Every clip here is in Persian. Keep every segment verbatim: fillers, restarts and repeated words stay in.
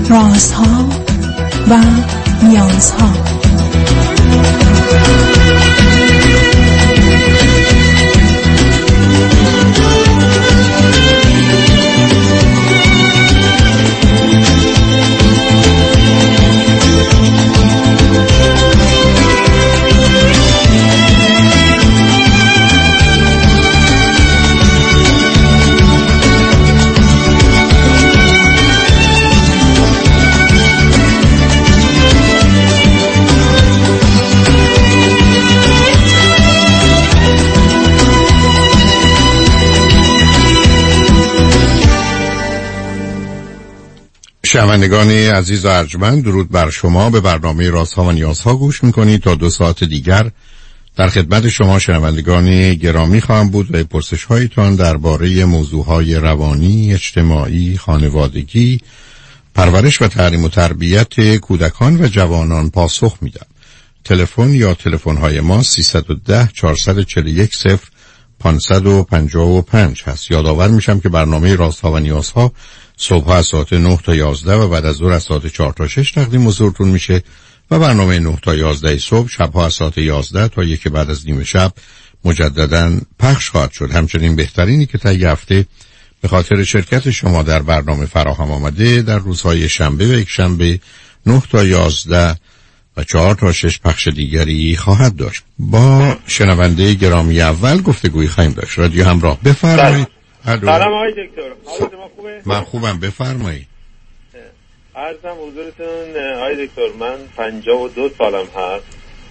رازها و نیازها. شنوندگان عزیز و ارجمند، درود بر شما. به برنامه رازها و نیازها گوش میکنید. تا دو ساعت دیگر در خدمت شما شنوندگان گرامی خواهم بود و پرسش هایتان درباره موضوعهای روانی، اجتماعی، خانوادگی، پرورش و تعلیم و تربیت کودکان و جوانان پاسخ میدم. تلفن یا تلفن های ما سیصد و ده چهارصد و چهل و یک صفر پانصد و پنجاه و پنج هست. یادآور میشم که برنامه رازها و نیازها صبح از ساعت نه تا یازده و بعد از ظهر از ساعت چهار تا شش تقدیم حضورتون میشه و برنامه نه تا یازده صبح شبها از ساعت یازده تا یک بعد از نیم شب مجددا پخش خواهد شد. همچنین بهترینی که طی هفته به خاطر شرکت شما در برنامه فراهم آمده در روزهای شنبه و یک شنبه نه تا یازده و چهار تا شش پخش دیگری خواهد داشت. با شنونده گرامی اول گفتگویی خواهیم داشت. رادیو همراه، بفرمایید. سلام آقای دکتر، حالت ما خوبه؟ من خوبم، بفرمایید. عرضم حضورتون آقای دکتر، من پنجاه و دو سالم هست.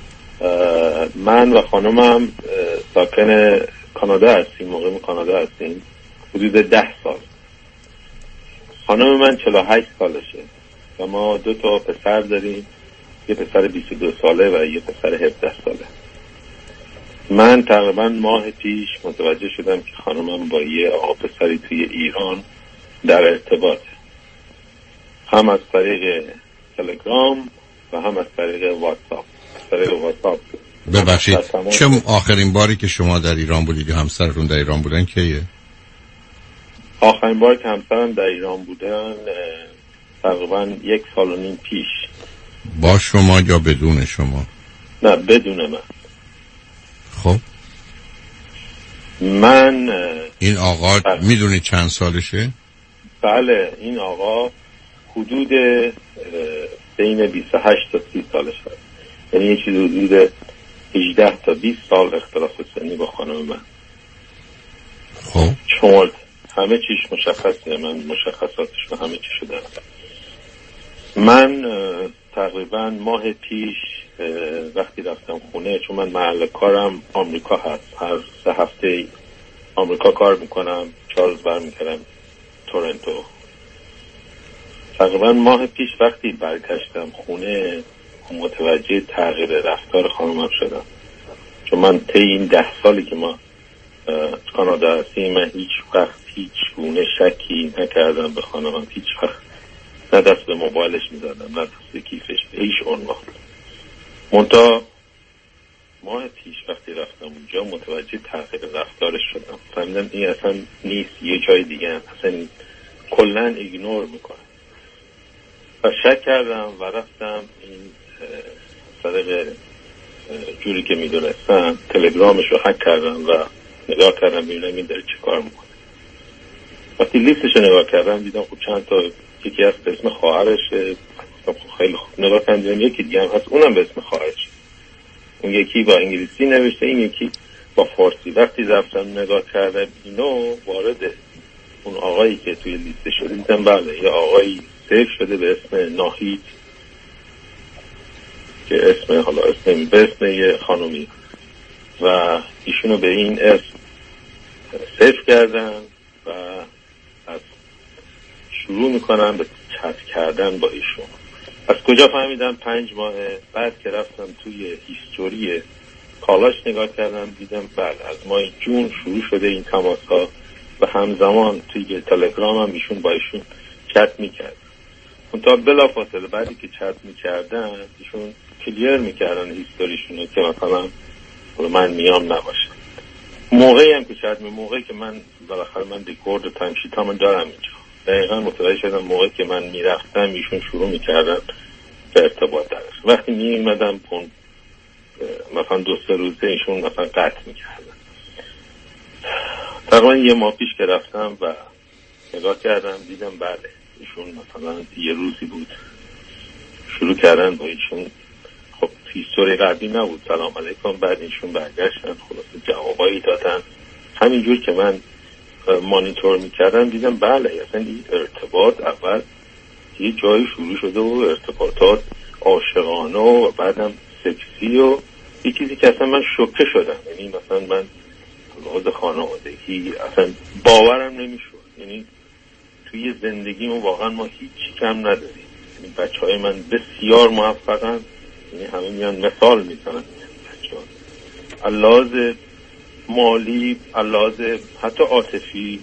من و خانمم ساکن کانادا هستیم، مقیم کانادا هستیم حدود ده سال. خانم من چهل و هشت سالشه و ما دو تا پسر داریم، یه پسر بیست و دو ساله و یه پسر هفده ساله. من تقریبا ماه پیش متوجه شدم که خانمم با یه آقا پسری توی ایران در ارتباط، هم از طریق تلگرام و هم از طریق واتساپ. طریق واتساپ ببخشید، چه آخرین باری که شما در ایران بودید یا همسرتون در ایران بودن کیه؟ آخرین باری که همسرم در ایران بودن تقریبا یک سال و نیم پیش. با شما یا بدون شما؟ نه، بدون من. خب من این آقا بله. میدونی چند سالشه؟ بله، این آقا حدود بین بیست و هشت تا سی سالش هست، یعنی یه چیز حدود هجده تا بیست سال اختلاف سنی با خانم من. خب چون همه چیش مشخصه، من مشخصاتش و همه چی شده. من تقریبا ماه پیش وقتی رفتم خونه، چون من محل کارم آمریکا هست، هر سه هفته آمریکا کار میکنم، چهار روز برمیگردم تورنتو. تقریبا ماه پیش وقتی برگشتم خونه متوجه تغییر رفتار خانمم شدم، چون من طی این ده سالی که ما کانادا هستیم من هیچ وقت هیچ گونه شکی نکردم به خانمم، هیچ وقت نه دست به موبایلش میزدم نه دست به کیفش، به هیچ عنوان. منتها ماه پیش وقتی رفتم اونجا متوجه تغییر رفتارش شدم، فهمیدم این اصلا نیست، یه جای دیگه هم اصلا کلن ایگنور میکنه و شک کردم و رفتم این طریق جوری که میدونستم تلگرامش رو هک کردم و نگاه کردم ببینم این داره چه کار میکنه. وقتی لیستش رو نگاه کردم دیدم خب چند تا، یکی هست به اسم خواهرشه، خیلی خوب نگاه کردم یکی دیگه هم هست اونم به اسم خواهرش، اون یکی با انگلیسی نوشته این یکی با فارسی. وقتی رفتم نگاه کردم اینو وارد اون آقایی که توی لیست شده دیدم بله یه آقایی سیف شده به اسم ناهید که اسم حالا اسم به اسم یه خانومی و ایشونو به این اسم سیف کردن و از شروع میکنم به چت کردن با ایشون. از کجا فهمیدم؟ پنج ماه بعد که رفتم توی هیستوری کالاش نگاه کردم دیدم بله از ماه جون شروع شده این تماس ها و همزمان توی تلگرام هم ایشون با ایشون چت میکرد. منتها بلا فاصله بعدی که چت میکردن ایشون کلیر میکردن هیستوریشونو که مثلا من میام نباشم. موقعی هم که چت می موقعی که من بالاخره من ریکورد تایمشیت هم دارم اینجا دقیقا متوجه شدم موقعی که من میرفتم ایشون شروع میکردن به ارتباط درش. وقتی میمدم پون مثلا دو سه روزه ایشون مثلا قطع میکردن. تقریبا یه ماه پیش که رفتم و نگاه کردم دیدم بله ایشون مثلا یه روزی بود شروع کردن با ایشون، خب هیستوری قبلی نبود، سلام علیکم، بعد ایشون برگشتن خلاص جوابایی دادن. همینجور که من مانیتور میکردم دیدم بله اصلا این ارتباط اول یه جایی شروع شده و ارتباطات عاشقانه و بعدم سکسی و یه چیزی که اصلا من شوکه شدم. یعنی مثلا من لحاظ خانوادگی اصلا باورم نمیشد. یعنی توی زندگیمون واقعا ما هیچ کم نداریم. یعنی بچه های من بسیار موفقن، یعنی همه میان مثال میزنن بچه ها علاوه مالی، علاوه حتی عاطفی.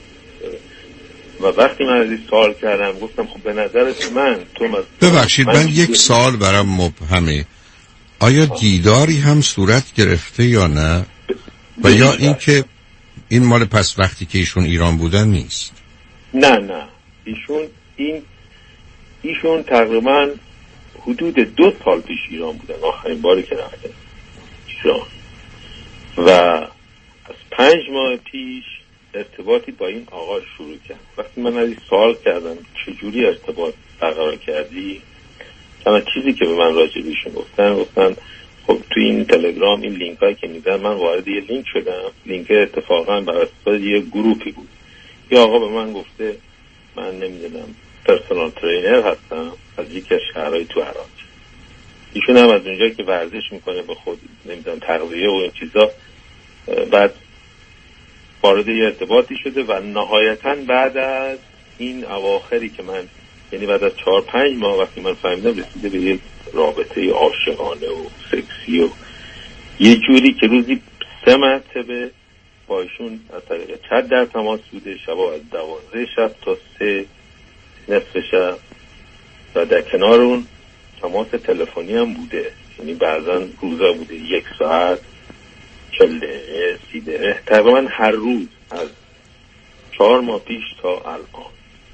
و وقتی من از این سوال کردم گفتم خب به نظرت من تو مز... ببخشید من, من یک سوال برام مبهمه، آیا دیداری هم صورت گرفته یا نه؟ و یا اینکه این مال پس وقتی که ایشون ایران بودن نیست؟ نه نه ایشون این ایشون تقریبا حدود دو سال پیش ایران بودن، آخرین باری که رفتن ایران. و از پنج ماه پیش ارتباطی با این آقا شروع کرد. وقتی من از این سوال کردم چجوری ارتباط برقرار کردی، تنها چیزی که به من راجع بهشون گفتن گفتن خب توی این تلگرام این لینک هایی که میدن من وارد یه لینک شدم، لینک اتفاقا بر اساس یه گروپی بود. یه آقا به من گفته من نمیدونم پرسونال ترینر هستم از یکی از شهرهای تو عراق. ایشون هم از اونجایی که ورزش میکنه به خود نمیدونم تغذیه و این چیزا، بعد وارد یه ارتباطی شده و نهایتاً بعد از این اواخری که من یعنی بعد از چهار پنج ماه وقتی من فهمیدم رسیده به یه رابطه عاشقانه و سکسی و یه جوری که روزی سه مرتبه با ایشون از طریق چت در تماس بوده، شبا از دوازده شب تا سه نصف شب، و در کنار اون تماس تلفنی هم بوده. یعنی بعضا روزا بوده یک ساعت، چل دقیقه، سی دقیقه، تقریبا هر روز از چهار ماه پیش تا الان.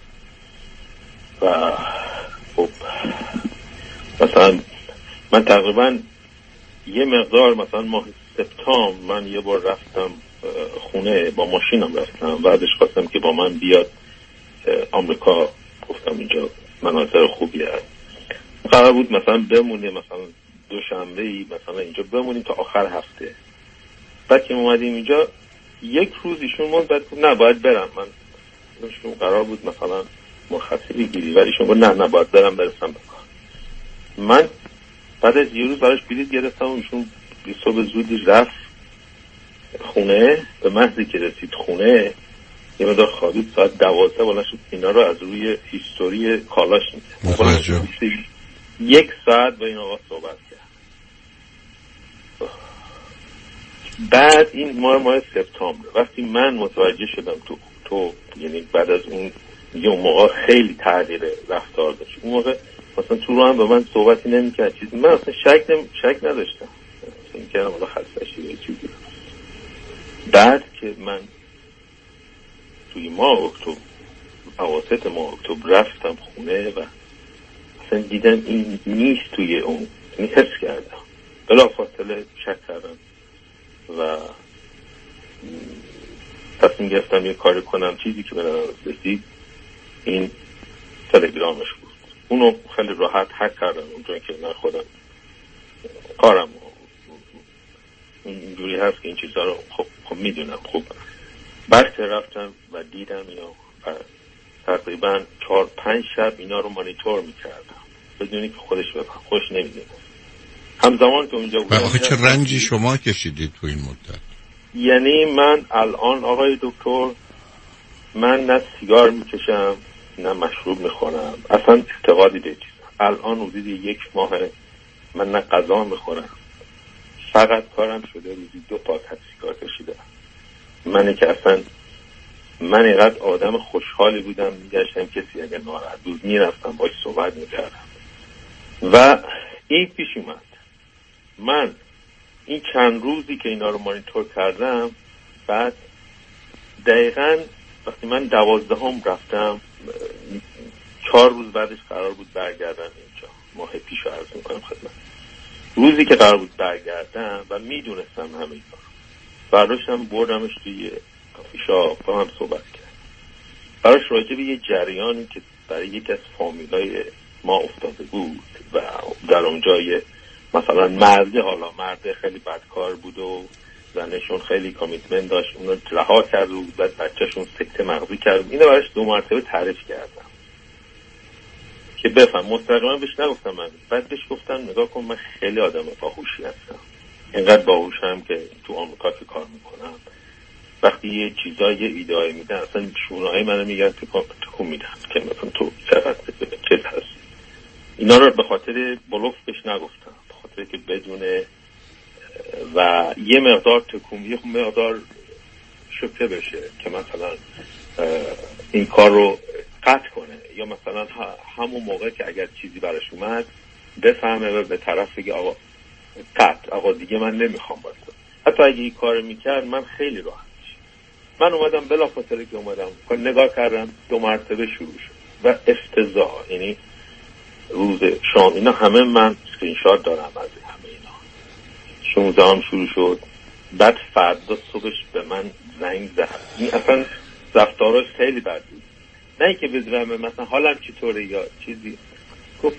و خب مثلا من تقریبا یه مقدار مثلا ماه سپتامبر من یه بار رفتم خونه با ماشینم رفتم، بعدش خواستم که با من بیاد آمریکا، گفتم اینجا مناظر خوبی هست، قرار بود مثلا بمونه مثلا دوشنبه‌ای مثلا اینجا بمونیم تا آخر هفته. بعد که اومدیم اینجا یک روز ایشون موند، بعد گفت نه باید برم. من ایشون قرار بود مثلا مرخصی بگیری ولی ایشون گفت نه نه باید برم برسم به کار. من بعد از یه روز براش بلیط گرفتم و ایشون صبح زودی رفت خونه. به محضی که رسید خونه یه مدار خوابید، ساعت دوازده بلند شد اینا رو از روی هیستوری کالاش می‌کرد. یک ساعت با این آقا صحبت کرد. بعد این ماه ماه سپتامبر وقتی من متوجه شدم تو تو یعنی بعد از اون یه اون موقع خیلی تغییر رفتار داشت. اون موقع مثلا تو رو هم به من صحبتی نمی‌کرد چیزی، من اصلا شک نم... شک نداشتم، فکر کردم والا خسته‌شی یا چیزی. بعد که من توی ماه اکتبر اواسط ماه اکتبر رفتم خونه و اصلا دیدم این نیست توی اون، یعنی حس کردم، بلافاصله شک کردم و تصمیم گرفتم یه کاری کنم. چیزی که به نظر رسید این تلگرامش بود. اونو خیلی راحت هک کردم اونجا که من خودم کارم اینجوری هست که این چیزها رو خب, خب میدونم. خب بعد که رفتم و دیدم اینا و تقریبا چهار پنج شب اینا رو مانیتور میکردم بدونی که خودش بفهم خوش نمیدونه. همزمان که اونجا بودم آخه چه رنجی شما کشیدید تو این مدت؟ یعنی من الان آقای دکتر من نه سیگار میکشم نه مشروب میخورم، اصلا اعتقادی به چیزم. الان حدود یک ماه من نه غذا میخورم، فقط کارم شده روزی دو پاکت سیگار کشیدم. منی که اصلا من اینقدر آدم خوشحالی بودم میگشتم کسی اگه ناراحت بود میرفتم باش صحبت میکردم و این پیش اومد. من این چند روزی که اینا رو مانیتور کردم، بعد دقیقاً وقتی من دوازدهم رفتم چهار روز بعدش قرار بود برگردم اینجا. ماه پیشو عرض میکنم خدمت. روزی که قرار بود برگردم و میدونستم همه اینا، برداشتم بردمش توی کافی شاپ با هم صحبت کرد. براش راجع به یه جریانی که برای یکی از فامیلای ما افتاده بود و در اونجا یه مثلا مرده، حالا مرده خیلی بدکار بود و زنشون خیلی کامیتمنت داشت، اونو رها کرد و بعد بچهشون سکته مغزی کرد. اینو براش دو مرتبه تعریف کردم که بفهم. مستقیما بهش نگفتم من، بعد بهش گفتم نگاه کن من خیلی آدم باهوشی هستم، اینقدر باهوشم که تو آمریکا که کار میکنم وقتی یه چیزایی یه ایده‌ای میدن اصلا شونه‌های منو میگن تو تو میدن که مثلا تو چقدر چه هست. اینا رو به خاطر بلوف بهش نگفتم، به خاطر که بدونه و یه مقدار تکون، یه مقدار شوکه بشه که مثلا این کار رو قطع کنه، یا مثلا همون موقع که اگر چیزی براش اومد بفهمه و به طرف بگه آقا قطع، آقا دیگه من نمیخوام باید کنم. حتی اگه این کار میکرد من خیلی راحت میشه. من اومدم بلافاصله که اومدم نگاه کردم دو مرتبه شروع شد و افتضاح، یعنی روز شام اینا همه من اسکرین شات دارم از همه اینا. شانزده هم شروع شد، بعد فردا صبحش به من زنگ زد. این اصلا رفتاراش خیلی بد بود، نه اینکه بدونم مثلا حالم چطوره یا چیزی. گفت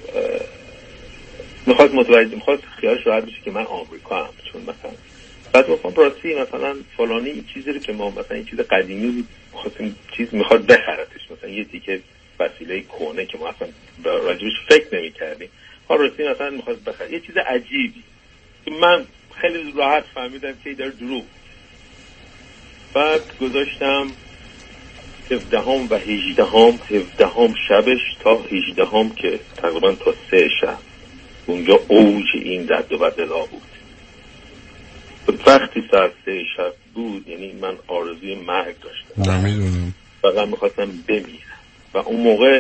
میخواد متوجه، میخواد خیالش راحت بشه که من آمریکا هم، چون مثلا بعد گفتم راستی مثلا فلانی این چیزی رو که ما مثلا این چیز قدیمی بود خواستیم چیز میخواد بخرتش، مثلا یه تیکه وسیله کهنه که ما اصلا راجبش فکر نمی کردیم، ها راستی مثلا میخواد بخره یه چیز عجیبی که من خیلی راحت فهمیدم که در دروغ. بعد گذاشتم هفدهم و هجدهم هفدهم شبش تا هجدهم که تقریبا تا سه شب اونجا اوج این رد و بدلا بود. وقتی ساعت سه شب بود یعنی من آرزوی مرگ داشتم، نمیدونم فقط میخواستم بمیرم. و اون موقع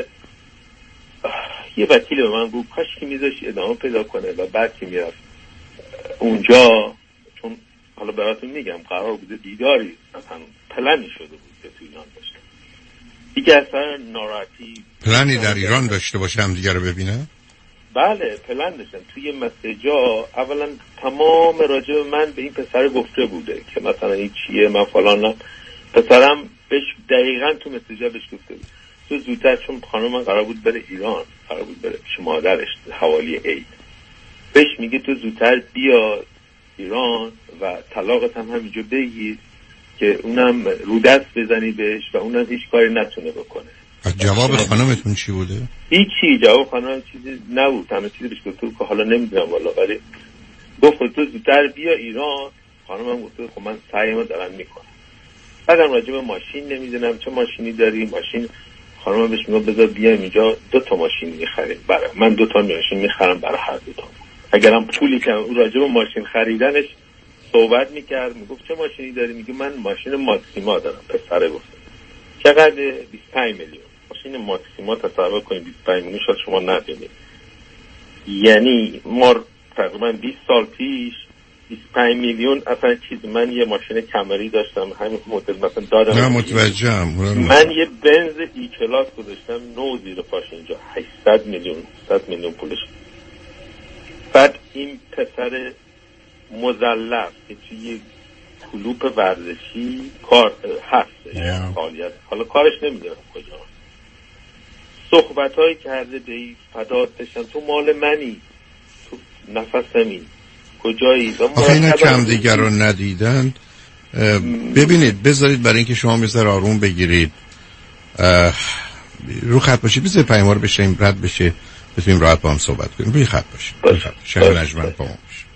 یه وکیل به من گفت کاش که میذاشت ادامه پیدا کنه و بعد که میرفت اونجا، چون حالا براتون میگم قرار بوده دیداری مثلا پلنی شده بود که تو ایران داشتم دیگه. اصلا ناراحتی پلنی در ایران داشته باشه هم دیگه رو ببینه؟ بله پلن داشتم. توی مسیجا اولا تمام راجع به من به این پسر گفته بوده که مثلا این چیه من فلان. پسرم بهش دقیقاً تو مسیجا بهش گفته بود تو زودتر، چون خانم من قرار بود بره ایران، قرار بود بره پیش مادرش حوالی عید، بهش میگه تو زودتر بیا ایران و طلاقت هم همینجا بگیر که اونم رو دست بزنی بهش و اونم هیچ کاری نتونه بکنه. جواب خانمتون چی بوده؟ هیچی، جواب خانم چیزی نبود، همه چیزی بهش گفته که حالا نمیدونم والا، ولی گفت تو زودتر بیا ایران. خانمم گفته خب من سعیمو دارم میکنم. بعدم راجع به ماشین نمیدونم چه ماشینی داری، ماشین خانم بهش میگه بذار بیایم اینجا دو تا ماشین میخریم، برای من دو تا ماشین میخرم برای هر دو تا. اگرم پولی که راجع به ماشین خریدنش صحبت میکرد میگفت چه ماشینی داری، میگه من ماشین ماکسیما دارم. پسره گفت چقدر؟ بیست و پنج میلیون. ماشین ماکسیما تصور کنید بیست و پنج میلیون شاید شما ندونید، یعنی ما تقریبا بیست سال پیش بیست و پنج میلیون اصلا چیز. من یه ماشین کمری داشتم همین مدل مثلا دادم، نه متوجهم. من یه بنز ای کلاس گذاشتم نو زیر پاش اینجا هشتصد میلیون صد میلیون پولش. بعد این پسر مزلف که توی کلوپ ورزشی کار هست فعالیت، حالا کارش نمیدونم کجا، صحبتایی کرده به این فدات بشن تو مال منی، تو نفسمی کجایی. آخه اینا که هم دیگر رو ندیدن. ببینید بذارید برای اینکه شما میذار آروم بگیرید رو خط باشید، بذارید پیام رو بشیم رد بشه بتونیم راحت با هم صحبت کنیم. روی خط باشید. روی خط باشید. شما نجمن با ما باشید.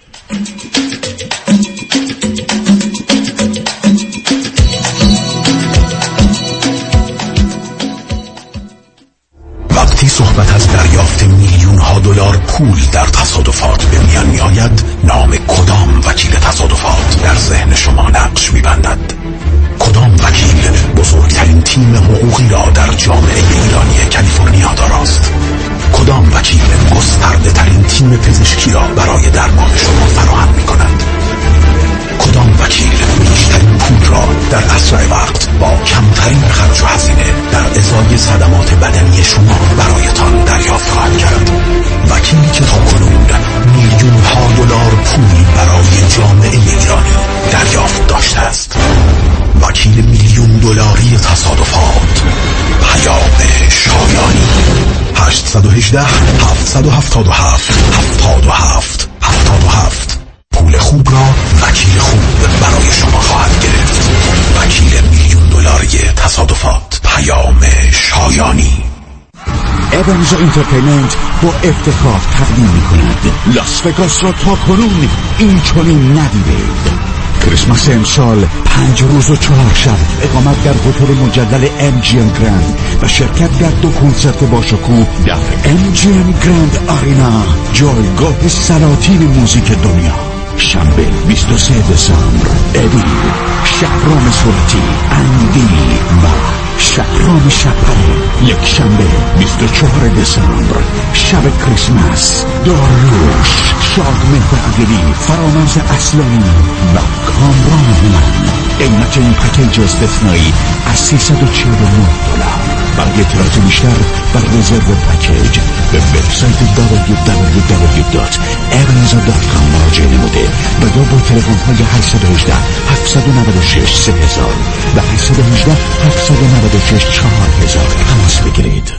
وقتی صحبت از دریافت میلیون ها دلار پول در تصادفات به میان می آید، نام کدام وکیل تصادفات در ذهن شما نقش می بندد؟ کدام وکیل بزرگترین تیم حقوقی را در جامعه ایرانی کالیفرنیا داراست؟ کدام وکیل گسترده ترین تیم پزشکی را برای درمان شما فراهم می کند؟ کدام وکیل بیشترین پول را در اسرع وقت با کمترین خرج و هزینه در ازای صدمات بدنی شما برای هفت یک هشت هفت هفت هفت هفت هفت هفت هفت. پول خوب را وکیل خوب برای شما خواهد گرفت. وکیل میلیون دلاری تصادفات. پیام شایانی. ایونز انترتینمنت با افتخار تقدیم می‌کند لاس وگاس را تا کنون این چنین ندیدید. کریسمس امسال پنج روز و چهار شب اقامت در هتل مجلل ام جی ام گرند و شرکت در دو کنسرت باشکوه در ام جی ام گرند آرینا، جایگاه سلاطین موزیک دنیا. شنبه بیست و سوم دسامبر ابی، شهرام صورتی، اندی و شهرام شپره. یک شنبه بیست و چهارم دسامبر شب کریسمس، داریوش، شادمهر عقیلی، فرامرز اصلانی و کامران من. قیمت این پکیج استثنایی از سیصد و چهل و نه دلار. برای اطلاعات بیشتر و رزرو پکیج به وبسایت دبلیو دبلیو دبلیو دات evans دات کام مراجعه نموده و یا با تلفن های هشت یک هشت هفت نه شش سه هزار و هشت یک هشت هفت نه شش چهار هزار تماس بگیرید.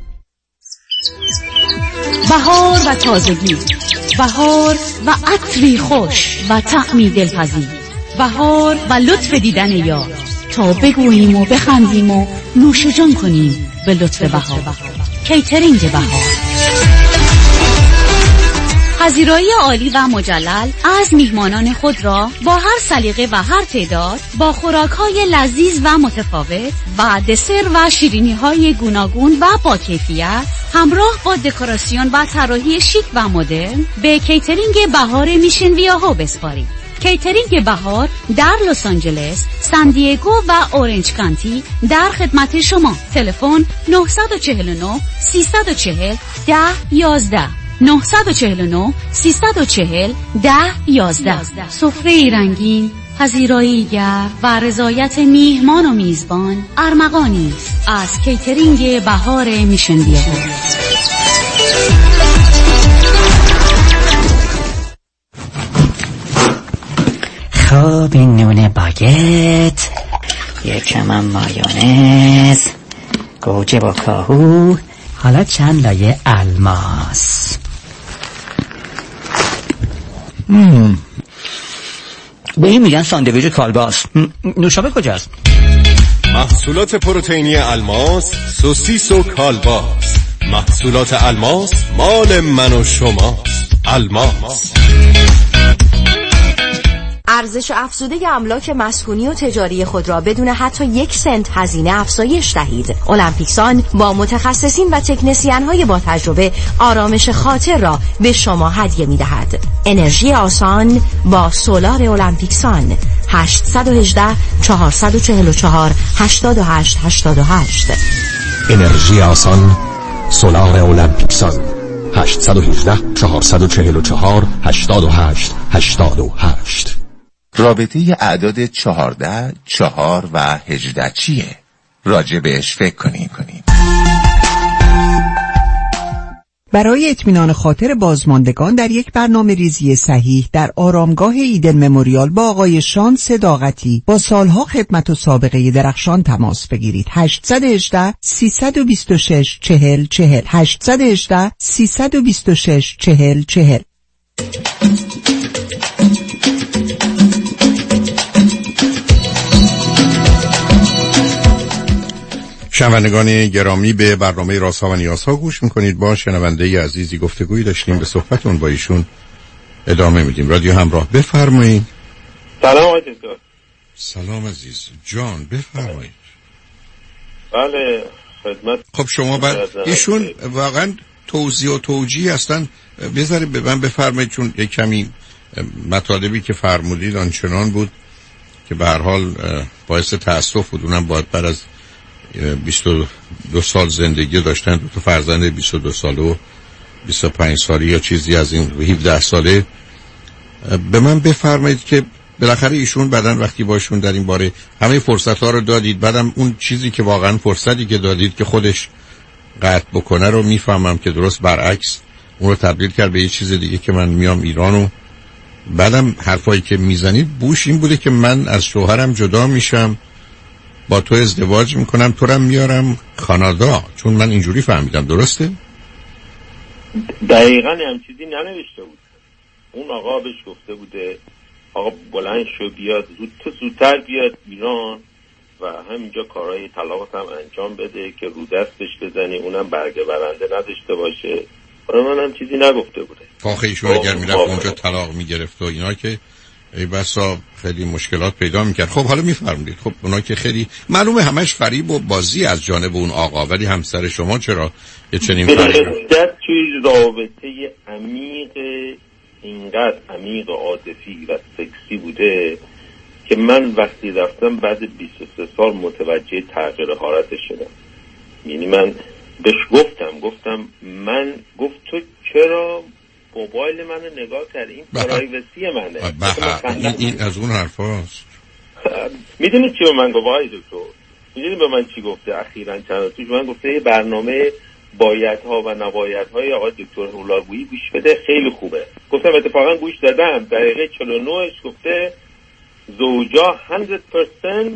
بهار و تازگی، بهار و عطری خوش و طعمی دلپذیر، بهار و لطف دیدن یار، تا بگوییم و بخندیم و نوش جان کنیم به لطف بهار. کیترینگ بهار، پذیرایی عالی و مجلل از میهمانان خود را با هر سلیقه و هر تعداد، با خوراک‌های لذیذ و متفاوت و دسر و شیرینی‌های گوناگون و با کیفیت، همراه با دکوراسیون و طراحی شیک و مدرن به کیترینگ بهار میشن ویاهو بسپارید. کیترینگ بهار در لس آنجلس، سان دیگو و اورنج کانتی در خدمت شما. تلفن نه چهار نه سه چهار صفر ده یازده نه چهار نه سه چهار صفر ده یازده. سفره رنگین، پذیرایی گرم و رضایت میهمان و میزبان ارمغانی است از کیترینگ بهار میشن ویاهو. خب این نون باگت، یکم هم مایونز، گوجه با کاهو، حالا چند لایه الماس. مم. به این میگن ساندویچ کالباس. نوشابه کجاست؟ محصولات پروتئینی الماس، سوسیس و کالباس. محصولات الماس مال من و شماست. الماس. ارزش افزوده املاک مسکونی و تجاری خود را بدون حتی یک سنت هزینه افزایش دهید. المپیکسان با متخصصین و تکنسین های با تجربه آرامش خاطر را به شما هدیه می دهد. انرژی آسان با سولار المپیکسان. هشت یک هشت چهار چهار چهار هشت هشت هشت هشت. انرژی آسان، سولار المپیکسان. هشت یک هشت چهار چهار چهار هشت هشت هشت هشت. رابطه اعداد چهارده، چهار و هجده چیه؟ راجع بهش فکر کنین کنین. برای اطمینان خاطر بازماندگان در یک برنامه ریزی صحیح در آرامگاه ایدن مموریال با آقای شان صداقتی با سالها خدمت و سابقه درخشان تماس بگیرید. هشت یک هشت سه دو شش چهل چهل هشت یک هشت سه دو شش چهل چهل. شنوندگان گرامی، به برنامه رازها و نیازها گوش میکنید. با شنونده عزیزی گفتگویی داشتیم، به صحبتون با ایشون ادامه میدیم. رادیو همراه، بفرمایید. سلام عزیز. سلام عزیز جان، بفرمایید. بله خدمت. خب شما بعد ایشون واقعا توضیح و توجیه هستن، بذارید به من بفرمایید، چون یک کمی مطالبی که فرمودید آنچنان بود که به هر حال باعث تأسف بود. اونم باید بعد از بیست و دو سال زندگی داشتن، دو تا فرزند بیست و دو ساله و بیست و پنج ساله یا چیزی از این، هفده ساله. به من بفرمایید که بالاخره ایشون بعدن وقتی باشون در این باره همه فرصت ها رو دادید، بعدم اون چیزی که واقعا فرصتی که دادید که خودش قطع بکنه رو میفهمم که درست برعکس اون رو تبدیل کرد به یه چیز دیگه که من میام ایران و بعدم حرفایی که میزنید بوش این بوده که من از شوهرم جدا میشم، با تو ازدواج میکنم، تو رم میارم کانادا، چون من اینجوری فهمیدم. درسته؟ دقیقاً هم چیزی ننوشته بود. اون آقا بهش گفته بوده آقا بلند شو بیاد زود تو زودتر بیاد ایران و همینجا کارهای طلاقت هم انجام بده که رو دستش بزنی، اونم برگه برنده نداشته باشه. برای من هم چیزی نگفته بوده. فاخه ایشون اگر میرفت اونجا طلاق میگرفت و اینا که ای بسا خیلی مشکلات پیدا میکرد. خب حالا میفرمایید خب اونا که خیلی معلومه همش فریب و بازی از جانب اون آقا، ولی همسر شما چرا یه چنین فریب در توی رابطه عمیق اینقدر عمیق و عاطفی و سکسی بوده که من وقتی رفتم بعد بیست و سه سال متوجه تغییر حالتش شدم. یعنی من بهش گفتم گفتم من گفت تو چرا موبایل منو نگاه کردی؟ این پرایوسی منه. این, این از اون حرف هاست. میدونی چی به من گفت آقای دکتر؟ میدونی به من چی گفته اخیراً چند روز پیش؟ من گفته برنامه بایدها و نبایدهای آقای دکتر هولاگویی گوش بده خیلی خوبه. گفتم اتفاقا گوش دادم. دقیقه چهل و نه گفته زوجا صد درصد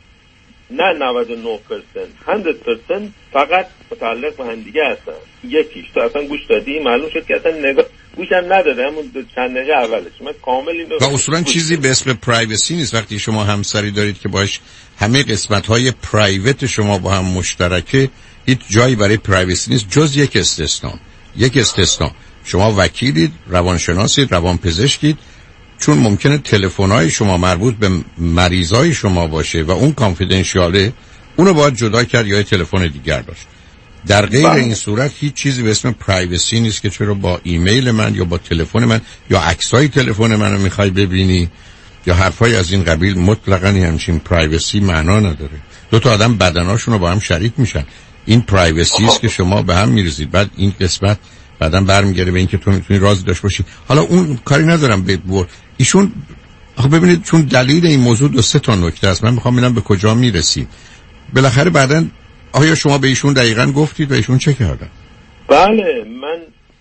نه نود و نه درصد صد درصد فقط متعلق به هم دیگه هستن. یکیش تو اصلا گوش دادی معلوم شد که اصلا نگاه گوشم نداده همون چند دقیقه اولش. من کامل اینو و اصولا چیزی به اسم پرایوسی نیست. وقتی شما همسری دارید که باش همه قسمت‌های پرایوت شما با هم مشترکه، هیچ جایی برای پرایوسی نیست جز یک استثنا. یک استثنا شما وکیلید، روانشناسید، روانپزشکید، چون ممکنه تلفن‌های شما مربوط به مریضای شما باشه و اون کانفیدنشیاله، اونو باید جدا کرد یا تلفن دیگر داشت. در غیر این صورت هیچ چیزی به اسم پرایوسی نیست که چرا با ایمیل من یا با تلفن من یا عکسای تلفن منو میخوای ببینی یا حرفای از این قبیل. مطلقاً همچین پرایوسی معنا نداره. دو تا آدم بدناشون رو با هم شریک میشن. این پرایوسی است که شما به هم میریزید. بعد این قسمت بعداً برمیگره به اینکه تو میتونی رازی داشته باشی. حالا اون کاری ندارم به بور ایشون. آخه ببینید چون دلیل این موضوع دو سه تا نکته است، من میخوام ببینم به کجا میرسیم. بالاخره بعداً آیا شما به ایشون دقیقاً گفتید و ایشون چه کردن؟ بله من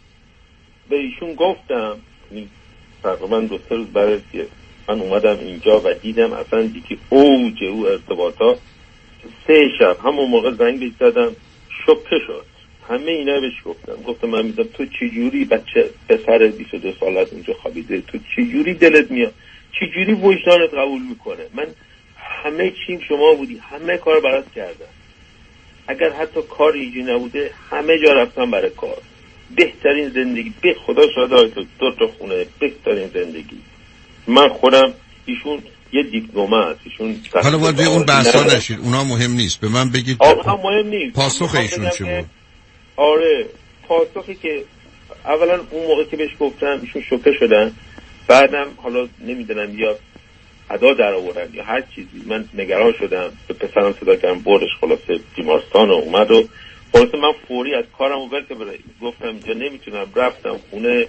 به ایشون گفتم. تقریبا دو سه روز بعد من اومدم اینجا و دیدم اصلا دیگه اوج او ارتباطات. سه شب همون موقع زنگ بهش زدم شوکه شد. همه اینا بهش گفتم گفتم من میگم تو چجوری بچه پسر بیست و دو سالت اونجا خوابیده، تو چجوری دلت میاد، چجوری وجدانت قبول میکنه؟ من همه چیم شما بودی، همه کار برات کردم. اگر حتی کار ایجی نبوده همه جا رفتم برای کار. بهترین زندگی به خدا شاید دو تا خونه بهترین زندگی. من خودم ایشون یه دیپلمه است ایشون. حالا وارد اون بحثا نشید، اونا مهم نیست. به من بگید آقا مهم نیست پاسخ ایشون چی بود؟ آره پاسخی که اولا اون موقع که بهش گفتم ایشون شوکه شدن. بعدم حالا نمیدونم یا ادا در آوردن یا هر چیزی، من نگران شدم. به پسرم صدا کردم بردش خلاصه بیمارستان و اومد و خلاصه من فوری از کارم و ول که گفتم اینجا نمیتونم. رفتم خونه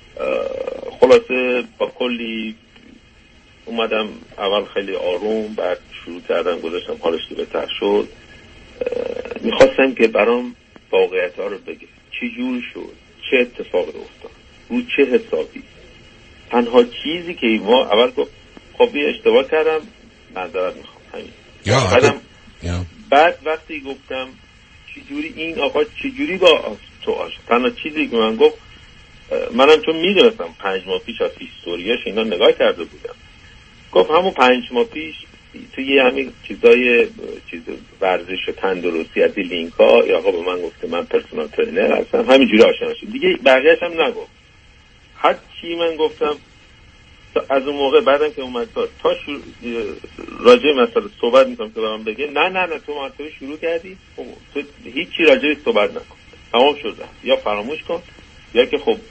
خلاصه با کلی اومدم. اول خیلی آروم، بعد شروع کردم گذاشتم حالش که بهتر شد. میخواستم که برام واقعیت ها رو بگه چی جور شد، چه اتفاق افتاد، رو چه حسابی. تنها چیزی که ما اول گفت خب یه اشتباه کردم معذرت میخوام همین. بعدم بعد وقتی گفتم چی جوری این آقا چی جوری با تو آشد، تنها چیزی که من گفت منم چون میدونستم پنج ماه پیش از هیستوریاش اینا نگاه کرده بودم، گفت همون پنج ماه پیش توی همین چیزای چیز ورزش و تندرستی از لینک ها یا آقا به من گفته من پرسونال ترینر هستم، همینجوری آشنا شدیم دیگه. بقیه‌اش هم نگفت. هر چی من گفتم از اون موقع بعدم که اومد تا شروع راجع مسئله صحبت میکنم که برام بگه نه نه نه تو مرتبه شروع کردی تو هیچی راجعش صحبت نکن، تمام شد، یا فراموش کن یا که خب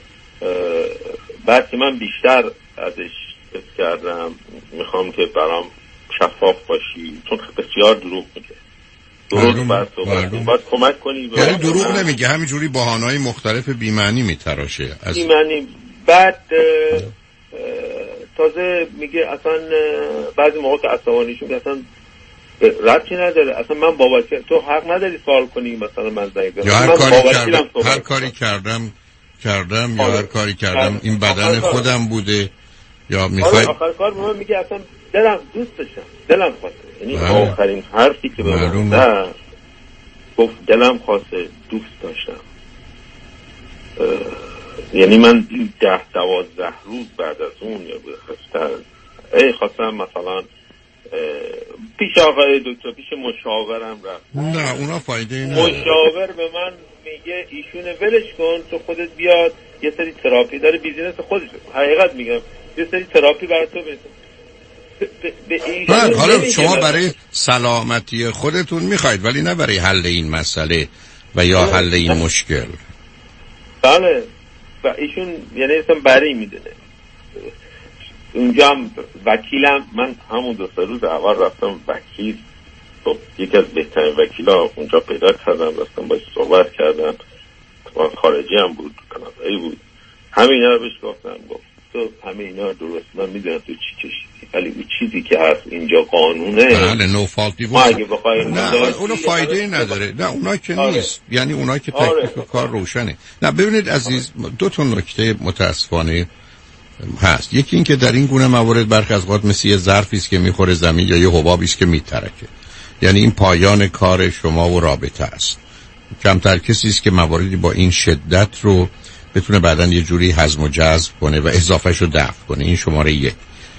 بعد که من بیشتر ازش حس کردم میخوام که برام شفاف باشی چون بسیار دروغ میگه. درست باید صحبت باید کمک کنی. یعنی دروغ نمیگه، همینجوری بهانه‌های مختلف بی‌معنی میتراشه از بی‌معنی. بعد تازه میگه اصلا بعضی موقع که عصبانیشون که اصلا ربطی نداره، اصلا من با وکیل تو حق نداری سوال کنی مثلا من زنگ یا هر کاری کردم هر کاری کردم کردم یا هر کاری کردم این بدن خودم بوده یا میخوای آخر کار به من میگه اصلا دلم دوست داشتم دلم خواسته، یعنی آخرین حرفی که به من زد گفت دلم خواسته دوست داشتم. یعنی من ده دوازده روز بعد از اون یا بخستر ای خواستم مثلا پیش آقای دکتر پیش مشاورم رفت. نه اونا فایده نداره. مشاور به من میگه ایشونه ولش کن تو خودت بیاد یه سری تراپی داره بیزینس خودش. حقیقت میگم یه سری تراپی برای تو بده. نه حالا شما برای سلامتی خودتون میخواید ولی نه برای حل این مسئله و یا حل این مشکل. بله و ایشون یعنی اصلا برای میدونه. اونجا هم وکیلم من همون دو سه روز اول رفتم وکیل خب یکی از بهترین وکیلا اونجا پیدا کردم رفتم باش صحبت کردم خارجی هم بود کانادایی بود همه اینا رو بهش گفتم گفت تو همه اینا درست من میدونم تو چی کشیدی ولی اون چیزی که هست اینجا قانونه بله نو فالت دیورس نه اونو فایده نداره نه اونا که آره. نیست یعنی اونا که تکلیف آره. کار روشنه. نه ببینید عزیز دو تا نکته متاسفانه هست. یکی این که در این گونه موارد برخی از اوقات مثل یه ظرفی است که میخوره زمین یا یه حبابی است که میترکه یعنی این پایان کار شما و رابطه است. کمتر کسی است که مواردی با این شدت رو بتونه بعداً یه جوری هضم و جذب کنه و اضافهش رو دفع کنه. این شماره یک.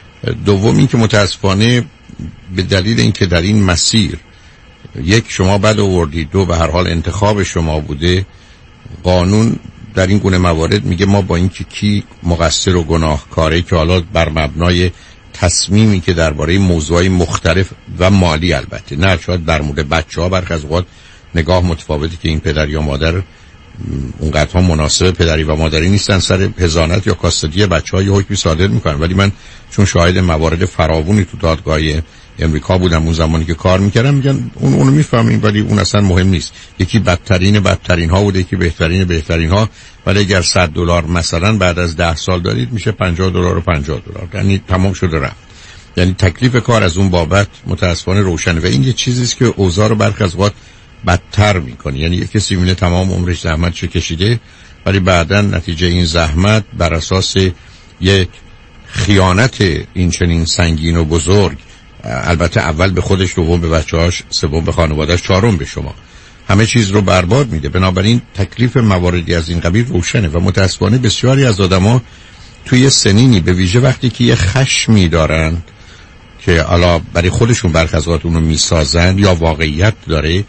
دوم این که متاسفانه به دلیل اینکه در این مسیر یک شما بد آوردید دو به هر حال انتخاب شما بوده قانون در این گونه موارد میگه ما با اینکه کی مقصر و گناهکاره که حالا بر مبنای تصمیمی که درباره موضوعات مختلف و مالی البته نه شاید در مورد بچه‌ها برخی از اوقات نگاه متفاوتی که این پدر یا مادر اونقدر مناسب پدری و مادری نیستن سر حضانت یا کاستدی بچه‌ها یه حکمی صادر میکنن ولی من چون شاهد موارد فراوانی تو دادگاه امریکا بودم اون زمانی که کار میکردم میگن اون اونو میفهمیم ولی اون اصلا مهم نیست. یکی بدترین بدترین ها بوده یکی بهترین بهترین ها ولی اگر صد دلار مثلا بعد از ده سال دارید میشه پنجاه دلار و پنجاه دلار یعنی تمام شده رفت. یعنی تکلیف کار از اون بابت متاسفانه روشنه و این یه چیزی است که اوضاع رو برخی از وقت بدتر میکنه. یعنی یک کسی میونه تمام عمرش زحمتش کشیده ولی بعداً نتیجه این زحمت بر اساس یک خیانت این چنین سنگین و بزرگ البته اول به خودش دوم به بچه‌هاش سوم به خانواده‌اش چهارم به شما همه چیز رو برباد میده. بنابراین تکلیف مواردی از این قبیل روشنه و متاسفانه بسیاری از آدما توی سنینی به ویژه وقتی که یه خشمی دارن که حالا برای خودشون برخلاف اون رو میسازن یا واقعیت داره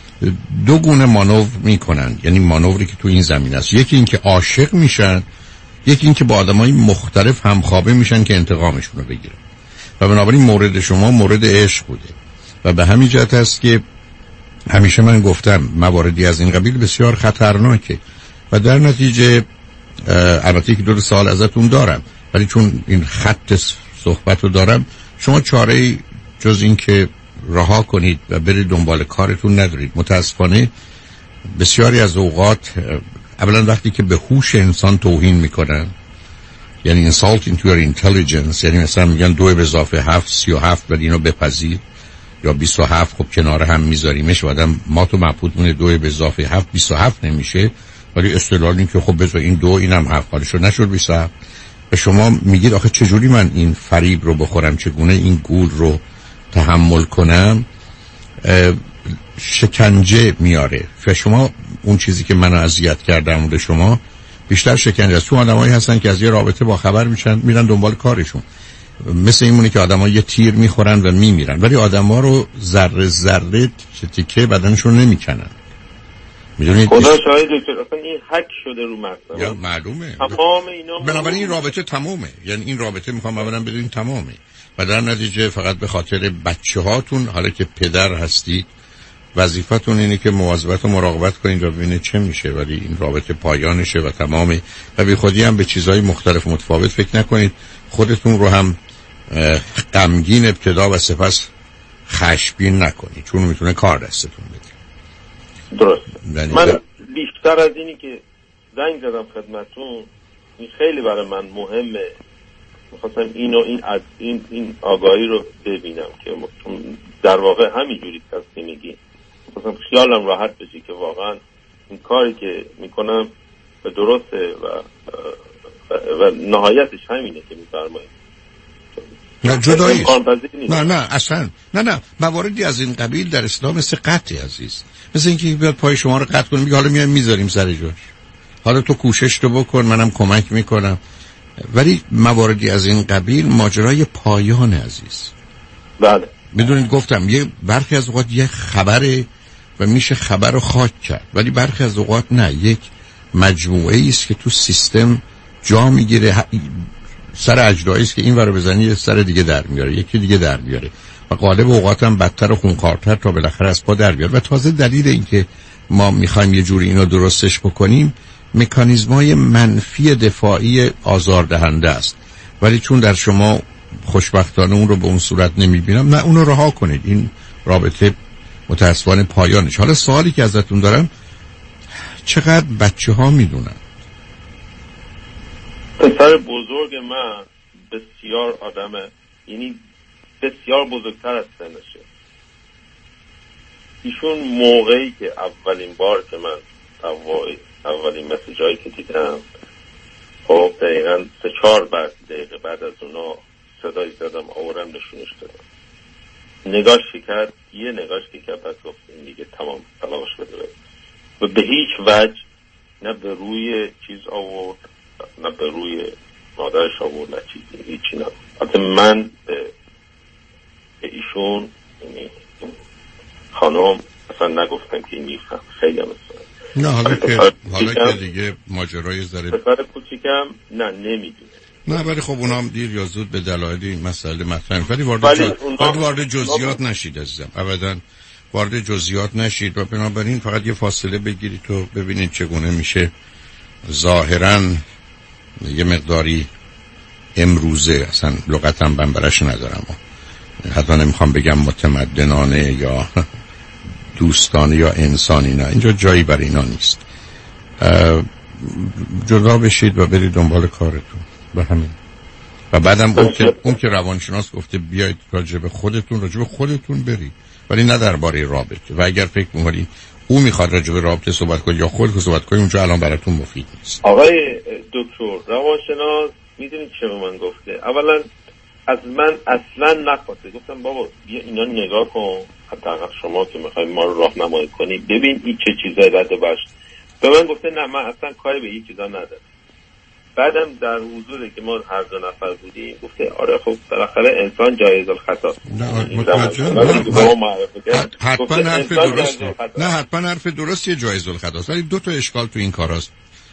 دو گونه مانور میکنن. یعنی مانوری که تو این زمین است یکی این که عاشق میشن یکی این که با آدمای مختلف همخوابه میشن که انتقامشون رو بگیرن و بنابراین مورد شما مورد عشق بوده و به همین جهت است که همیشه من گفتم مواردی از این قبیل بسیار خطرناکه و در نتیجه البته که دو سال ازتون دارم ولی چون این خط صحبت رو دارم شما چاره جز این که رها کنید و برید دنبال کارتون ندارید. متاسفانه بسیاری از اوقات اولا وقتی که به هوش انسان توهین میکنن یعنی insult into your intelligence یعنی مثلا میگن دو به اضافه هفت سی و هفت ولی اینو بپذیر یا بیست و هفت خب کنار هم میذاریمش و آدم ما تو مبهوت مونه دو به اضافه هفت بیست و هفت نمیشه ولی استدلال این که خب بذار این دو اینم هفت حالشو نشد بیست و هفت و شما میگید آخه چجوری من این فریب رو بخورم چگونه این گول رو تحمل کنم شکنجه میاره و شما اون چیزی که منو اذیت کرده مورد شما بیشتر شکنجه است. تو آدمایی هستن که از یه رابطه با خبر میشن میرن دنبال کارشون مثل اینمونه که آدم‌ها یه تیر میخورن و میمیرن ولی آدم‌ها رو ذره ذره تیکه بدنشون نمیکنن. میدونید خدا شاهد دکتر اصلا این هک شده رو مغز یا معلومه تمام اینا بنابراین این رابطه تمومه یعنی این رابطه میخوام اولا بدونین تمامه و در نتیجه فقط به خاطر بچه‌هاتون حالا که پدر هستید وظیفتون اینه که مواظبت و مراقبت کنید و ببینید چه میشه ولی این رابطه پایانشه و تمامه و بی خودی هم به چیزهای مختلف متفاوت فکر نکنید. خودتون رو هم غمگین ابتدا و سپس خشمگین نکنید چون میتونه کار دستتون بده. درست. من بیشتر از اینی که زنگ زدم خدمتون این خیلی برای من مهمه میخواستم اینو این از این این آگاهی رو ببینم که در واقع همینجوری که میگی میخواستم خیالم راحت بشه که واقعا این کاری که میکنم درسته و و, و نهایتش همینه که میفرمایید. نه جدایی نه نه اصلا نه نه مواردی از این قبیل در اسلام مثل قطع عزیز مثل اینکه بیاد پای شما رو قطع کنه میگه حالا میایم میذاریم سر جاش حالا تو کوشش تو بکن، منم کمک میکنم. ولی مواردی از این قبیل ماجرای پایان عزیز. بله. بدونید گفتم یه برخی از اوقات یه خبره و میشه خبر رو خاک کرد، ولی برخی از اوقات نه، یک مجموعه است که تو سیستم جا میگیره، سر اجرایی است که این ور بزنی یه سر دیگه در میاره، یکی دیگه در میاره و غالب اوقات هم بدتر و خونخوارتر تا بالاخره از پا در بیاره. و تازه دلیل این که ما میخوایم یه جوری اینو درستش بکنیم مکانیزمای منفی دفاعی آزاردهنده است، ولی چون در شما خوشبختانه اون رو به اون صورت نمیبینم، نه اونو رها کنید، این رابطه متاسفانه پایانش. حالا سوالی که ازتون دارم، چقدر بچه ها میدونن؟ پسر بزرگ من بسیار آدم، یعنی بسیار بزرگتر از سنشه. ایشون موقعی که اولین بار که من اولین مسیجایی که دیدم، خب دقیقا سه چهار بعد دقیقه بعد از اونا صدای زدم آورم نشونش دادم، نگاش کرد، یه نگاش که کرد بعد گفت این دیگه تمام طلاقش بده و به هیچ وجه نه به روی چیز آورد نه به روی مادرش آورد، نه چیزی، هیچی نه. حتی من به ایشون یعنی خانم اصلا نگفتم که این میفهم، خیلی هم اصلا نه. حالا که حالا که دیگه ماجرای ذره پسر کوچیکم نه نمیدونه، نه ولی خب اونام دیر یا زود به دلایل این مسئله مطرح، ولی وارد جز... وارد جزئیات نشید عزیزم، ابدا وارد جزئیات نشید و بنابراین فقط یه فاصله بگیرید تو ببینید چگونه میشه ظاهراً یه مقداری امروزه، اصلا لغتم بنبرش ندارم و حتی نمیخوام بگم متمدنانه یا دوستانه یا انسانی، نه اینجا جایی برای اینا نیست. جدا بشید و برید دنبال کارتون به همین. و بعدم اون که اون که روانشناس گفته بیاید راجع به خودتون راجع به خودتون برید، ولی نه درباره رابطه. و اگر فکر می‌کنید او میخواد راجع به رابطه صحبت کنه یا خودتون صحبت کنید، اونجا الان براتون مفید نیست. آقای دکتر روانشناس میدونید چه به من گفته؟ اولا از من اصلا نخواسته، گفتم بابا بیا اینا نگاه کن، حتی شما که میخواید ما رو راهنمایی کنی ببین این چه چیزایی رد و برش. به من گفته نه من اصلا کاری به این چیزا ندارم. بعدم در حضوری که ما هر دو نفر بودیم گفته آره خب بالاخره انسان جایز الخطا. نه متوجهم، حتما حرف درست نه حتما حرف درستی جایز الخطا، ولی دو تا اشکال تو این کاراست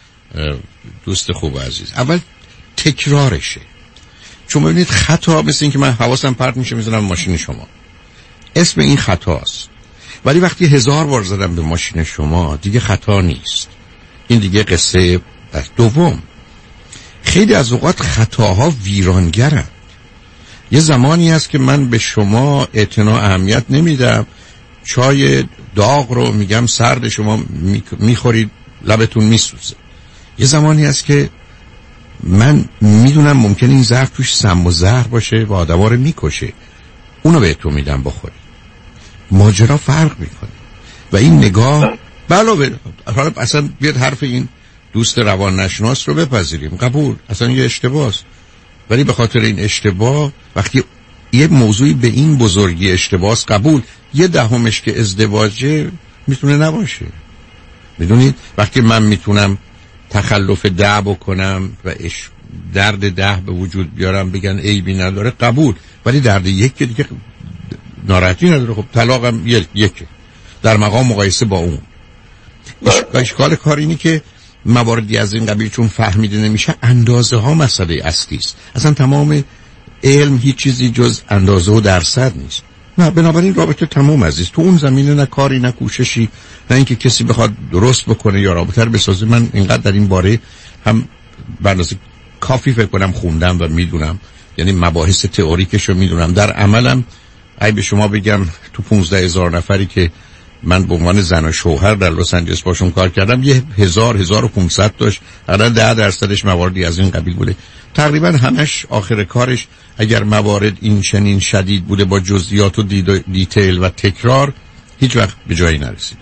دوست خوب عزیز. اول تکرارشه، چون ببینید خطا مثل این که من حواسم پرت میشه میزنم ماشین شما، اسم این خطاست، ولی وقتی هزار بار زدم به ماشین شما دیگه خطا نیست، این دیگه قصه است. دوم، خیلی از اوقات خطاها ویرانگرن. یه زمانی هست که من به شما اعتنا اهمیت نمیدم، چای داغ رو میگم سرد، شما میخورید لبتون میسوزه. یه زمانی هست که من میدونم ممکنه این ظرف توش سم و زهر باشه و آدما رو میکشه، اونو بهتون میدم بخورید. ماجرا فرق میکنه و این نگاه علاوه حالا اصلا بیاد حرف این دوست روان نشناس رو بپذیریم، قبول، اصلا یه اشتباهست، ولی به خاطر این اشتباه وقتی یه موضوعی به این بزرگی اشتباهست قبول، یه دهمش که ازدواجه میتونه نباشه. میدونید وقتی من میتونم تخلف ده بکنم و اش درد ده به وجود بیارم بگن عیبی نداره قبول، ولی درد یک که دیگه ناراحتی نداره، خب طلاقم یکه در مقام مقایسه با اون. اشکال کار اینی که مواردی از این قبیل چون فهمیده نمیشه اندازه ها مسئله اصلی است. اصلا تمام علم هیچ چیزی جز اندازه و درصد نیست. نه بنابراین رابطه تمام عزیز، تو اون زمینه نه کاری نه کوششی، نه اینکه کسی بخواد درست بکنه یا رابطه رو بسازه. من اینقدر در این باره هم برداشت کافی فکر کنم خوندم و میدونم، یعنی مباحث تئوریکشو میدونم، در عملم ای به شما بگم تو پونزده هزار نفری که من به عنوان زن و شوهر در لس آنجلس باشون کار کردم یه هزار هزار و پونصد داشت، حالا ده درصدش مواردی از این قبیل بوده. تقریبا همش آخر کارش اگر موارد این چنین شدید بوده با جزئیات و دیتیل و تکرار هیچ وقت به جایی نرسیده،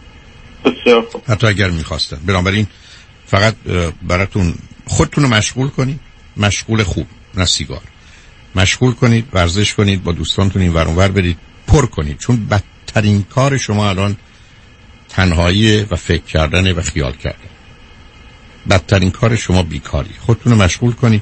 حتی اگر میخواستن. بنابراین فقط براتون خودتون رو مشغول کنید، مشغول خوب نه سیگار، مشغول کنید، ورزش کنید، با دوستانتون این ور اون ور برید، پر کنید، چون بدترین کار شما الان تنهایی و فکر کردن و خیال کردن. بدترین کار شما بیکاری. خودتون رو مشغول کنید،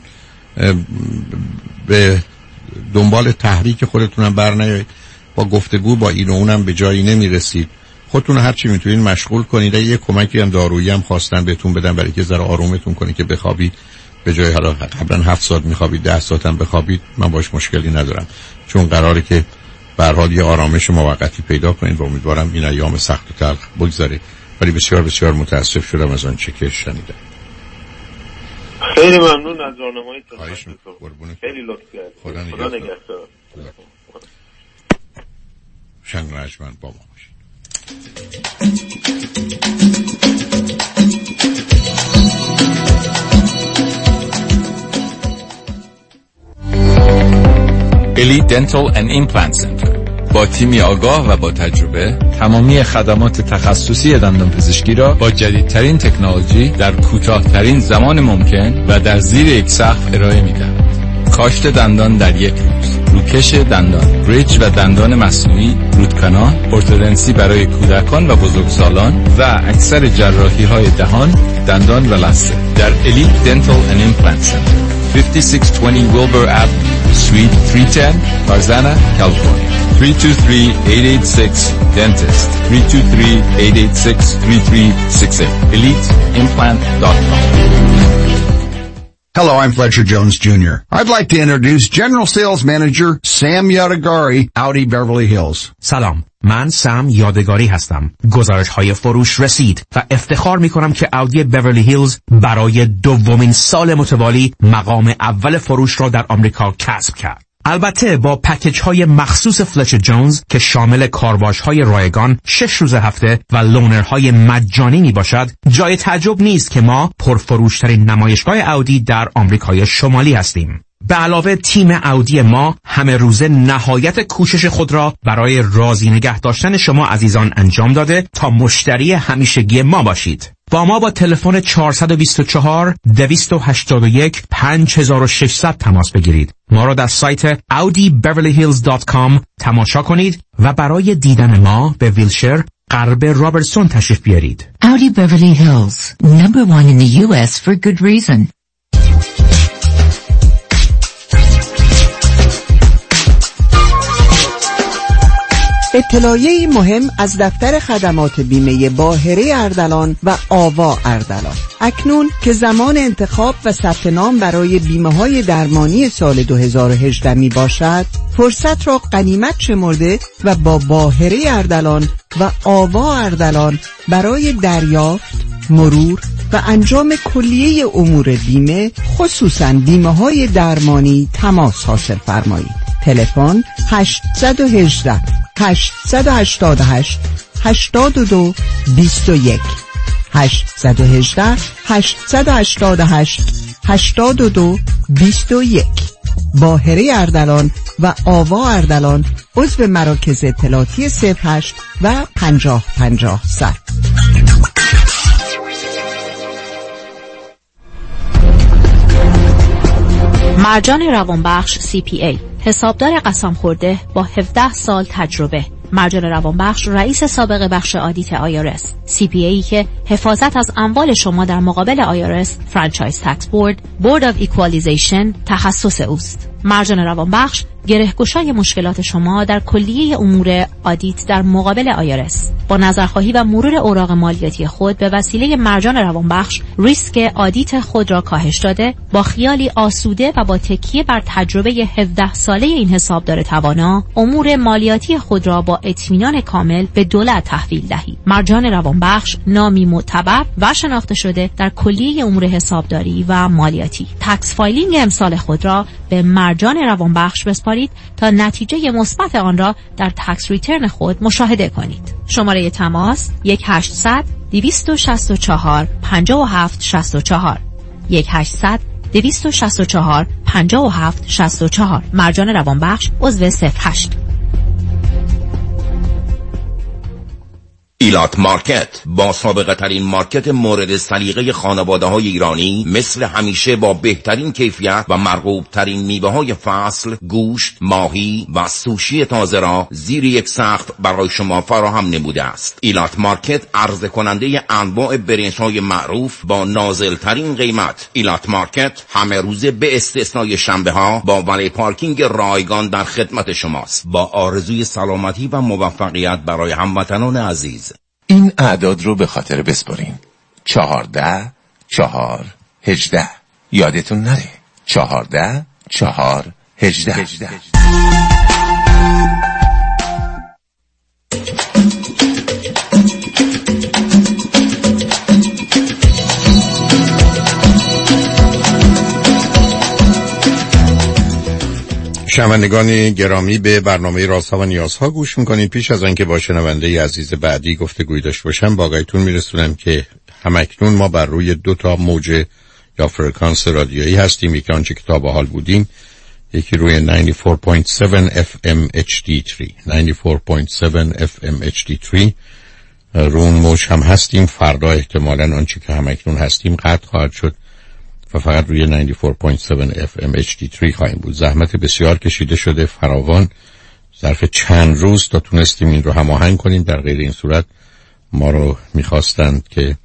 به دنبال تحریک خودتون هم برنیایید، با گفتگو با این و اونم به جایی نمیرسید. خودتون هر چی میتونید مشغول کنید. یه کمکی هم دارویی هم خواستن بهتون بدن برای که ذره آرومتون کنه که بخوابید. به جای حالا قبلا هفت ساعت میخوابید ده ساعت هم بخوابید، من باش مشکلی ندارم، چون قراره که به هر حال یه آرامش موقتی پیدا کنید و امیدوارم این ایام سخت و تلخ بگذره. ولی بسیار بسیار متاسف شدم از آنچه که شنیدم. خیلی ممنون از راهنماییتون. خیلی لطف کردید. خدا نگهدار. شنگ رجمن با ما باشید. Elite Dental and Implant Center با تیمی آگاه و با تجربه تمامی خدمات تخصصی دندانپزشکی را با جدیدترین تکنولوژی در کوتاه‌ترین زمان ممکن و در زیر یک سقف ارائه می‌دهند. کاشت دندان در یک روز، روکش دندان، بریج و دندان مصنوعی، روت کانال، ارتودنسی برای کودکان و بزرگسالان و اکثر جراحی‌های دهان، دندان و لثه در Elite Dental and Implant Center fifty-six twenty Wilbur Avenue Suite three ten Tarzana, California three two three, eight eight six Dentist three two three, eight eight six, three three six eight elite implant dot com. Hello, I'm Fletcher Jones Junior I'd like to introduce General Sales Manager Sam Yadagari, Audi Beverly Hills. سلام، من سم یادگاری هستم. گزارش های فروش رسید و افتخار می کنم که اودی بیورلی هیلز برای دومین سال متوالی مقام اول فروش را در آمریکا کسب کرد. البته با پکیج های مخصوص فلچر جونز که شامل کارواش های رایگان شش روز هفته و لونر های مجانی می باشد، جای تعجب نیست که ما پرفروشترین نمایشگاه اودی در آمریکای شمالی هستیم. به علاوه تیم اودی ما همه روزه نهایت کوشش خود را برای راضی نگه داشتن شما عزیزان انجام داده تا مشتری همیشگی ما باشید. با ما با تلفن چهار دو چهار، دو هشت یک، پنج شش صفر صفر تماس بگیرید. ما را در سایت audi beverly hills dot com تماشا کنید و برای دیدن ما به ویلشر غرب رابرتسون تشریف بیارید. Audi Beverly Hills, number one in the U S for good reason. اطلاعیه‌ای مهم از دفتر خدمات بیمه باهره اردلان و آوا اردلان. اکنون که زمان انتخاب و ثبت نام برای بیمه‌های درمانی سال دو هزار و هجده می باشد، فرصت را غنیمت شمرده و با باهره اردلان و آوا اردلان برای دریافت، مرور و انجام کلیه امور بیمه، خصوصاً بیمه‌های درمانی تماس حاصل فرمایید. تلفن هشت یک هشت، هشت هشت هشت، هشت دو دو یک هشت یک هشت، هشت هشت هشت، هشت دو دو یک. باهره اردلان و آوا اردلان عضو مراکز اطلاعاتی صفر هشت و پنجاه پنجاه صد. مرجان روانبخش سی پی ای، حسابدار قسم خورده با هفده سال تجربه. مرجان روانبخش رئیس سابق بخش آدیت آی آر اس، سی پی ای که حفاظت از اموال شما در مقابل آی آر اس، فرانچایز تکس بورد، بورد آف ایکوالیزیشن تخصص اوست. مرجان روانبخش گره‌گشای مشکلات شما در کلیه امور آدیت در مقابل آی آر اس. با نظرخواهی و مرور اوراق مالیاتی خود به وسیله مرجان روانبخش ریسک آدیت خود را کاهش داده، با خیالی آسوده و با تکیه بر تجربه هفده ساله این حسابدار توانا، امور مالیاتی خود را با اطمینان کامل به دولت تحویل دهید. مرجان روانبخش نامی معتبر و شناخته شده در کلیه امور حسابداری و مالیاتی. تکس فایلینگ امسال خود را به مرجان روانبخش بسپارید تا نتیجه مثبت آن را در تکس ریترن خود مشاهده کنید. شماره تماس یک هشتصد، دویست و شصت و چهار، پنجاه و هفت شصت و چهار یک هشتصد، دویست و شصت و چهار، پنجاه و هفت شصت و چهار. مرجان روانبخش عضو صفر هشت. ایلات مارکت با سابقه ترین مارکت مورد سلیقه خانواده های ایرانی، مثل همیشه با بهترین کیفیت و مرغوب ترین میوه های فصل، گوشت، ماهی و سوشی تازه را زیر یک سقف برای شما فراهم نموده است. ایلات مارکت عرضه کننده انواع برنج های معروف با نازل ترین قیمت. ایلات مارکت همه روزه به استثنای شنبه ها با ولی پارکینگ رایگان در خدمت شماست. با آرزوی سلامتی و موفقیت برای هموطنان عزیز. این اعداد رو به خاطر بسپارین: چهارده، چهار، هجده. یادتون نره. چهارده، چهار، هجده. شنوندگان گرامی، به برنامه رازها و نیازها گوش میکنید. پیش از آنکه با شنونده عزیز بعدی گفتگوی داشته باشم، با آگاهیتون میرسونم که همکنون ما بر روی دو تا موج یا فرکانس رادیویی هستیم. یکی آنچه که تا به حال بودیم، یکی روی نود و چهار ممیز هفت اف ام اچ دی سه نود و چهار ممیز هفت اف ام اچ دی سه رو اون موج هم هستیم. فردا احتمالاً آنچه که همکنون هستیم قطع خواهد شد و فقط روی نود و چهار ممیز هفت اف ام اچ دی سه خواهیم بود. زحمت بسیار کشیده شده فراوان ظرف چند روز تا تونستیم این رو هماهنگ کنیم. در غیر این صورت ما رو میخواستند که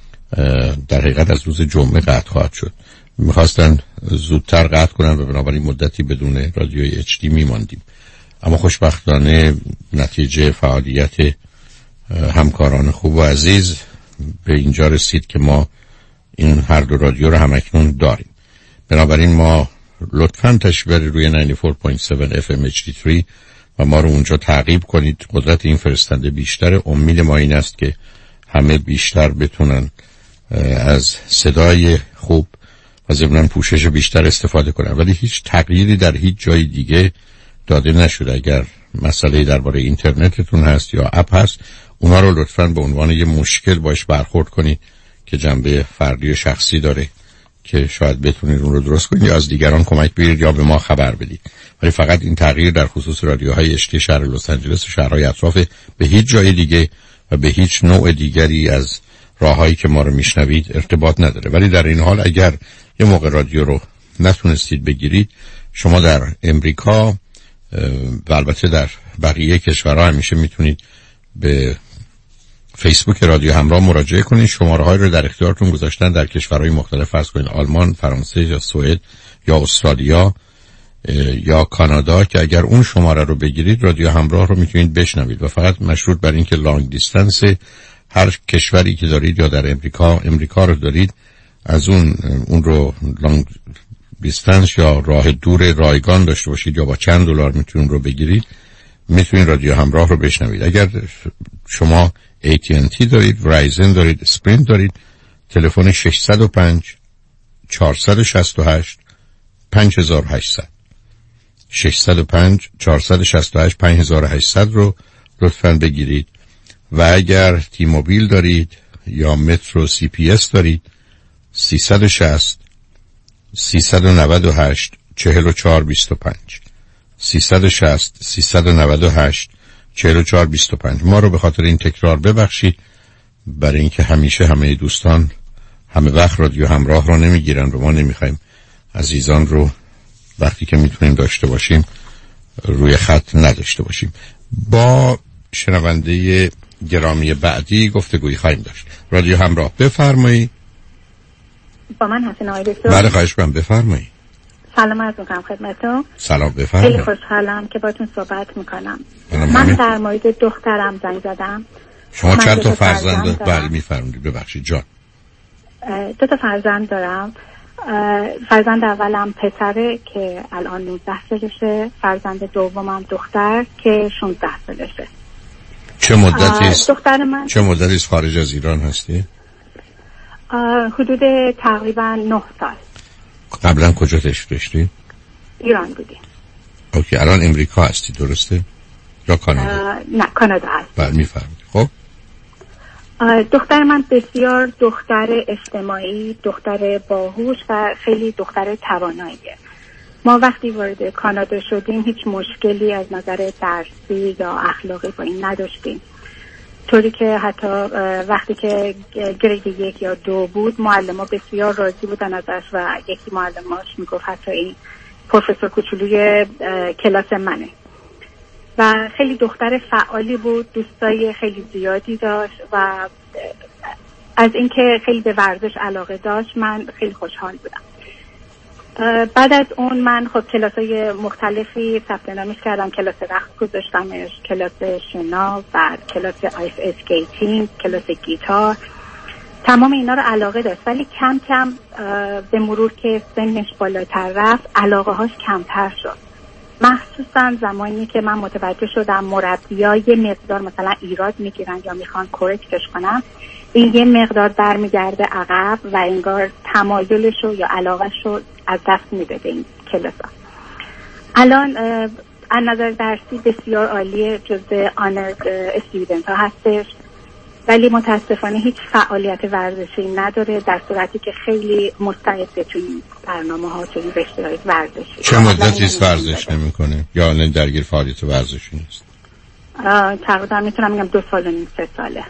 در حقیقت از روز جمعه قطع خواهد شد. میخواستن زودتر قطع کنن و بنابراین مدتی بدون رادیوی اچ دی میماندیم. اما خوشبختانه نتیجه فعالیت همکاران خوب و عزیز به اینجا رسید که ما این هر دو رادیو رو همکنون داریم. بنابراین ما لطفاً تشریف روی نود و چهار ممیز هفت اف ام اچ دی سه و ما رو اونجا تعقیب کنید. قدرت این فرستنده بیشتره. امید ما این است که همه بیشتر بتونن از صدای خوب و ضمناً پوشش بیشتر استفاده کنن، ولی هیچ تغییری در هیچ جای دیگه داده نشده. اگر مسئله درباره اینترنتتون هست یا اپ هست، اونا رو لطفاً به عنوان یه مشکل باش برخورد کنید که جنبه فردی و شخصی داره که شاید بتونید اون رو درست کنید یا از دیگران کمک بگیرید یا به ما خبر بدید. ولی فقط این تغییر در خصوص رادیوهای اچ دی شهر لس آنجلس و شهرهای اطراف، به هیچ جای دیگه و به هیچ نوع دیگری از راههایی که ما رو میشنوید ارتباط نداره. ولی در این حال اگر یه موقع رادیو رو نتونستید بگیرید، شما در امریکا و البته در بقیه کشورها همیشه میتونید به فیسبوک رادیو همراه مراجعه کنید. شماره های رو در اختیارتون گذاشتن در کشورهای مختلف، فرض کنید آلمان، فرانسه یا سوئد یا استرالیا یا کانادا، که اگر اون شماره رو بگیرید رادیو همراه رو میتونید بشنوید و فقط مشروط بر اینکه لانگ دیستنس هر کشوری که دارید یا در امریکا امریکا رو دارید، از اون اون رو لانگ دیستنس یا راه دور رایگان داشته باشید یا با چند دلار میتونید رو بگیرید، میتونید رادیو همراه رو بشنوید. اگر شما ای تی ان تی دارید، ورایزن دارید، اسپرینت دارید، تلفن شش صفر پنج چهار شش هشت پنج هشت صفر صفر شش صفر پنج چهار شش هشت پنج هشت صفر صفر رو لطفاً بگیرید. و اگر تی موبیل دارید یا مترو سی پی اس دارید، سیصد و شصت سیصد و نود و هشت چهل و چهار بیست و پنج سیصد و شصت سیصد و نود و هشت چهل و چهار بیست و پنج. ما رو به خاطر این تکرار ببخشید، برای اینکه همیشه همه دوستان همه وقت رادیو همراه رو نمیگیرن و ما نمیخوایم عزیزان رو وقتی که میتونیم داشته باشیم روی خط نداشته باشیم. با شنونده گرامی بعدی گفتگویی خواهیم داشت. رادیو همراه، بفرمایید. با من هستین آقای دکتر؟ بله خواهش می‌کنم، بفرمایید. سلام عرض می‌کنم خدمتتون. سلام، بفرمایید. خیلی خوشحالم که باهاتون صحبت می‌کنم. من در مورد دخترم زنگ زدم. شما چند تا فرزند دارید؟ بله می‌فرمایید. ببخشید جان. دو تا فرزند دارم. فرزند اولم پسره که الان نوزده سالشه، فرزند دومم دختر که شانزده سالشه. چه مدتی است؟ دختر من چه مدتی است خارج از ایران هستی؟ حدود تقریبا نه سال. قبلا کجا تشریف داشتی؟ ایران بودیم. اوکی، الان امریکا هستی درسته؟ یا کانادا؟ نه کانادا هست. بله میفرمایید. خب دختر من بسیار دختر اجتماعی، دختر باهوش و خیلی دختر تواناییه. ما وقتی وارد کانادا شدیم هیچ مشکلی از نظر درسی یا اخلاقی با این نداشتیم. طوری که حتی وقتی که گرید یک یا دو بود معلم‌ها بسیار راضی بودن ازش و یکی معلماش میگفت حتی این پروفسور کوچولوی کلاس منه. و خیلی دختر فعالی بود، دوستای خیلی زیادی داشت و از اینکه خیلی به ورزش علاقه داشت من خیلی خوشحال بودم. بعد از اون من خب کلاسای مختلفی ثبت نامش کردم، کلاس رقص گذاشتمش، کلاس شنا و کلاس آیس اسکیتینگ، کلاس گیتار. تمام اینا رو علاقه داشت ولی کم کم به مرور که سنش بالاتر رفت علاقه هاش کمتر شد. مخصوصا زمانی که من متوجه شدم مربی‌ها یه مقدار مثلا ایراد میگیرن یا میخوان کرکتش کنن، این یه مقدار برمیگرده عقب و انگار تمایلش رو یا علاقهش رو از دست میده به این کلاسا. الان از نظر درسی بسیار عالیه، جزء آنر استودنت ها هستش ولی متاسفانه هیچ فعالیت ورزشی نداره، در صورتی که خیلی مستعده توی برنامه ها توی رشته های ورزشی. چه مدتی است ورزش نمی‌کنه یا نه درگیر فعالیت ورزشی نیست؟ تقریبا میتونم بگم دو سال و نیم سه ساله.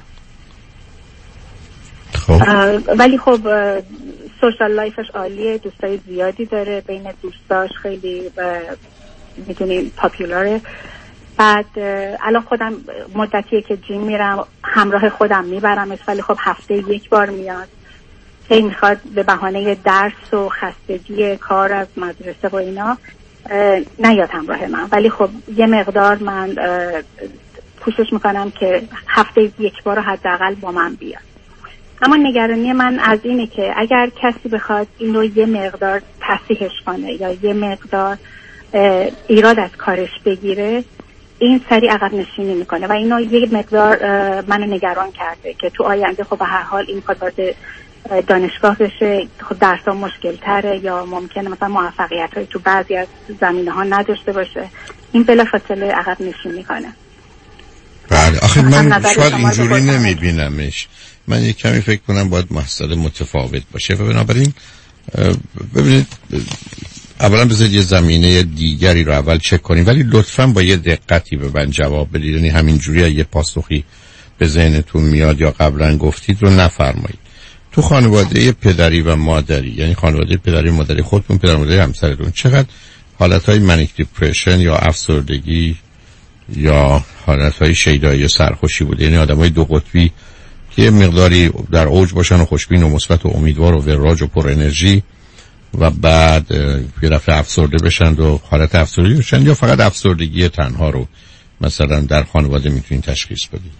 خب ولی خب سوشال لایفش عالیه، دوستای زیادی داره، بین دوستاش خیلی میدونیم پاپولاره. بعد الان خودم مدتیه که جیم میرم، همراه خودم میبرمش ولی خب هفته یک بار میاد، هی میخواد به بهانه درس و خستگی کار از مدرسه و اینا نیاد همراه من، ولی خب یه مقدار من کوشش میکنم که هفته یک بار حداقل با من بیاد. اما نگرانی من از اینه که اگر کسی بخواد این رو یه مقدار تصحیحش کنه یا یه مقدار ایراد از کارش بگیره، این سریع عقب نشینی میکنه و اینا یه مقدار منو نگران کرده که تو آینده خب به هر حال این خود وارد دانشگاه بشه، خب درس‌ها مشکل تره یا ممکنه مثلا موفقیت های تو بعضی از زمینه ها نداشته باشه، این بلافاصله عقب نشینی کنه. بله آخه من شاید اینجوری نمیبینمش، من یک کمی فکر کنم باید مسئله متفاوت باشه و بنابراین ببینید اولا بذارید یه زمینه دیگری رو اول چک کنیم، ولی لطفاً با یه دقتی به من جواب بدید، یعنی همینجوری یه پاسخی به ذهنتون میاد یا قبلا گفتید رو نفرمایید. تو خانواده پدری و مادری، یعنی خانواده پدری و مادری خودتون، پدر و مادری همسرتون، چقدر حالتهای منیک دیپرشن یا افسردگی یا حالتهای شیدایی سرخوشی بوده؟ یعنی آدمای دو قطبی که مقداری در اوج باشن و خوشبین و مثبت و امیدوار و وراج و پر انرژی و بعد یه دفعه افسرده بشن و حالت افسردگی بشن، یا فقط افسردگی تنها رو مثلا در خانواده میتونین تشخیص بدید؟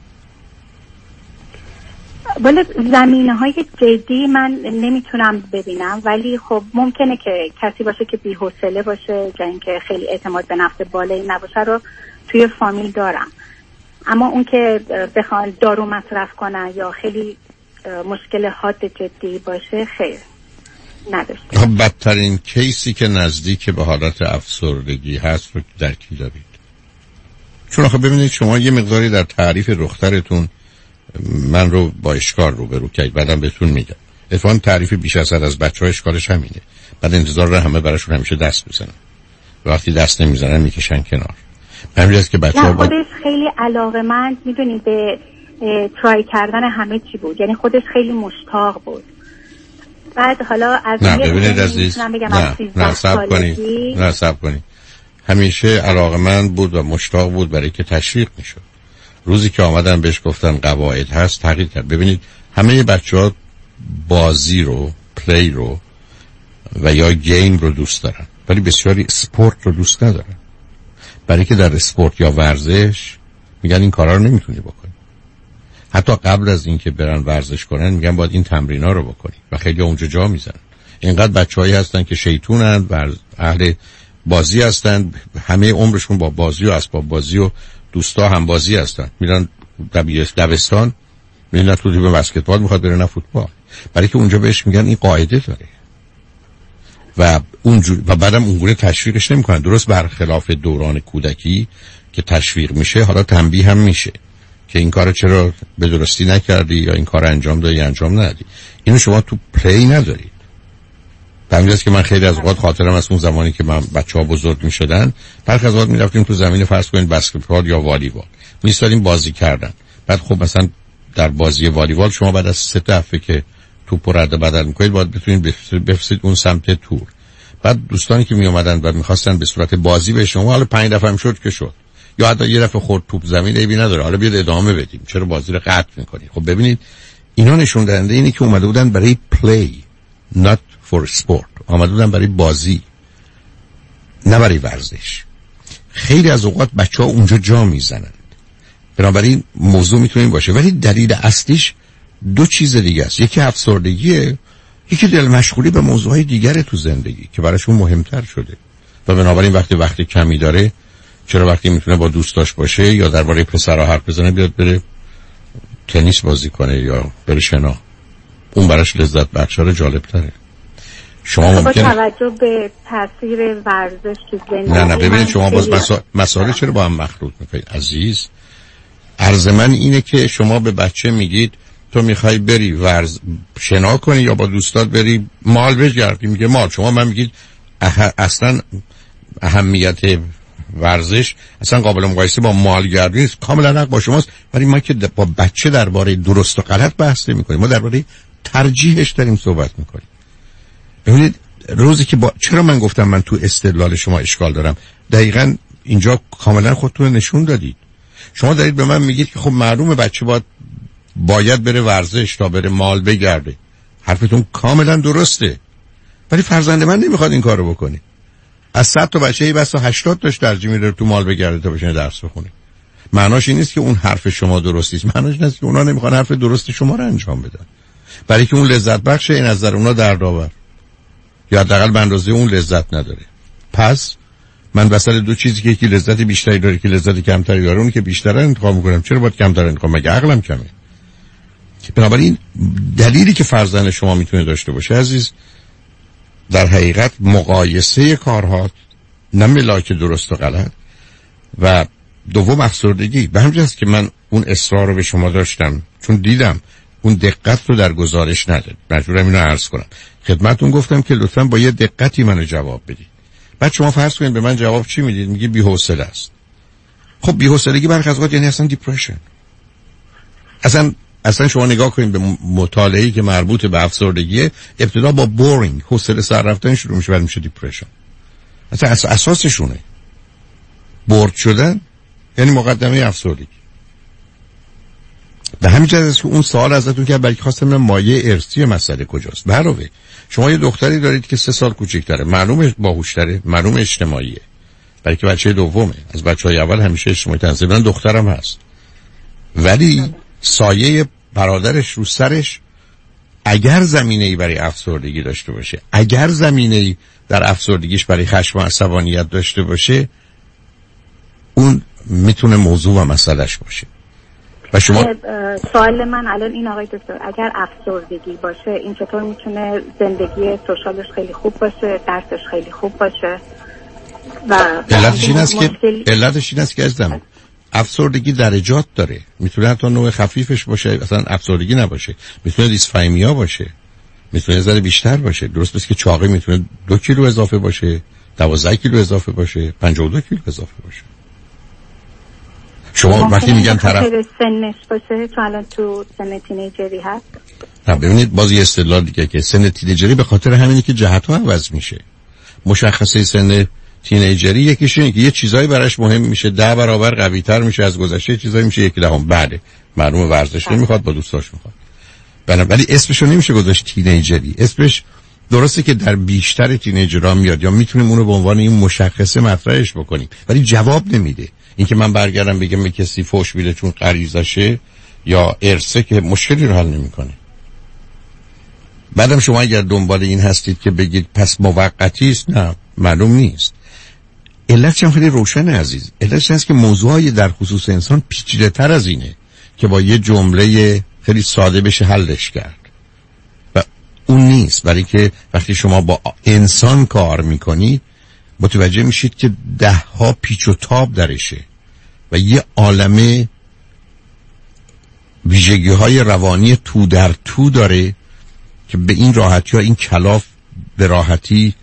ولی زمینه های جدی من نمیتونم ببینم، ولی خب ممکنه که کسی باشه که بی‌حوصله باشه یا اینکه خیلی اعتماد به نفس بالایی نباشه رو توی فامیل دارم، اما اون که بخوان دارو مصرف کنن یا خیلی مشکل حاد جدی باشه خیر نداشته. بدترین کیسی که نزدیک به حالت افسردگی هست رو در کی دارید؟ چون آخه ببینید شما یه مقداری در تعریف دخترتون من رو با اشکال رو برو کرد، بعدم بهتون میگم اتفاقاً تعریف بیش از حد از بچه‌ها اشکالش همینه، بعد انتظار رو همه براشون همیشه دست بزنن، وقتی دست نمیزنن میکشن کنار. همین است که بچه‌ها خودش با... خیلی علاقه‌مند میدونید به ترای کردن همه چی بود، یعنی خودش خیلی مشتاق بود. بعد حالا از نه ببینید عزیز، نه نه صبر کنید نه صبر کنید همیشه علاقه‌مند بود و مشتاق بود برای که تشویق میشد. روزی که آمدن بهش گفتن قواعد هست تغییر کرد. ببینید همه بچه‌ها بازی رو، پلی رو و یا گیم رو دوست دارن، ولی بسیاری اسپورت رو دوست ندارن، برای که در اسپورت یا ورزش میگن این کارا رو نمیتونی بکنی. حتی قبل از اینکه برن ورزش کنن میگن باید این تمرینا رو بکنی و خیلی اونجا جا میزنن. اینقدر بچه‌هایی هستن که شیطونن و اهل بازی هستن، همه عمرشون با بازی و اسباب بازی و دوستا هم بازی هستن، میرن دبستان میرن تو تیم بسکتبال میخواد بره نه فوتبال، برای که اونجا بهش میگن این قاعده داره و اونجوری و بعدم اونگونه تشویقش نمیکنن. درست برخلاف دوران کودکی که تشویق میشه، حالا تنبیه هم میشه که این کارو چرا به درستی نکردی یا این کار انجام دادی یا انجام ندادی. اینو شما تو پلی ندارید. همین است که من خیلی از اوقات خاطرم از اون زمانی که من بچه‌ها بزرگ می‌شدن، برخی از اوقات می‌رفتیم تو زمین فرض کنید بسکتبال یا والیبال، می‌ایستادیم بازی کردن، بعد خب مثلا در بازی والیبال شما بعد از سه دفعه که توپ رو رد بدل میکنید باید بتونید بفرستید اون سمت تور. بعد دوستانی که می اومدن و میخواستن به صورت بازی به شما، حالا پنج دفعه هم شد که شد، یا حتی یه دفعه خورد توپ زمین ایبی نداره، حالا بیاد ادامه بدیم، چرا بازی رو قطع میکنید؟ خب ببینید اینا نشون دهنده اینه که اومده بودن برای پلی not for sport، اومده بودن برای بازی نه برای ورزش. خیلی از اوقات بچه ها اونجا جا میزنند، بنابراین موضوع میتونه این باشه. ولی دلیل اصلیش دو چیز دیگه است، یکی افسردگیه، یکی دل مشغولی به موضوعهای دیگر تو زندگی که براشون مهمتر شده و بنابراین وقتی وقتی کمی داره، چرا وقتی میتونه با دوستاش باشه یا درباره پسرها حرف بزنه بیاد بره تنیس بازی کنه یا بره شنا، اون براش لذت بخش‌تره، جالب تره. شما ممکنه با توجه به تاثیر ورزش تو زندگی نه نه ببینید شما باز مسا... مسائل چرا با هم مخلوط میکنید عزیز؟ عرض من اینه که شما به بچه میگید تو میخوای بری ورز شنا کنی یا با دوستات بری مال بگردی، میگه مال. شما من میگید اح... اصلا اهمیت ورزش اصلا قابل مقایسه با مالگردی نیست. کاملا حق با شماست، ولی ما که با بچه درباره درست و غلط بحث نمی‌کنیم، ما درباره ترجیحش داریم صحبت می‌کنیم. ببینید روزی که با چرا من گفتم من تو استدلال شما اشکال دارم، دقیقاً اینجا کاملا خودتون نشون دادید. شما دارید به من میگید که خب معلومه بچه باید باید بره ورزش تا بره مال بگرده. حرفتون کاملا درسته، ولی فرزند من نمیخواد این کارو بکنه. از صد تا بچه ای بس هشتاد تاش ترجیح میده تو مال بگرده تا بشینه درس بخونه. معناش این نیست که اون حرف شما درست نیست، معناش این است که اونا نمیخوان حرف درست شما رو انجام بدن، برای که اون لذت بخشه این از نظر اونا دردآور یا حداقل به اندازه اون لذت نداره. پس من وسط دو چیزی که یکی لذت بیشتری داره که لذت کمتری داره، اون که بیشتر انتخاب میکنم. چرا باید کمتر انتخاب؟ مگه عقلم کمه؟ بنابراین دلیلی که فرزند شما میتونه داشته باشه عزیز در حقیقت مقایسه کارها، نه ملاک درست و غلط، و دوم افسردگی. به همین جاست که من اون اصرار رو به شما داشتم چون دیدم اون دقت رو در گزارش نداد، مجبورم اینو عرض کنم خدمتتون. گفتم که لطفاً با یه دقتی منو جواب بدید. بعد شما فرض کنید به من جواب چی میدید؟ میگی بی‌حوصله است. خب بی‌حوصلگی برخی از اوقات یعنی اصلا دیپرشن. اصلا اصلا شما نگاه کنید به مطالعه‌ای که مربوط به افسردگیه، ابتدا با بورینگ، حوصله سر رفتن شروع میشه، بعد میشه دیپرشن. اصلا اساسشونه بورد شدن، یعنی مقدمه افسردگی. به همین جهت است که اون سوال ازتون که بلکه خواستم من مایه ارثی مسئله کجاست. به علاوه شما یه دختری دارید که سه سال کوچیک‌تره، معلومه باهوش‌تره، معلومه اجتماعیه، بلکه بچه دومه، از بچه‌های اول همیشه اجتماعی تنظیم. من دخترم هست، ولی سایه برادرش رو سرش اگر زمینه‌ای برای افسردگی داشته باشه، اگر زمینه‌ای در افسردگیش برای خشم و عصبانیت داشته باشه، اون میتونه موضوع و مسئلهش باشه. و شما سوال من الان این آقای دکتر، اگر افسردگی باشه این چطور میتونه زندگی سوشالش خیلی خوب باشه، درسش خیلی خوب باشه؟ و علتش این است که علتش این است که عزیزم افسردگی درجات داره. میتونه حتی نوع خفیفش باشه، اصلا افسردگی نباشه، میتونه دیسفایمیا باشه، میتونه ذره بیشتر باشه. درست است که چاقی میتونه دو کیلو اضافه باشه، دوازده کیلو اضافه باشه، پنجاه و دو کیلو اضافه باشه. شما وقتی میگن طرف سنش باشه، تو الان تو سن تینیجری هست. نه ببینید باز یه استدلال دیگه که سن تینیجری به خاطر همینه که جهت‌ها عوض میشه. مشخصه سن تینیجری یکیش اینه که یه چیزایی براش مهم میشه، ده برابر قوی‌تر میشه از گذشته، چیزایی میشه یک دهم. بعد معلومه ورزش نمیخواد، با دوستاش میخواد. ولی اسمشو نمیشه گذاشت تینیجری. اسمش درسته که در بیشتر تینیجرها میاد، یا میتونیم اونو به عنوان این مشخصه مطرحش بکنیم، ولی جواب نمیده. اینکه من برگردم بگم به کسی فوش میده چون غریزشه یا ارثه، که مشکلی رو حل نمیکنه. بعدم شما اگر دنبال این هستید که بگید پس موقتی است، نه معلوم نیست. علتش هم خیلی روشنه عزیز. علتش هست که موضوعی در خصوص انسان پیچیده تر از اینه که با یه جمله خیلی ساده بشه حلش کرد، و اون نیست. برای که وقتی شما با انسان کار میکنید متوجه میشید که ده ها پیچ و تاب درشه و یه عالمه ویژگی های روانی تو در تو داره که به این راحتی ها این کلاف به راحتی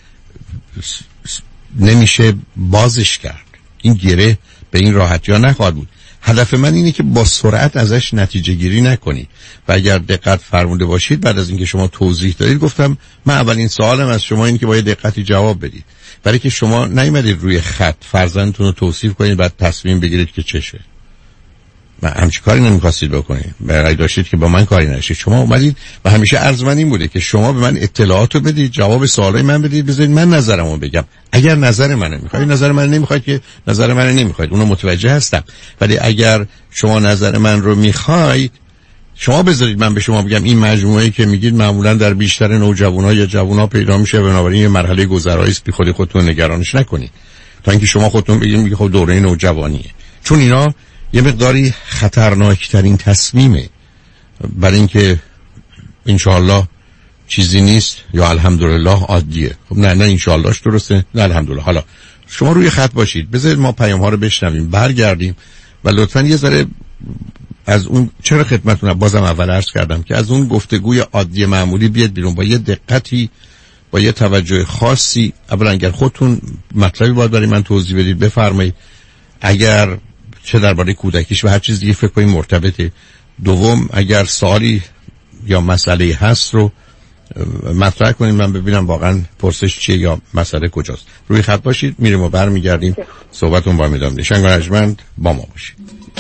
نمیشه بازش کرد. این گره به این راحتی ها نخواهد بود. هدف من اینه که با سرعت ازش نتیجه گیری نکنید. و اگر دقت فرموده باشید بعد از اینکه شما توضیح دادید گفتم من اولین سوالم از شما اینه که باید دقتی جواب بدید، برای که شما نیومدید روی خط فرزندتون رو توصیف کنید بعد تصمیم بگیرید که چشه. من همچین کاری نمیخواستید بکنید، برای داشتید که با من کاری نشید. شما اومدید و همیشه عرض من این بوده که شما به من اطلاعات رو بدید، جواب سوالای من بدید، بذارید من نظرمو بگم. اگر نظر منو میخواید، نظر من نمیخواید که نظر من نمیخواید، اونو متوجه هستم. ولی اگر شما نظر من رو میخواید، شما بذارید من به شما بگم این مجموعه‌ای که میگید معمولا در بیشتر نوجوان‌ها یا جوان‌ها پیدا میشه، بنابراین یه مرحله گذرایی است، بی خودی خودتون نگرانش نکنید تا اینکه شما خودتون بگید میگه خب دوره نوجوانیه. چون اینا یه مقداری خطرناکترین تصمیمه، برای اینکه انشاءالله چیزی نیست یا الحمدلله عادیه. خب نه نه انشاءاللهش درسته، نه الحمدلله. حالا شما روی خط باشید، بذارید ما پیام ها رو بشنویم، برگردیم و لطفاً یه ذره از اون، چرا خدمتتون بازم اول عرض کردم که از اون گفتگوی عادی معمولی بیاد بیرون، با یه دقتی، با یه توجه خاصی. اولا اگر خودتون مطلبی باید برای من توضیح بدید بفرمایید، اگر چه درباره کودکیش و هر چیز دیگه فکر کنید مرتبطه. دوم اگر سوالی یا مسئله هست رو مطرح کنید، من ببینم واقعا پرسش چیه یا مسئله کجاست. روی خط باشید، میریم و برمیگردیم صحبتون با ادامه میدیم. شنگ و ارجمند با ما باشید.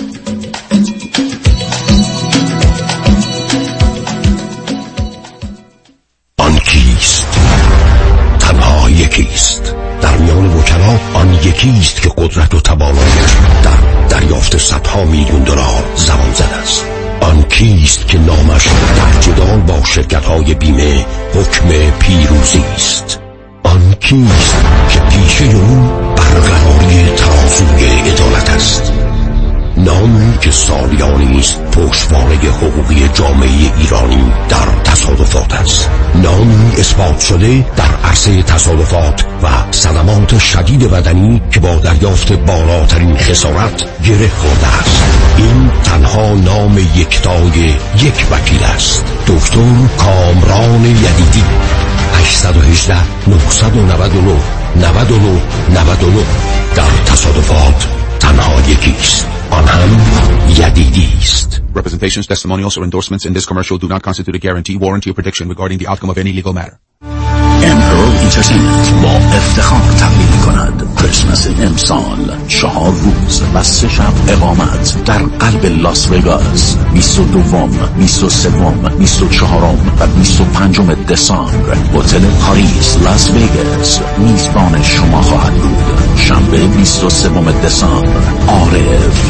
آن کیست؟ تنها یکیست. در میان وکلا آن یکیست که قدرت و تواناییش در دریافت صدها میلیون دلار زمان زده است. آن کیست که نامش در جدال با شرکت‌های بیمه حکم پیروزی است. آن کیست که پیشه او برقراری ترازوی عدالت است. نامی که سالیانی است پشتوانه حقوقی جامعه ایرانی در تصادفات است. نامی اثبات شده در عرصه تصادفات و صدمات شدید بدنی که با دریافت بالاترین خسارت گره خورده است. این تنها نام یکتای یک وکیل است، دکتر کامران یدیدی. هشت یک هشت نه نه نه نه نه نه نه. در تصادفات تنها یکیست، آن هم یدیدی است. Representations, testimonials or endorsements in this commercial do not constitute a guarantee, warranty or prediction regarding the outcome of any legal matter. امپرال اینترتینمنت با افتخار تقدیم می‌کند کریسمس امسال چهار روز و سه شب اقامت در قلب لاس وگاس، بیست و دو، بیست و سه، بیست و چهار و بیست و پنج دسامبر. هتل پاریس لاس وگاس میزبان شما خواهد بود. شنبه بیست و سه دسامبر عارف،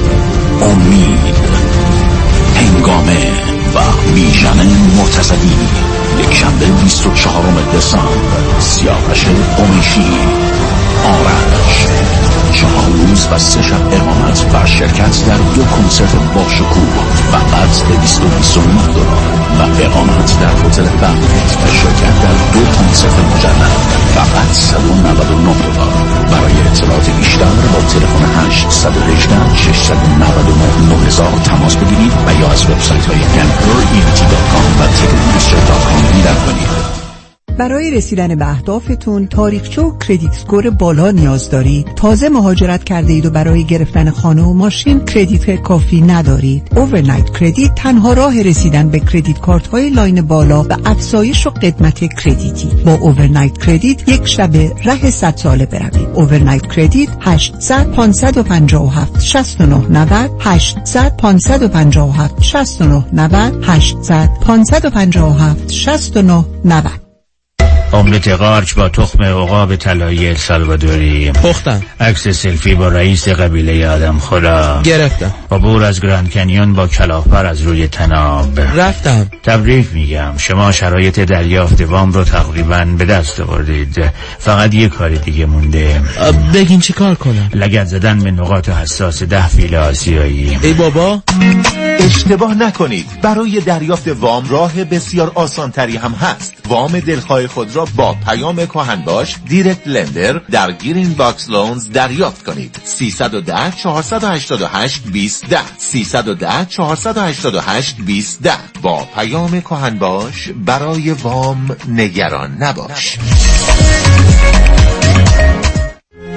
امید، هنگامه و بیژن مرتضوی. یک شنبه بیست و چهارم دسامبر سیاوش قمیشی، آرش. چهار روز و سه شب اقامت و شرکت در دو کنسرت با شکوه فقط دویست و بیست و نه دلار و اقامت در هتل بهمت و شرکت در دو کنسرت مجدد فقط صد و نود و نه دلار. برای اطلاعات بیشتر با تلفن هشت یک هشت شش نه نه نه هزار تماس بگیرید و یا از وبسایت های امپرور ای وی تی دات کام و تیکتمستر دات کام دیدن کنید. برای رسیدن به اهدافتون تاریخچه و کردیت اسکور بالا نیاز دارید؟ تازه مهاجرت کرده اید و برای گرفتن خانه و ماشین کردیت کافی ندارید؟ اوورنایت کردیت تنها راه رسیدن به کردیت کارت های لاین بالا و افزایش و قدمت کردیتی. با اوورنایت کردیت یک شب ره صد ساله بروید. اوورنایت کردیت هشتصد پانصد و پنجاه و هفت شصت و نه نود هشتصد پانصد و پنجاه و هفت شصت و نه نود هشتصد پانصد و پنجاه و هفت شصت و نه نود. املت قارچ با تخم عقاب طلایی السالوادوری. پختم. عکس سلفی با رئیس قبیله آدم خدا. گرفتم. عبور از گراند کنیون با کلاهبر از روی تناب. رفتم. تبریک میگم، شما شرایط دریافت وام رو تقریبا به دست آوردید. فقط یه کار دیگه مونده. بگین چی کار کنم؟ لگد زدن به نقاط حساس ده فیل آسیایی. ای بابا، اشتباه نکنید. برای دریافت وام راه بسیار آسانتری هم هست. وام دلخواه خود را با پیام کهن باش دیرکت لندر در گرین باکس لونز دریافت کنید. سیصد و ده چهارصد و هشتاد و هشت بیست ده سیصد و ده چهارصد و هشتاد و هشت بیست ده. با پیام کهن باش برای وام نگران نباش.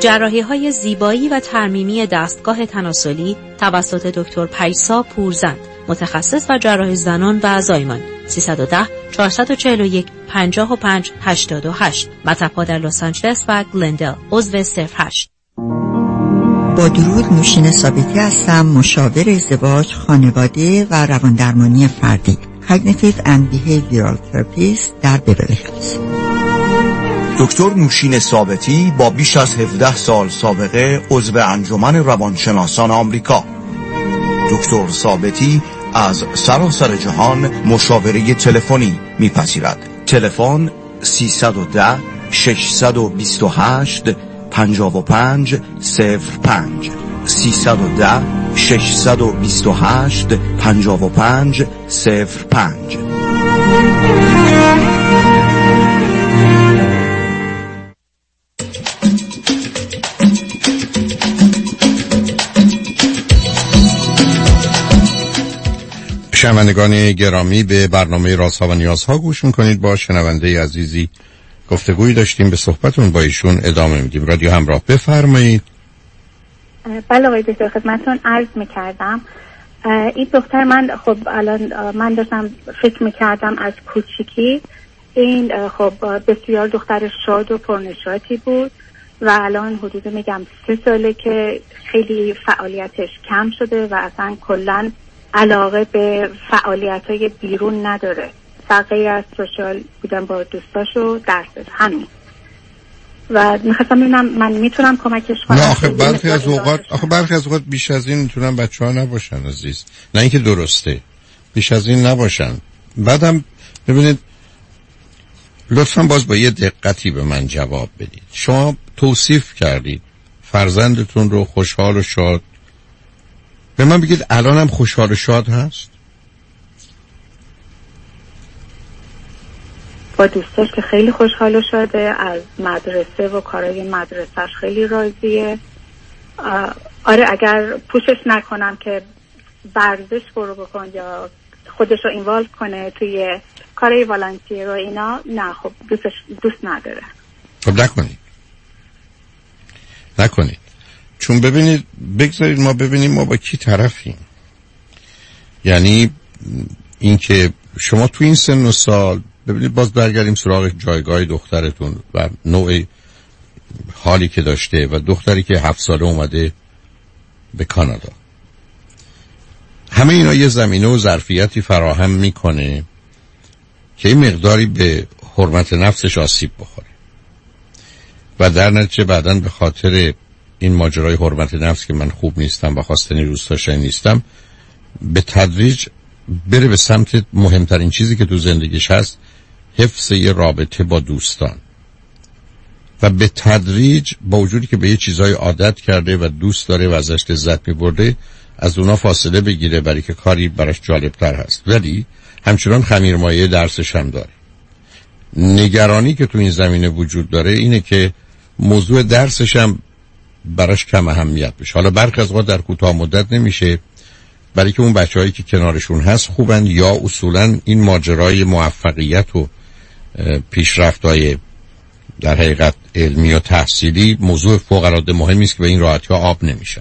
جراحی‌های زیبایی و ترمیمی دستگاه تناسلی توسط دکتر پیسا پورزن، متخصص و جراح زنان و زایمان. سیصد و ده چهارصد و چهل و یک پنجاه و پنج هشتاد و هشت. مطب‌ها در لس آنجلس و گلندل. عضو صفر هشت. با درود، نوشین ثابتی هستم، مشاور ازدواج، خانواده و رواندرمانی فردی. Cognitive and Behavioral Therapist در بیورلی هیلز. دکتر نوشین ثابتی با بیش از هفده سال سابقه عضو انجمن روانشناسان آمریکا. دکتر ثابتی از سراسر جهان مشاوره تلفنی میپذیرد. تلفن سیصد و ده ششصد و بیست و هشت پنجاه و پنج صفر پنج سیصد و ده ششصد و بیست و هشت پنجاه و پنج صفر پنج. شنوندگان گرامی، به برنامه رازها و نیازها گوش میکنید. با شنونده عزیزی گفتگویی داشتیم، به صحبتون با ایشون ادامه میدیم. رادیو همراه، بفرمایید. بله آقای دکتر، خدمتتون عرض میکردم این دختر من، خب الان من داشتم فکر میکردم از کوچیکی این خب بسیار دختر شاد و پرنشاطی بود و الان حدود میگم سه ساله که خیلی فعالیتش کم شده و اصلا کلن علاقه به فعالیت‌های بیرون نداره، غیر از سوشال بودن با دوستاش و درسش، همین. و میخواستم ببینم من میتونم کمکش کنم. نه آخه برخی از اوقات آخه برخی از اوقات بیش از این میتونن بچه‌ها نباشن عزیز. نه اینکه درسته، بیش از این نباشن. بعدم ببینید، لطفاً باز با یه دقتی به من جواب بدید. شما توصیف کردید فرزندتون رو خوشحال و شاد. به من بگید الان هم خوشحال و شاد هست؟ با دوستاش که خیلی خوشحال و شاده، از مدرسه و کارهای مدرسهش خیلی راضیه. آره اگر پوشش نکنم که ورزش برو بکن یا خودش رو اینوالو کنه توی کارهای والنتیر و اینا، نه خب دوستش دوست نداره. خب نکنید نکنید چون ببینید، بگذارید ما ببینیم ما با کی طرفیم. یعنی اینکه شما تو این سن و سال، ببینید باز برگردیم سراغ جایگاه دخترتون و نوع حالی که داشته و دختری که هفت ساله اومده به کانادا، همه اینا یه زمینه و ظرفیتی فراهم میکنه که این مقداری به حرمت نفسش آسیب بخوره و در نتیجه بعداً به خاطر این ماجرای حرمت نفس که من خوب نیستم و خواستنی روست داشتنی نیستم، به تدریج بره به سمت مهمترین چیزی که تو زندگیش هست، حفظ یه رابطه با دوستان، و به تدریج با وجودی که به یه چیزای عادت کرده و دوست داره و ازش لذت می‌برده، از اونا فاصله بگیره برای که کاری براش جالبتر هست، ولی همچنان خمیرمایه درسش هم داره. نگرانی که تو این زمینه وجود داره اینه که موضوع درسش هم براش کم اهمیت بشه. حالا برخی از وقت در کوتاه مدت نمیشه، برای که اون بچه‌هایی که کنارشون هست خوبن، یا اصولاً این ماجرای موفقیت و پیشرفت‌های در حقیقت علمی و تحصیلی موضوع فوق‌العاده مهمی است که به این راحتی ها آب نمیشن.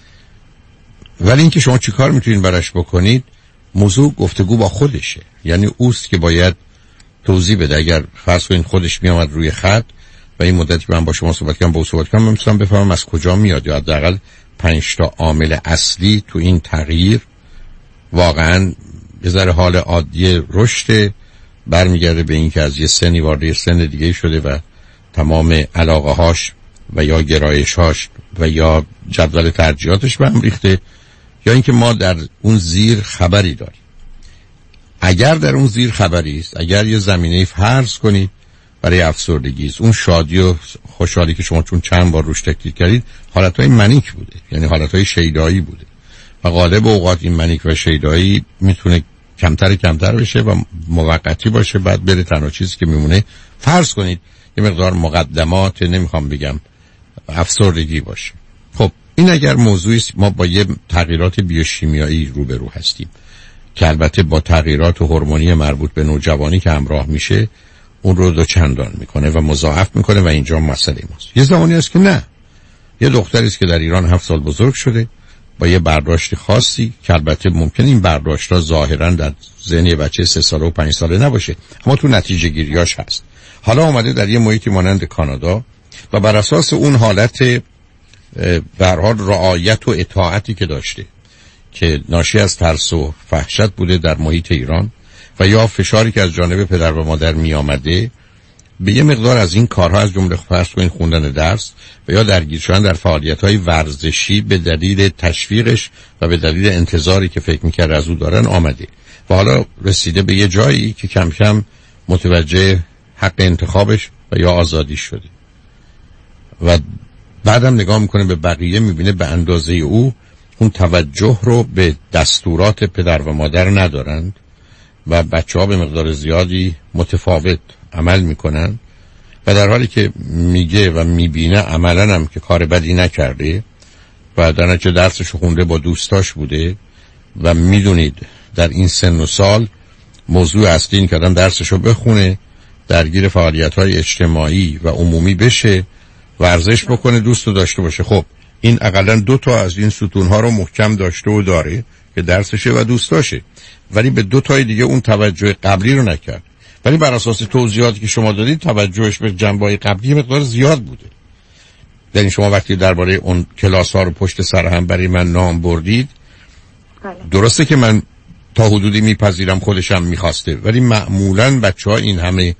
ولی اینکه شما چیکار میتونید براش بکنید، موضوع گفتگو با خودشه. یعنی اوست که باید توضیح بده. اگر فرض کنید خودش میامد روی خط و این مدتی من با شما صحبت کردم، با صحبت کردم، من میتونم بفهمم از کجا میاد، یا حداقل پنج تا عامل اصلی تو این تغییر واقعا یه ذره حال عادی رشد، برمیگرده به این که از یه سنی وارد یه سن دیگه شده و تمام علاقه هاش و یا گرایش هاش و یا جدول ترجیحاتش به هم ریخته، یا اینکه ما در اون زیر خبری داریم. اگر در اون زیر خبری است، اگر یه زمینه فرض کنید برای افسردگی است، اون شادی و خوشحالی که شما چون چند بار روش تاکید کردید حالتهای منیک بوده، یعنی حالتهای شیدایی بوده، و غالب اوقات این منیک و شیدایی میتونه کمتر کمتر بشه و موقتی باشه، بعد بره. تنها چیزی که میمونه فرض کنید یه مقدار مقدمات، نمیخوام بگم افسردگی باشه. خب این اگر موضوعی است، ما با یه تغییرات بیوشیمیایی روبرو هستیم که البته با تغییرات هورمونی مربوط به نوجوانی که همراه میشه اون رو دو چندان میکنه و مضاعف میکنه و اینجا مسئله ماست. یه زمانی هست که نه، یه دختری است که در ایران هفت سال بزرگ شده با یه برداشت خاصی که البته ممکن این برداشت‌ها ظاهراً در ذهن یه بچه سه ساله و پنج ساله نباشه، اما تو نتیجه گیریاش هست. حالا اومده در یه محیطی مانند کانادا و بر اساس اون حالت به هر حال رعایت و اطاعتی که داشته که ناشی از ترس و وحشت بوده در محیط ایران و یا فشاری که از جانب پدر و مادر می آمده، به یه مقدار از این کارها از جمله فرض کنین خوندن درس و یا درگیر شدن در فعالیت‌های ورزشی به دلیل تشویقش و به دلیل انتظاری که فکر می‌کرد از او دارن آمده و حالا رسیده به یه جایی که کم کم متوجه حق انتخابش و یا آزادی شده و بعدم نگاه میکنه به بقیه، میبینه به اندازه او اون توجه رو به دستورات پدر و مادر ندارند و بچه ها به مقدار زیادی متفاوت عمل میکنن و در حالی که میگه و میبینه عملا هم که کار بدی نکرده و در نتیجه درسش خونده با دوستاش بوده و میدونید در این سن و سال موضوع اصلی این که آدم درسشو بخونه، درگیر فعالیت‌های اجتماعی و عمومی بشه، ورزش بکنه، دوست رو داشته باشه. خب این اقلا دو تا از این ستون‌ها رو محکم داشته و داره که درسشه و دوستاشه، ولی به دو تای دیگه اون توجه قبلی رو نکرد. ولی بر اساس توضیحاتی که شما دادید توجهش به جنبه‌های قبلی مقدار زیاد بوده. یعنی شما وقتی درباره اون کلاس‌ها رو پشت سر هم برای من نام بردید، درسته که من تا حدودی میپذیرم خودشم میخواسته، ولی معمولاً بچه‌ها این همه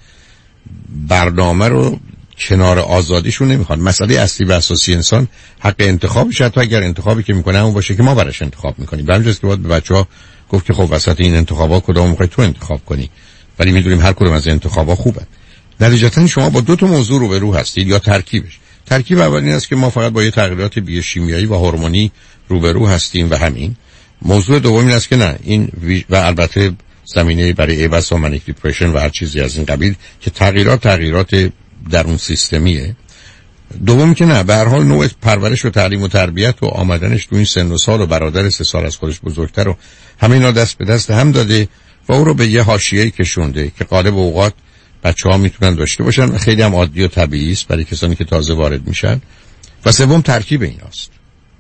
برنامه رو کنار آزادیشون نمیخوان. مسئله اصلی و اساسی انسان حق انتخابش، حتی اگر انتخابی که میکنه اون باشه که ما براش انتخاب میکنیم. برامجاست که باید به بچه‌ها گفت که خب وسط این انتخابا کدوم میخوای تو انتخاب کنی، ولی میدونیم هر کدوم از انتخابا خوبه. نتیجتاً شما با دو تا موضوع رو به رو هستید یا ترکیبش. ترکیب اول این است که ما فقط با یه تغییرات بیوشیمیایی و هورمونی روبرو هستیم و همین. موضوع دوم این است که نه این وی... و البته زمینه برای ایبس و منیک دیپرشن و هر چیزی از این قبیل که تغییرات تغییرات در اون سیستمیه. دوم که نه، به هر حال نوع پرورش و تعلیم و تربیت و آمدنش تو این سن و سال و برادر سه سال از خودش بزرگتر و همینا دست به دست هم داده و او رو به یه حاشیه‌ای کشونده که غالب اوقات بچه‌ها میتونن داشته باشن و خیلی هم عادی و طبیعی است برای کسانی که تازه وارد میشن. و سوم ترکیب ایناست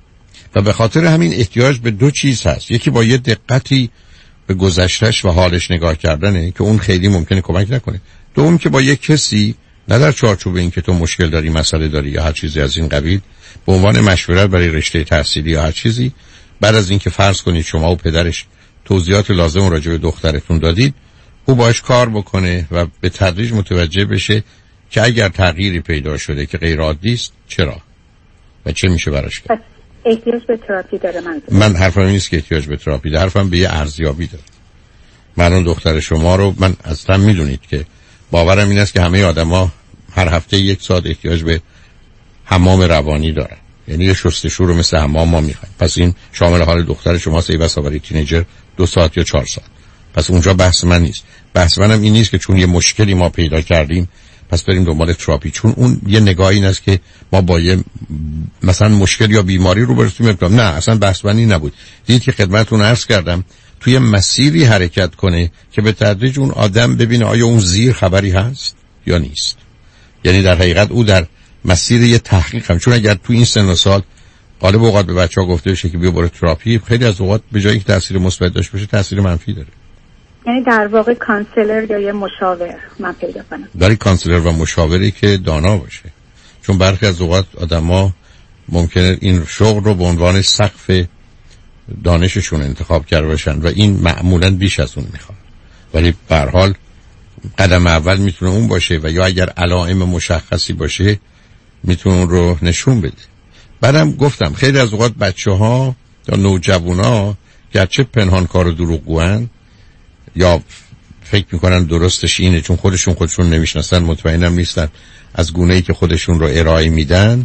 و به خاطر همین احتیاج به دو چیز هست. یکی با یه دقتی به گذشتهش و حالش نگاه کردنه که اون خیلی ممکنه کمک نکنه. دوم که با یه کسی نه در چارچوب این که تو مشکل داری، مسئله داری یا هر چیزی از این قبیل، به عنوان مشورت برای رشته تحصیلی یا هر چیزی، بعد از اینکه فرض کنید شما و پدرش توضیحات لازم راجع به دخترتون دادید، او باش کار بکنه و به تدریج متوجه بشه که اگر تغییری پیدا شده که غیر عادی است چرا و چه میشه براش کرد. احتیاج به تراپی داره. من من حرفم این نیست که احتیاج به تراپی داره، حرفم به یه ارزیابی داره. من اون دختر شما رو من اصلا میدونید که باورم این است که همه آدما هر هفته یک ساعت احتیاج به حمام روانی دارن، یعنی یه شستشو رو مثل حمام ما میخوایم. پس این شامل حال دختر شماست، ای بسا برای تینیجر دو ساعت یا چهار ساعت. پس اونجا بحث من نیست. بحث منم این نیست که چون یه مشکلی ما پیدا کردیم پس بریم دنبال تراپی، چون اون یه نگاهی این است که ما با یه مثلا مشکل یا بیماری رو برسیم. نه اصلا بحث من این نبود. دیدید که خدمتتون عرض کردم توی مسیری حرکت کنه که به تدریج اون آدم ببینه آیا اون زیر خبری هست یا نیست. یعنی در حقیقت او در مسیر یه تحقیق هم، چون اگر تو این سن و سال غالب اوقات به بچه‌ها گفته بشه که بیا برو تراپی، خیلی از اوقات به جایی که تاثیر مثبت داشته باشه تاثیر منفی داره. یعنی در واقع کانسلر یا یه مشاور من پیدا کنم. داری کانسلر و مشاوری که دانا باشه، چون برخی از اوقات آدما ممکنه این شغل رو به عنوان سقف دانششون انتخاب کرده باشن و این معمولاً بیش از اون میخواد، ولی به هر حال قدم اول میتونه اون باشه و یا اگر علائم مشخصی باشه میتونه اون رو نشون بده. بعدم گفتم خیلی از اوقات بچه‌ها یا نوجوانا گرچه پنهانکار و دروغگوان یا فکر میکنن درستش اینه چون خودشون خودشون نمیشناسن، مطمئنم نیستن از گونه‌ای که خودشون رو ارائه میدن،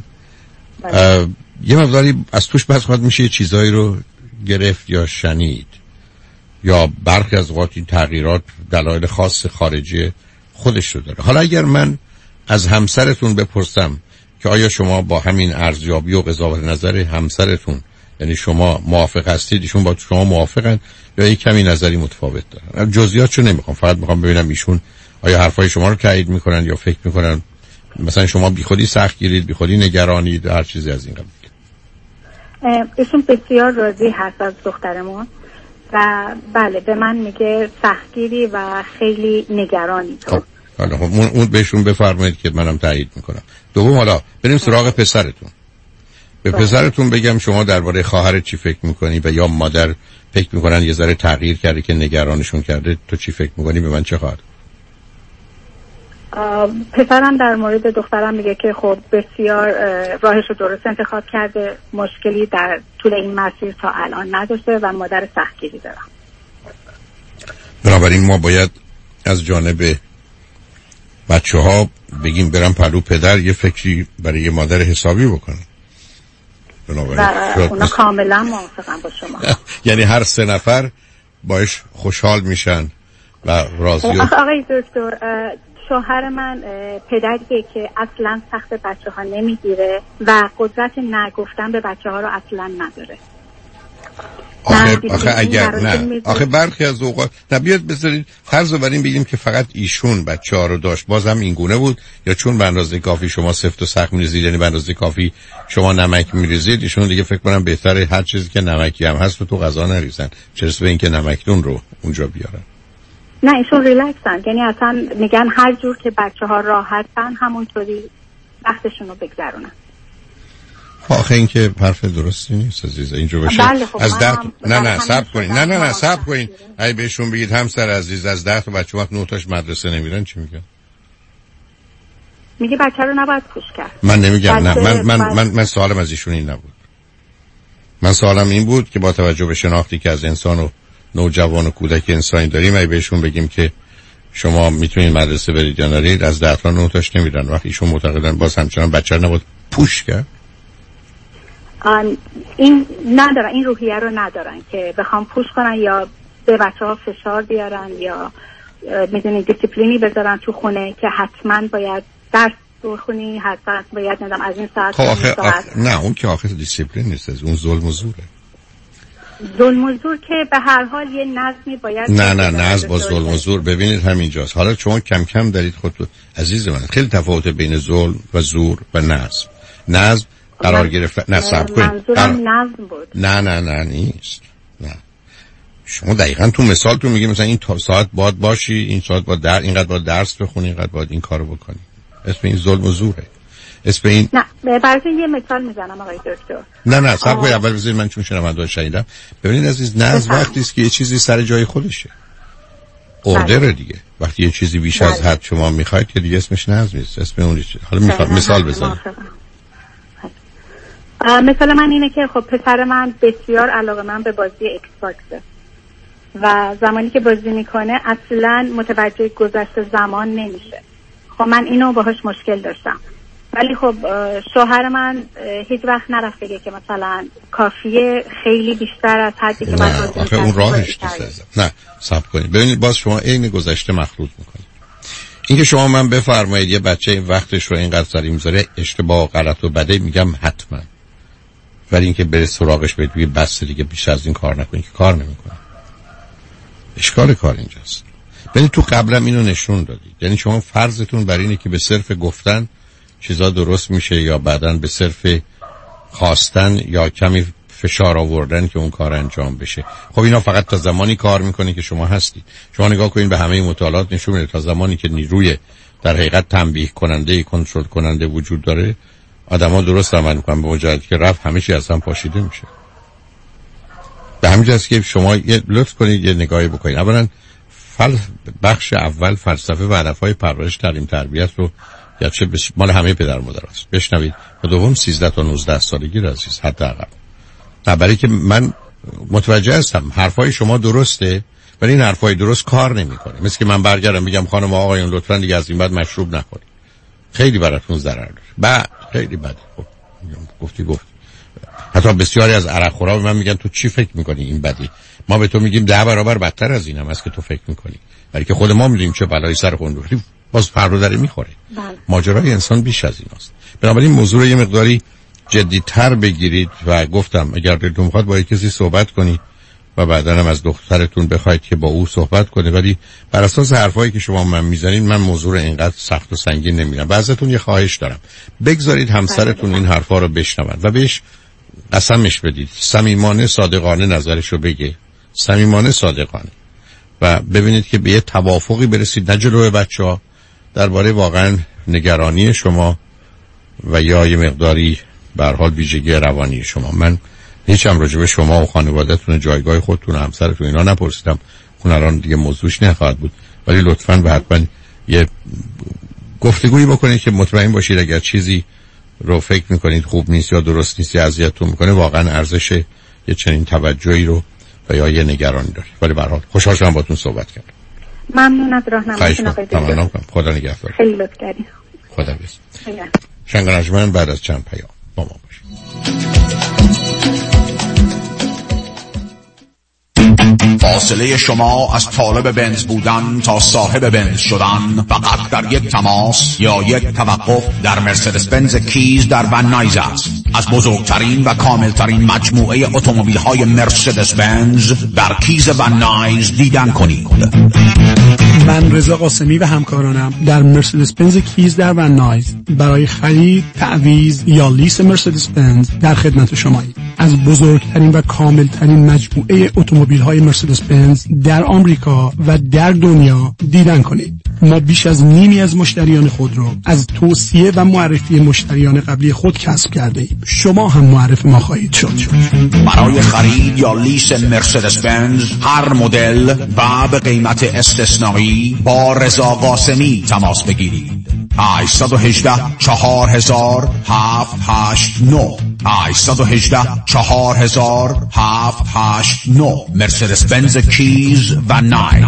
یه مقداری از توش بس خواهد میشه یه چیزایی رو گرفت یا شنید، یا برخی از اوقات این تغییرات دلایل خاص خارجی خودش رو داره. حالا اگر من از همسرتون بپرسم که آیا شما با همین ارزیابی و قضاوت نظر همسرتون، یعنی شما موافق هستید، ایشون با شما موافقن یا یک کمی نظری متفاوت دارن؟ جزئیاتشو نمیخوام، فقط میخوام ببینم ایشون آیا حرفای شما رو تایید میکنن یا فکر میکنن مثلا شما بیخودی سخت گیرید، بیخودی نگرانید، هر چیزی از این قبیل؟ ایشون بسیار راضی هست از دخترمون و بله به من میگه سختگیری و خیلی نگرانی. خب حالا اون اون بهشون بفرمایید که منم تایید میکنم. دوم حالا بریم سراغ پسرتون. به پسرتون بگم شما درباره خواهرت چی فکر میکنی و یا مادر فکر میکنن یه ذره تغییر کرده که نگرانشون کرده، تو چی فکر میکنی؟ به من چه خواهد؟ پسرم در مورد دخترم میگه که خب بسیار راهش رو درست انتخاب کرده، مشکلی در طول این مسیر تا الان نداشته و مادر سختگیری داره. بنابراین ما باید از جانب بچه ها بگیم برم پلو پدر یه فکری برای یه مادر حسابی بکنن. و اونا کاملا موافقم با شما. یعنی هر سه نفر باش خوشحال میشن و راضی. آقای دکتر، شوهر من پدریه که اصلا سخت بچه ها نمیگیره و قدرت نگفتن به بچه ها رو اصلا نداره. آخه, آخه اگر نه آخه برخی از اوقات نبیاد بذارید فرض رو بریم بگیم که فقط ایشون بچه ها رو داشت باز هم این گونه بود، یا چون به اندازه کافی شما سفت و سخت میریزید، یعنی به اندازه کافی شما نمک میریزید، ایشون دیگه فکر کنم بهتره هر چیزی که نمکی هم هست رو تو غذا نریزن، چرا به این که نمکدون رو اونجا بیارن. نه ایشون ریلکسن، یعنی اصلا میگن هر جور که بچه ها راحتن همونطوری وقتشون رو بگذرونن. آخه این که حرف درستی نیست عزیزه، اینجا بشه بله خب از ده نه نه صبر کنین نه نه نه صبر کنین اگه بهشون بگید همسر عزیز از ده تا بچه وقت نه تاش مدرسه نمیرن چی میگن؟ میگه بچه رو نباید پوش کرد. من نمیگم نه من من من, من, من سوالم از ایشون این نبود. من سوالم این بود که با توجه به شناختی که از انسان و نوجوان و کودک انسانی داریم اگه بهشون بگیم که شما میتونید مدرسه برید یا نرید، از ده تا نه تاش نمیرن، وقتی ایشون معتقدن باز همچنان بچه رو نباید پوش کرد. این ندارن، این روحیه رو ندارن که بخوام پوش کنن یا به بچه ها فشار بیارن یا میدونی دیسیپلینی بذارن تو خونه که حتما باید درس بخونی، حتما باید ندم از این ساعت. خب آخه, آخه نه اون که آخه دیسیپلین نیست، اون ظلم و زوره. ظلم و زور که به هر حال یه نظمی باید نه نه نظم با ظلم و زور ببینید همینجاست. حالا شما کم کم دارید خودتون عزیز من خیلی تفاوت بین ظلم و زور و نظم. نظم قرار گرفتن نه صبر کنید نظم بود. نه نه نه نیست. نه شما دقیقاً تو مثال تو میگی مثلا این ساعت باید باشی، این ساعت باید در اینقدر باید درس بخونی، اینقدر باید این کارو بکنی. اسم این ظلم و زوره. اسم این نه برای یه مثال میزنم آقای دکتر. نه نه صبر کنید اول بذارید من چون شنونده شنیدم. ببینید عزیز نظم وقتی است که یه چیزی سر جای خودشه. اوردر دیگه. وقتی یه چیزی بیش از حد شما میخواید که دیگه اسمش نظم نیست، اسم اون چیز. حالا میخوام مثال بزنم. مثال من اینه که خب پسر من بسیار علاقه من به بازی ایکس باکسه و زمانی که بازی میکنه اصلا متوجه گذشته زمان نمیشه. خب من اینو باهاش مشکل داشتم، ولی خب شوهر من هیچ وقت نرفت بگه که مثلا کافیه خیلی بیشتر از حدی که من بازی میکنم. آخه اون راهش نیست. نه صبر کنید ببینید باز شما عین گذشته مخلوط میکنید. اینکه شما من بفرمایید یه بچه این وقتش رو اینقدر سری میذاره اشتباه غلط و بده، میگم حتما، ولی اینکه بره سراغش بگید بگید بس دیگه بیش از این کار نکنید که کار نمیکنه. اشکال کار اینجاست. یعنی تو قبلا اینو نشون دادید، یعنی شما فرضتون بر اینه که به صرف گفتن چیزا درست میشه یا بعدن به صرف خواستن یا کمی فشار آوردن که اون کار انجام بشه. خب اینا فقط تا زمانی کار میکنه که شما هستید. شما نگاه کنید به همه مطالعات نشون میده تا زمانی که نیروی در حقیقت تنبیه کننده کنترل کننده وجود داره آدما درست عمل میکنن، به مجردی که رفت همه چی از هم پاشیده میشه. به همین جاست که شما یه لطف کنید یه نگاهی بکنید. اولا فل بخش اول فلسفه و هدفهای پرورش تعلیم تربیت رو گرچه بش... مال همه پدر مادر است بشنوید. و دوم سیزده تا نوزده سالگی رسید حداقل. نه برای که من متوجه هستم حرفای شما درسته ولی این حرفای درست کار نمیکنه. مثل که من برگردم بگم خانم و آقایون لطفاً دیگه از این بعد مشروب نخورید، خیلی براتون ضرر داره. بعد خیلی بده. خب گفتی گفت حتی بسیاری از عرقخورا به من میگن تو چی فکر میکنی این بدی؟ ما به تو میگیم ده برابر بدتر از این هم است که تو فکر میکنی، ولی که خود ما میدونیم چه بلایی سر خون دوختی باز فردا داره میخوره. ماجرای انسان بیش از این است. بنابراین موضوع رو یه مقداری جدی‌تر بگیرید و گفتم اگر دلتون میخواد با کسی صحبت کنید و بعداً هم از دخترتون بخواید که با او صحبت کنه، ولی بر اساس حرفایی که شما من میزنین من موضوع رو اینقدر سخت و سنگین نمیرم. بعضیتون یه خواهش دارم، بگذارید همسرتون این حرفا رو بشنون و بهش قسمش بدید، صمیمانه صادقانه نظرشو بگه، صمیمانه صادقانه، و ببینید که به یه توافقی برسید، نه جلوی بچه‌ها، درباره واقعا نگرانی شما و یا یه مقداری به هر حال ویژگی روانی شما. من هیچم راجع به شما و خانواده‌تون، جایگاه خودتون و همسرتون اینا نپرسیدم، اون الان دیگه موضوعش نخواهد بود، ولی لطفاً و حتما یه گفتگویی بکنید که مطمئن باشید اگر چیزی رو فکر میکنید خوب نیست یا درست نیست یا اذیتتون میکنه، واقعا ارزش یه چنین توجهی رو و یا یه نگرانی داره. ولی به هر حال خوشحال شدم باهاتون صحبت کردم. ممنون از راهنماییتون آقای دکتر. خدا نگهدار. خیلی لطف کردید. خدا بیست. شنگانجمن بعد از چند پیام با ما باشید. فاصله شما از طالب بنز بودن تا صاحب بنز شدن فقط در یک تماس یا یک توقف در مرسدس بنز کیز در ون نایز است. از بزرگترین و کاملترین مجموعه اتومبیل‌های مرسدس بنز در کیز ون نایز دیدن کنید. من رضا قاسمی و همکارانم در مرسدس بنز کیز در ون نایز برای خرید، تعویض یا لیس مرسدس بنز در خدمت شماییم. از بزرگترین و کاملترین مجموعه اتومبیل‌های مرسدس بنز در آمریکا و در دنیا دیدن کنید. ما بیش از نیمی از مشتریان خود رو از توصیه و معرفی مشتریان قبلی خود کسب کرده ایم. شما هم معرف ما خواهید شد. برای خرید یا لیس مرسدس بنز هر مدل و به قیمت استثنایی با رضا قاسمی تماس بگیرید. هشت یک هشت چهار هزار هفت هشت نه هشت یک هشت چهار هزار هفت هشت نه مرسدس بنز کیز و نایز.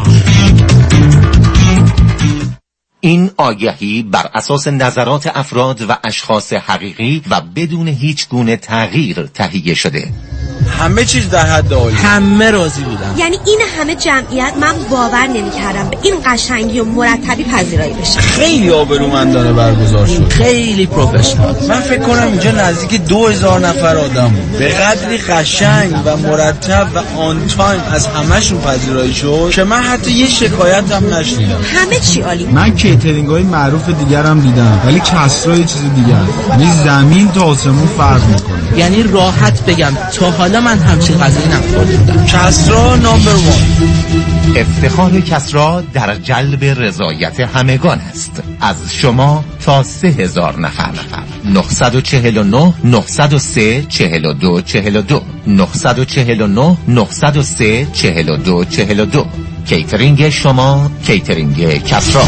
این آگهی بر اساس نظرات افراد و اشخاص حقیقی و بدون هیچ گونه تغییر تهیه شده. همه چیز در حد عالی، همه راضی بودن. یعنی این همه جمعیت، من باور نمی‌کردم به این قشنگی و مرتبی پذیرایی بشه. خیلی آبرومندانه برگزار شد، خیلی پروفشنال. من فکر کنم اینجا نزدیک دو هزار نفر آدم بود. به قدری قشنگ و مرتب و آن تایم از همه‌شون پذیرایی شد که من حتی یه شکایت هم نشنیدم. همه چی عالی. من کیترینگ‌های معروف دیگرم دیدم، ولی کسرا یه چیز دیگه است. یعنی زمین تا آسمون فرق می‌کنه. یعنی راحت بگم تا حالا من همچین غذایی نخوردم. کسرا نمبر وان. افتخار کسرا در جلب رضایت همگان است. از شما تا سه هزار نفر. نه چهار نه نه صفر سه چهار دو چهار دو نه چهار نه نه صفر سه چهار دو چهار دو. کیترینگ شما، کیترینگ کسرا.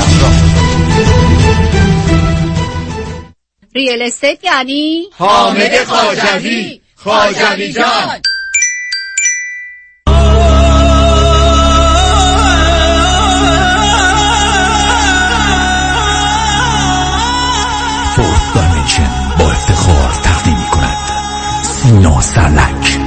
ریل استیت یعنی حامد خواجوی. خواجوی جان. فورت دایمنشن با افتخار تقدیم می کند سینا سرلک.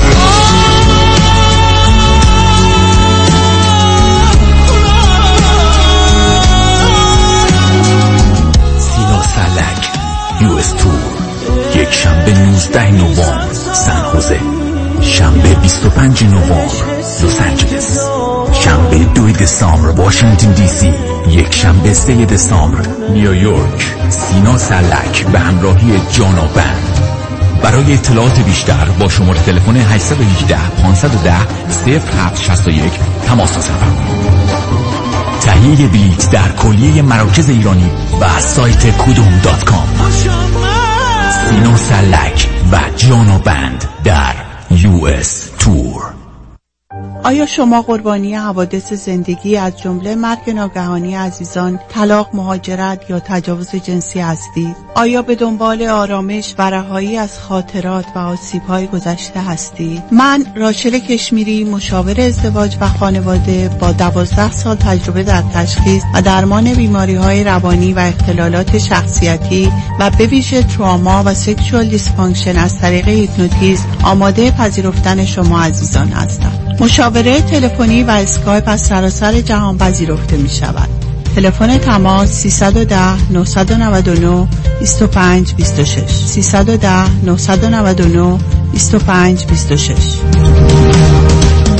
سینا سرلک یو اس تور، یک شنبه نوزده نوامبر سن خوزه، شنبه بیست و پنج نوامبر لس آنجلس، شنبه دو دسامبر واشنگتن دی سی، یک شنبه سه دسامبر نیویورک. سینا سرلک به همراهی جانا بند. برای اطلاعات بیشتر با شماره تلفن هشت یک هشت پانصد و ده صفر هفت شصت و یک تماس بگیرید. تهیه بلیط در کلیه مراکز ایرانی و سایت کدوم دات کام. سینا سرلک و جانا بند در یو اس تور. آیا شما قربانی حوادث زندگی از جمله مرگ ناگهانی عزیزان، طلاق، مهاجرت یا تجاوز جنسی هستید؟ آیا به دنبال آرامش و رهایی از خاطرات و آسیب‌های گذشته هستید؟ من راشل کشمیری، مشاور ازدواج و خانواده با دوازده سال تجربه در تشخیص و درمان بیماری‌های روانی و اختلالات شخصیتی و به ویژه تروما و سکشوال دیسفانکشن از طریق هیپنوتیزم آماده پذیرفتن شما عزیزان هستم. مشاوره تلفنی و اسکایپ از سراسر جهان پذیرفته می شود. تلفن تماس سیصد و ده نهصد و نود و نه بیست و پنج بیست و شش سیصد و ده نهصد و نود و نه بیست و پنج بیست و شش.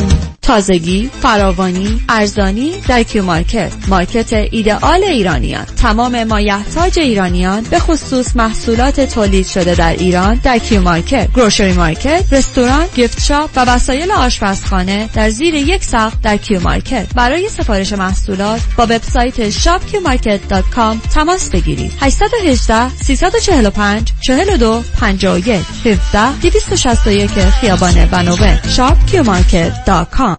تازگی، فراوانی، ارزانی در کیو مارکت. مارکت ایدئال ایرانیان. تمام مایحتاج ایرانیان به خصوص محصولات تولید شده در ایران در کیو مارکت. گروشری مارکت، رستوران، گیفت شاپ و وسایل آشپزخانه در زیر یک سقف در کیو مارکت. برای سفارش محصولات با وبسایت شاپ کیو مارکت دات کام تماس بگیرید. هشت یک هشت سه چهار پنج چهار دو پنج یک هفده دویست و شصت و یک خیابان بنوه. شاپ کیو مارکت دات کام.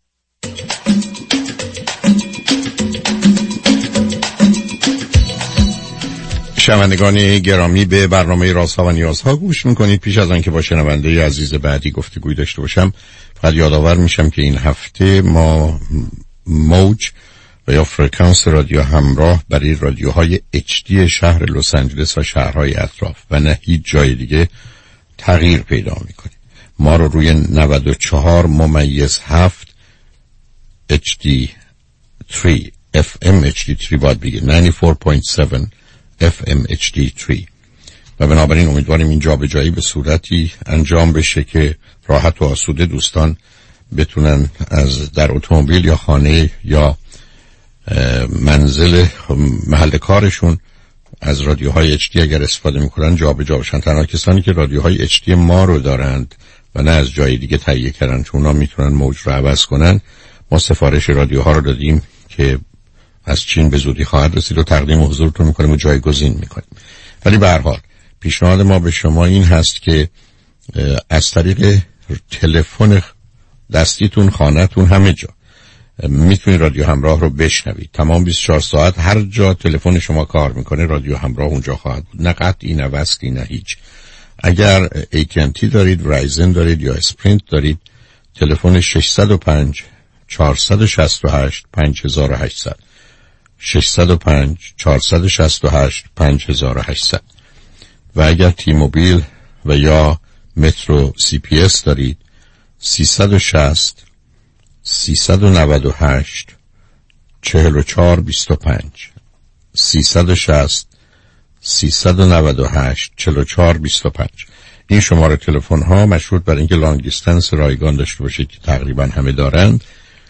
شنوندگان گرامی، به برنامه رازها و نیازها گوش میکنید. پیش از آنکه با شنونده عزیز بعدی گفتگوی داشته باشم، فقط یادآور میشم که این هفته ما موج و یا فرکانس رادیو همراه برای رادیوهای اچ دی شهر لس آنجلس و شهرهای اطراف و نه هیچ جای دیگه تغییر پیدا میکنیم. ما رو روی نود و چهار ممیز هفت اچ دی سه اف ام اچ دی سه باید بگیر، نود و چهار ممیز هفت اف ام اچ دی سه، و بنابراین امیدواریم این جابجایی به صورتی انجام بشه که راحت و آسوده دوستان بتونن از در اتومبیل یا خانه یا منزل محل کارشون از رادیوهای اچ دی اگر استفاده میکنن جابجا بشن. تنها کسانی که رادیوهای اچ دی ما رو دارند و نه از جای دیگه تهیه کردن، چون اونا میتونن موج رو عوض کنن. ما سفارش رادیوها رو دادیم که از چین به زودی خواهد رسید و تقدیم حضورتون میکنیم و جایگزین میکنیم. ولی به هر حال پیشنهاد ما به شما این هست که از طریق تلفن دستیتون، خانه‌تون، همه جا میتونید رادیو همراه رو بشنوید. تمام بیست و چهار ساعت هر جا تلفن شما کار میکنه رادیو همراه اونجا خواهد بود. نه قطعی، نه وصلی، نه هیچ. اگر ای تی ان تی دارید، رایزن دارید یا اسپرینت دارید، تلفن شش صفر پنج چهار شش هشت پنج هزار و هشتصد شش صفر پنج چهار شش هشت پنج هزار و هشتصد. و اگر تی موبیل و یا مترو سی پی اس دارید، سیصد و شصت سیصد و نود و هشت چهل و چهار بیست و پنج سیصد و شصت سیصد و نود و هشت چهل و چهار بیست و پنج. این شماره تلفن ها مشروط بر اینکه لانگ دیستنس رایگان داشته باشید که تقریبا همه دارند.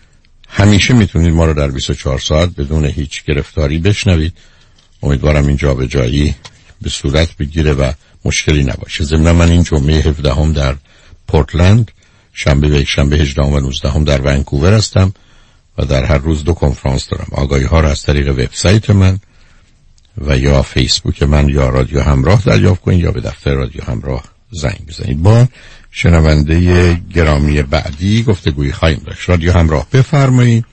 همیشه میتونید ما رو در بیست و چهار ساعت بدون هیچ گرفتاری بشنوید. امیدوارم این جابجایی به صورت بگیره و مشکلی نباشه. ضمن من این جمعه هفدهم در پورتلند، شنبه و یک شنبه هجدهم و نوزدهم در ونکوور هستم و در هر روز دو کنفرانس دارم. آگاهی ها رو از طریق وبسایت من و یا فیسبوک من یا رادیو همراه دریافت کنید یا به دفتر رادیو همراه زنگ بزنید. با شنونده گرامی بعدی گفتگویی خواهیم داشت. رادیو همراه، بفرمایید.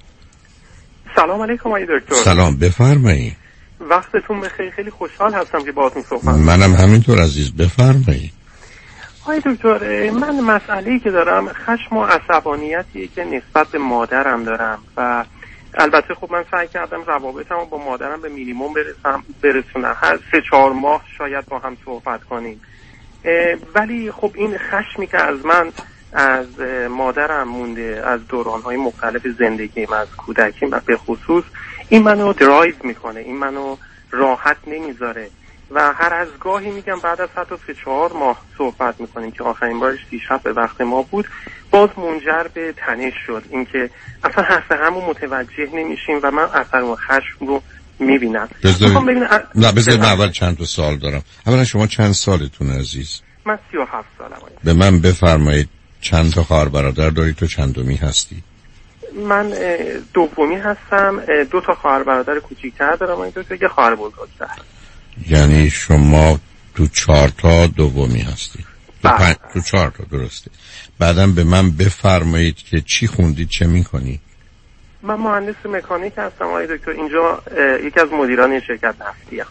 سلام علیکم آقای دکتر. سلام، بفرمایید. وقتتون بخیر، خیلی خوشحال هستم که باهاتون صحبت. منم همینطور عزیز، بفرمایید. آقای دکتر، من مسئله‌ای که دارم خشم و عصبانیتیه که نسبت به مادرم دارم و البته خب من سعی کردم روابطم رو با مادرم به مینیمم برسم برسونم، هر سه چهار ماه شاید با هم صحبت کنیم، ولی خب این خشمی که از من از مادرم مونده از دوران‌های مختلف زندگیم، از کودکیم به خصوص، این منو درایو میکنه، این منو راحت نمیذاره و هر از گاهی میگم بعد از حتی سه چهار ماه صحبت میکنیم که آخرین بارش دیشب به وقت ما بود، باز منجر به تنش شد. اینکه اصلا حرف همو متوجه نمیشیم و من اثر و خشم رو میبینم. بذارید ا... نه بذارید اول چند تا سوال دارم. اولا شما چند سالتون عزیز؟ من سی و هفت سالم. به من بفرمایید چند تا خواهر برادر دارید تو چندمی هستی؟ من دومی هستم، دو تا خواهر برادر کوچیک‌تر دارم و دو تا یه خواهر بزرگتر. یعنی شما تو چهار تا دومی هستی؟ تو, پن... تو چهار تا، درسته. بعدم به من بفرمایید که چی خوندید، چه میکنی؟ من مهندس مکانیک هستم آقای دکتر. اینجا یکی از مدیران شرکت نفتی ام.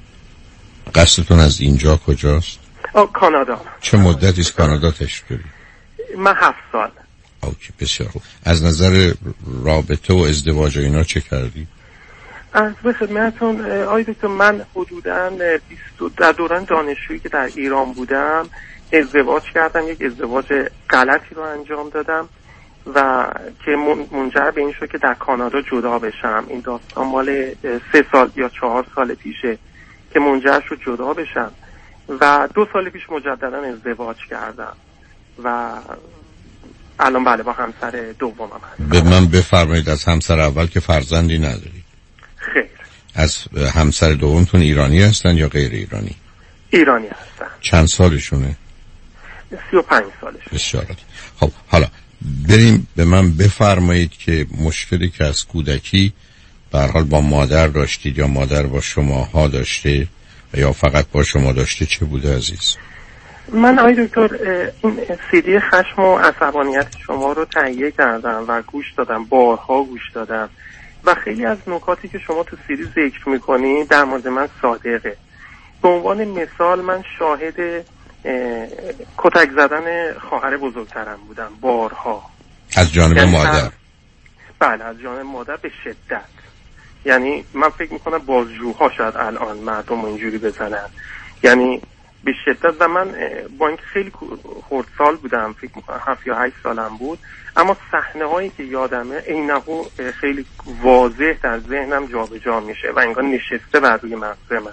قصدتون از اینجا کجاست؟ آه، کانادا. چه مدتی از کانادا تشریف داری؟ من هفت سال. اوکی، بسیار خوب. از نظر رابطه و ازدواج و اینا چه کردی؟ از به خدمتون آقای دکتر، من حدوداً بیست در دوران دانشجویی که در ایران بودم ازدواج کردم، یک ازدواج غلطی رو انجام دادم و که منجر به این شد که در کانادا جدا بشم. این داستان مال سه سال یا چهار سال پیشه که منجر شد جدا بشم و دو سال پیش مجددا ازدواج کردم و الان بله با همسر دومم هستم. به من بفرمایید از همسر اول که فرزندی ندارید؟ خیر. از همسر دومتون ایرانی هستن یا غیر ایرانی؟ ایرانی هستن. چند سالشونه؟ سی و پنج سالش. بسیار عالی. خب حالا بریم به من بفرمایید که مشکلی که از کودکی به هر حال با مادر داشتید یا مادر با شماها داشته و یا فقط با شما داشته چه بوده عزیز؟ من آقای دکتر این سیدی خشم و عصبانیت شما رو تهیه کردم و گوش دادم، بارها گوش دادم و خیلی از نکاتی که شما تو سیدی ذکر میکنید در مورد من صادقه. به عنوان مثال من شاهد کتک زدن خواهر بزرگترم بودم بارها. از جانب یعنی مادر؟ بله از جانب مادر به شدت. یعنی من فکر میکنم بازجوها شاید الان مردم اینجوری بزنن، یعنی به شدت. و من با اینکه خیلی خردسال بودم، فکر میکنم هفت یا هشت سالم بود، اما صحنه هایی که یادمه اینهو خیلی واضح در ذهنم جابجا میشه و انگار نشسته بر روی مغز من.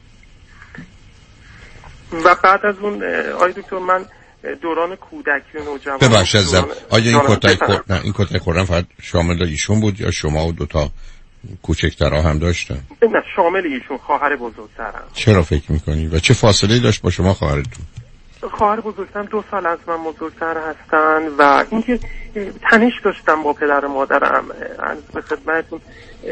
و بعد از اون آقای دکتر من دوران کودکی و نوجوانی ببخشید عزیزم، آیا این کتک خوردن این کتک خوردن فقط شامل ایشون بود یا شما و دو تا کوچکترها هم داشتن؟ نه شامل ایشون، خواهر بزرگترم. چرا فکر میکنی و چه فاصله داشت با شما خواهرتون؟ خواهر بزرگترم دو سال از من بزرگتر هستن و اینکه تنش داشتم با پدر و مادرم. از به خدمتتون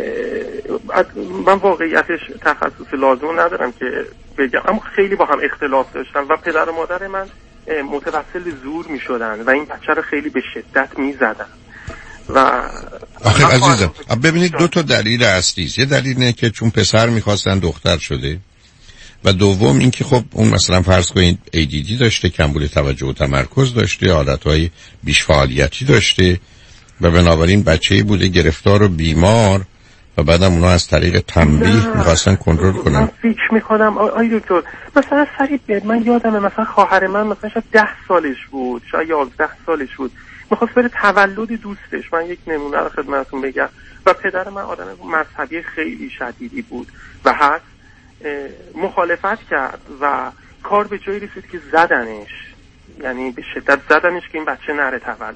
من واقعیتش تخصص لازم ندارم که بگم، اما خیلی با هم اختلاف داشتم و پدر و مادر من متوسل زور می شدن و این بچه رو خیلی به شدت می زدن. و آخه عزیزم ببینید دو تا دلیل اصلی است. یه دلیل اینه که چون پسر میخواستن دختر شده و دوم اینکه خب اون مثلا فرض کنید ای دی دی داشته، کمبود توجه و تمرکز داشته، حالتهای بیش فعالیتی داشته و بنابراین بچه‌ای بوده گرفتار و بیمار و بعدم اونا از طریق تنبیه میخواستن کنترل کنن. من فکر میکنم آی دکتر مثلا سریع بیاد، من یادمه مثلا خواهر من مثلا شاید ده سالش بود، شاید یازده سالش بود، میخواست بره تولد دوستش. من یک نمونه رو خدمتتون بگم. و پدر من آدم مذهبی خیلی شدیدی بود و هست، مخالفت کرد و کار به جایی رسید که زدنش، یعنی به شدت زدنش که این بچه نره تولد.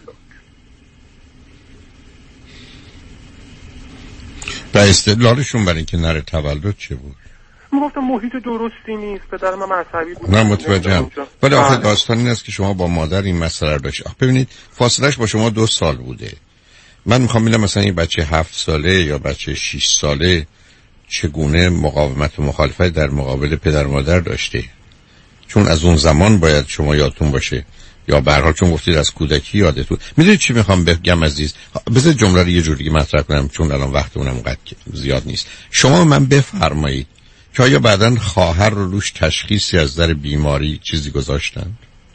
و استدلالشون برای اینکه نره تولد چه بود؟ میگفتم محیط درستی نیست، پدر من مذهبی بود. نه متوجهم. ولی آخه داستان این است که شما با مادر این مسئله رو داشت. ببینید فاصلهش با شما دو سال بوده. من میخوام ببینم مثلا این بچه هفت ساله یا بچه شش ساله چگونه مقاومت و مخالفت در مقابل پدر مادر داشته، چون از اون زمان باید شما یادتون باشه یا به هر حال چون گفتید از کودکی یادتون. میدونید چی میخوام بگم عزیز؟ بذار جمله رو یه جوری مطرح کنم چون الان وقتمونم اونقدر زیاد نیست. شما من بفرمایید که آیا بعداً خواهر رو روش تشخیصی از در بیماری چیزی گذاشتن؟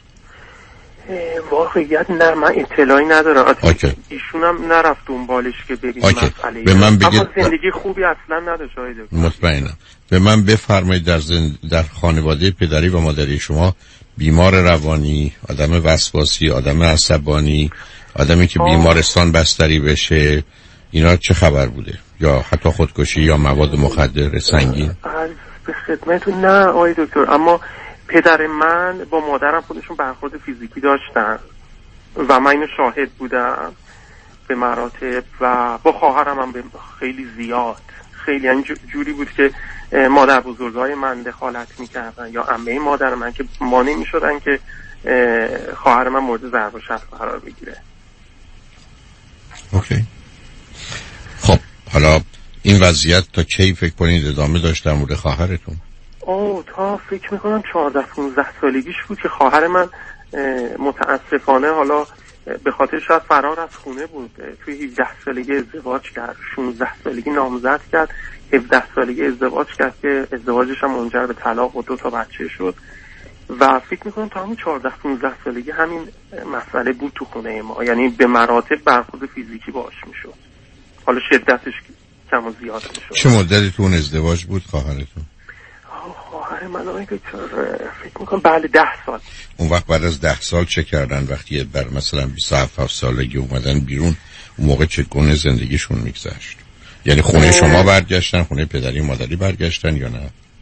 واقعیت نه، من اطلاعی ندارم. اوکی. ایشون هم نرفت دنبالش که ببینیم مسئله. به من بگید اما زندگی خوبی اصلا نداشت آقای دکتر. مطمئنم. به من بفرمایید در زند... در خانواده پدری و مادری شما بیمار روانی، آدم وسواسی، آدم عصبانی، آدمی که بیمارستان بستری بشه، اینا چه خبر بوده؟ یا حتی خودکشی یا مواد مخدر سنگین؟ از به خدمتتون نه آقای دکتر، اما پدر من با مادرم خودشون برخورد فیزیکی داشتن و من اینو شاهد بودم به مراتب و با خواهرم هم خیلی زیاد، خیلی یعنی جوری بود که مادر بزرگای من دخالت میکردن یا عمه مادر من که مانع میشدن که خواهر من مورد ضرب و شتم قرار بگیره. اوکی. خب حالا این وضعیت تا کی فکر کنید ادامه داشت در مورد خواهرتون؟ اوه تا فکر میکنم چهارده پونزده سالگیش بود که خواهر من متاسفانه حالا به خاطر شاید فرار از خونه بود، توی هجده سالگی ازدواج کرد، شانزده سالگی نامزد کرد، هفده سالگی ازدواج کرد که ازدواجش هم منجر به طلاق و دو تا بچه شد و فکر میکنم تا همین چهارده پونزده سالگی همین مسئله بود تو خونه ما، یعنی به مراتب برخورد فیزیکی باش میشد. حالا شدتش کم و زیاد میشد. چه مدتی تو اون ازدواج بود خواهرتون؟ خواهر من آقای دکتر فکر میکنم بله ده سال. اون وقت بعد از ده سال چه کردن وقتی بر مثلا بیست و هفت سالگی اومدن بیرون؟ اون موقع چگونه زندگیشون میگذشت؟ یعنی خونه شما برگشتن، خونه پدری مادری برگشتن یا نه؟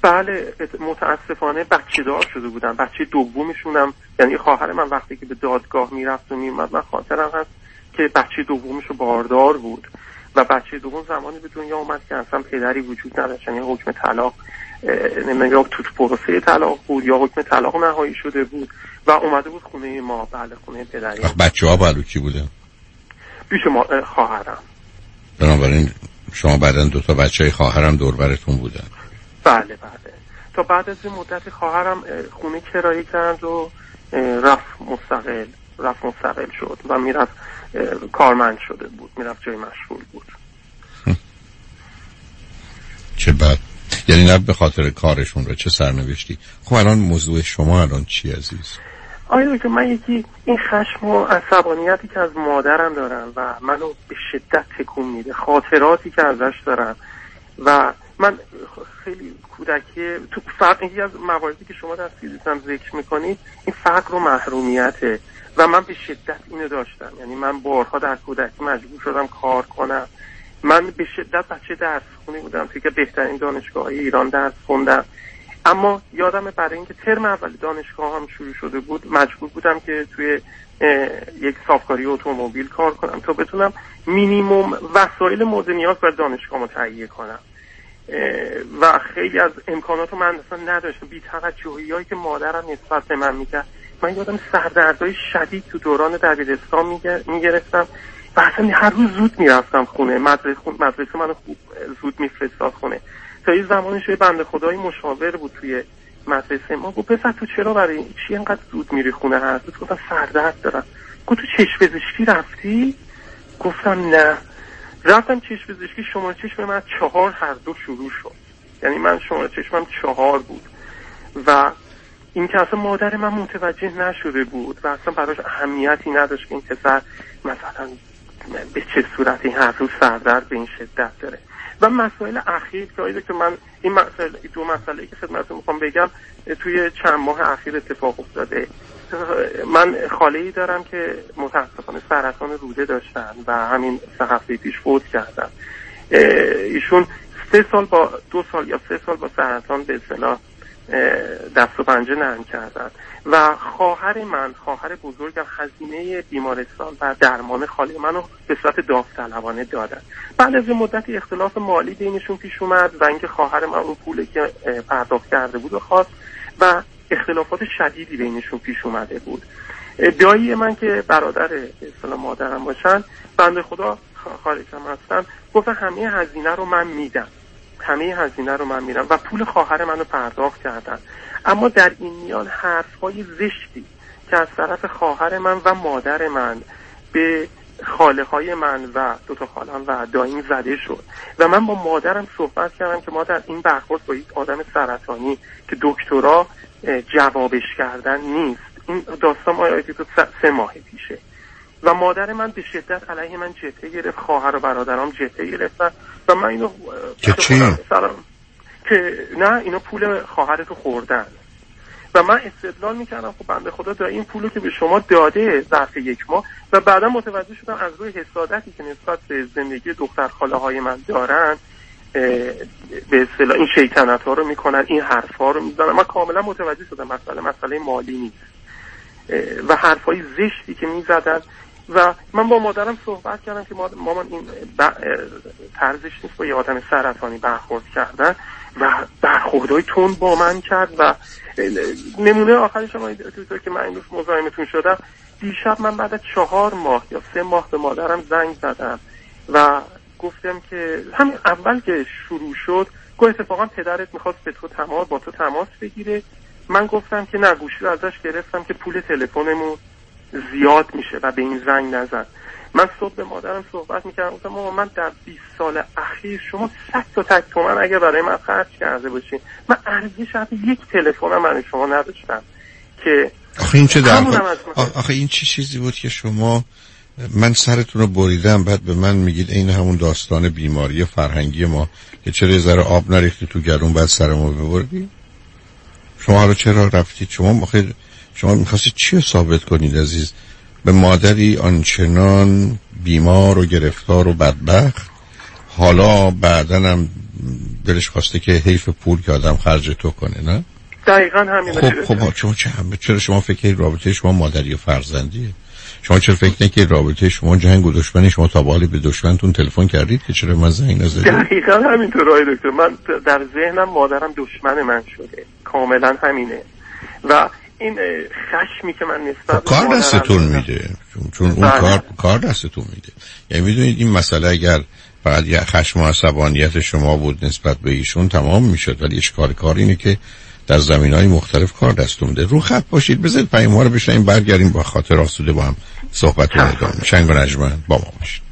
بله متاسفانه بچه دار شده بودم. بچه دومیشونم، یعنی خواهر من وقتی که به دادگاه میرفت و میومد، من خاطرم هست که بچه دومیش باردار بود و بچه دوم زمانی به دنیا اومد که اصلا پدری وجود نداشت، یعنی حکم طلاق نمیدونم یا تو پروسه طلاق بود یا حکم طلاق نهایی شده بود و اومده بود خونه ما. بله خونه پدری. بچه ها بالو کی بودن؟ پیش ما خواهرم. بنابراین شما بعدن دو تا بچه های خواهرم دور براتون بودن؟ بله بله. تا بعد از این مدت خواهرم خونه کرایه کرد و رفت مستقل رفت مستقل شد و میرفت کارمند شده بود، میرفت جای مشغول بود. چه بد. یعنی نه به خاطر کارشون رو، چه سرنوشتی. خب الان موضوع شما الان چی عزیز؟ آیا که من یکی این خشم و عصبانیتی که از مادرم دارم و منو به شدت تکون میده، خاطراتی که ازش دارم و من خیلی کودکی تو فرق، یکی از مواردی که شما در سیریزم ذکر میکنید این فقر و محرومیته و من به شدت اینو داشتم. یعنی من بارها در کودکی مجبور شدم کار کنم. من به شدت بچه درس خونی بودم توی که بهترین دانشگاه‌های ایران درس خوندم، اما یادمه برای اینکه ترم اولی دانشگاه هم شروع شده بود مجبور بودم که توی یک صافکاری اتومبیل کار کنم تا بتونم مینیمم وسایل مورد نیاز برای دانشگاهمو تهیه کنم و خیلی از امکانات رو من اصلا نداشتم. بی‌توجهی‌هایی که مادرم نسبت به من میکرد، من یادم سردردهای شدید تو دوران دبیرستان میگرفتم و اصلا هر روز زود میرفتم خونه. مدرسه مدرسه منو خوب زود میفرستاد خونه. تا یه زمانی شوی بنده خدایی مشاور بود توی مدرسه ما، گفت پسر تو چرا برای چی اینقدر زود میری خونه هر روز؟ گفتم سردرد دارم. گفت تو چشم پزشکی رفتی؟ گفتم نه. رفتم چشم پزشکی، شماره چشم من چهار هر دو شروع شد. یعنی من شماره چشمم چهار بود و این که اصلا مادر من متوجه نشده بود و اصلا براش اهمیتی نداشت که این پسر مثلا به چه صورتی هر روز سردرد به این شدت داره. و مسائل اخیر که من این مسائل دو مسئله که خدمتتون میخوام بگم توی چند ماه اخیر اتفاق افتاده. من خاله‌ای دارم که متاسفانه سرطان روده داشتن و همین سه هفته پیش فوت کردن. ایشون سه سال با دو سال یا سه سال با سرطان به اصطلاح دست و پنجه نرم کردن و خواهر من، خواهر بزرگم، هزینه بیمارستان و درمان خاله منو به صورت داوطلبانه دادن. بعد از این مدت اختلاف مالی بینشون پیش اومد و اینکه خواهر من اون پولی که پرداخت کرده بود و خواست و اختلافات شدیدی بینشون پیش اومده بود. دایی من که برادر اصلا مادرم باشن، بنده خدا خارجم هستن، گفت همه هزینه رو من میدم، همه هزینه رو من میدم و پول خواهر منو پرداخت کردن. اما در این میان حرفهای زشتی که از طرف خواهر من و مادر من به خاله های من و دوتا خالم و داییم زده شد و من با مادرم صحبت کردم که مادر این برخورد با یک آدم سرطانی که دکترا جوابش کردن نیست. این داستان آیاتی تو سه ماه پیشه و مادر من به شدت علیه من جته گرفت، خواهر و برادرام جته گرفتن و من اینو که چی؟ که نه اینا پول خواهرتو خوردن و من استدلال میکردم خب بنده خدا دا این پولو که به شما داده ظرف یک ماه و بعدا متوجه شدم از روی حسادتی که نسبت به زندگی دختر خاله های من دارن به اصطلاح این شیطنت ها رو میکنن، این حرف ها رو میزنن. من کاملا متوجه شدم مسئله مسئله مالی نیست و حرف های زشتی که میزدن و من با مادرم صحبت کردم که مامان این طرزش نیست با یه آدم سرطانی برخورد کردن و برخوردهای تون با من کرد و نمونه آخرش هم توی که من این روز مزاحمتون شدم، دیشب من بعد چهار ماه یا سه ماه به مادرم زنگ زدم و گفتم که همین اول که شروع شد گفت اتفاقا پدرت میخواست به تو تماس با تو تماس بگیره. من گفتم که نه، گوشی رو ازش گرفتم که پول تلفنمون زیاد میشه و به این زنگ نزن. من صبح به مادرم صحبت میکردم، گفتم مامان من در بیست سال اخیر شما صد تا تک تومن اگه برای من خرج کرده باشین، من ارزش حتی یک تلفنم من شما نداشتم که آخه این چه در آخه این چه چیزی بود که شما من سرتون رو بریدم بعد به من میگید این همون داستان بیماری فرهنگی ما که چرا یه ذره آب نریختی تو گلون بعد سرمو ببردی؟ شما حالا چرا رفتید؟ شما مخیر شما میخواستید چی رو ثابت کنید عزیز؟ به مادری آنچنان بیمار و گرفتار و بدبخت، حالا بعدن هم دلش خواسته که حیف پول که آدم خرج تو کنه، نه؟ دقیقاً همینه. خب خب شما چه هم چرا شما فکر رابطه شما مادری و فرزندیه؟ شما چرا فکر نکنید که رابطه شما جنگ و دشمنی شما تا بالا به دشمنتون تلفن کردید که چرا من زنگ نزدید؟ دقیقاً همینطور آقای دکتر. من در ذهنم مادرم دشمن من شده، کاملا همینه. و این خشمی که من نسبت کار دستتون میده، چون, چون اون کار کار دستتون میده. یعنی میدونید این مسئله اگر فقط یه خشم و عصبانیت شما بود نسبت به ایشون تمام میشد، ولی اشکال کار اینه که در زمینهای مختلف کار دستتون میده. رو خط باشید، بذارید پیام ها رو بشنویم، برگردیم با خاطر آسوده با هم صحبت رو ادامه. شنگ و نجمن با ما باشید.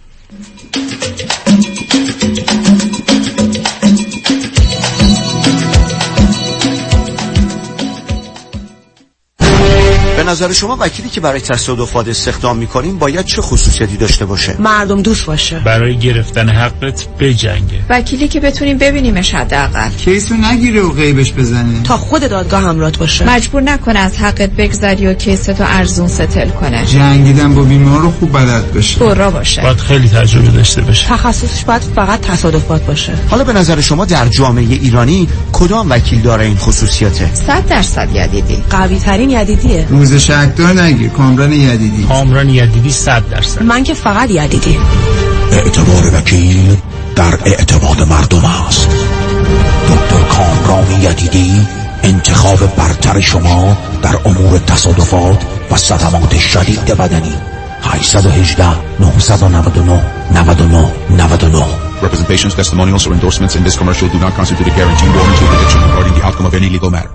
به نظر شما وکیلی که برای تصادفات استخدام می‌کنیم باید چه خصوصیاتی داشته باشه؟ مردم دوست باشه، برای گرفتن حقت بجنگه، وکیلی که بتونیم ببینیمش حداقل، کیسو نگیره و غیبش بزنه، تا خود دادگاه همراهت باشه، مجبور نکنه از حقت بگذری و کیستو ارزون ستل کنه، جنگیدن با بیمار رو خوب بلد باشه، برا باشه، باید خیلی تجربه داشته باشه، تخصصش باید فقط تصادفات باشه. حالا به نظر شما در جامعه ایرانی کدام وکیل داره این خصوصیاته؟ صد درصد یدیدی، قوی ترین یدیدیه. روز شکدار نگیر، کامران یدیدی. کامران یدیدی صد درصد. من که فقط یدیدی. اعتبار وکیل در اعتماد مردم است. دکتر کامران یدیدی انتخاب برتر شما در امور تصادفات و صدمات شدید بدنی. هشت یک هشت نه نه نه نه نه نه نه. Representations, testimonials, or endorsements in this commercial do not constitute a guarantee, warranty, or prediction regarding the outcome of any legal matter.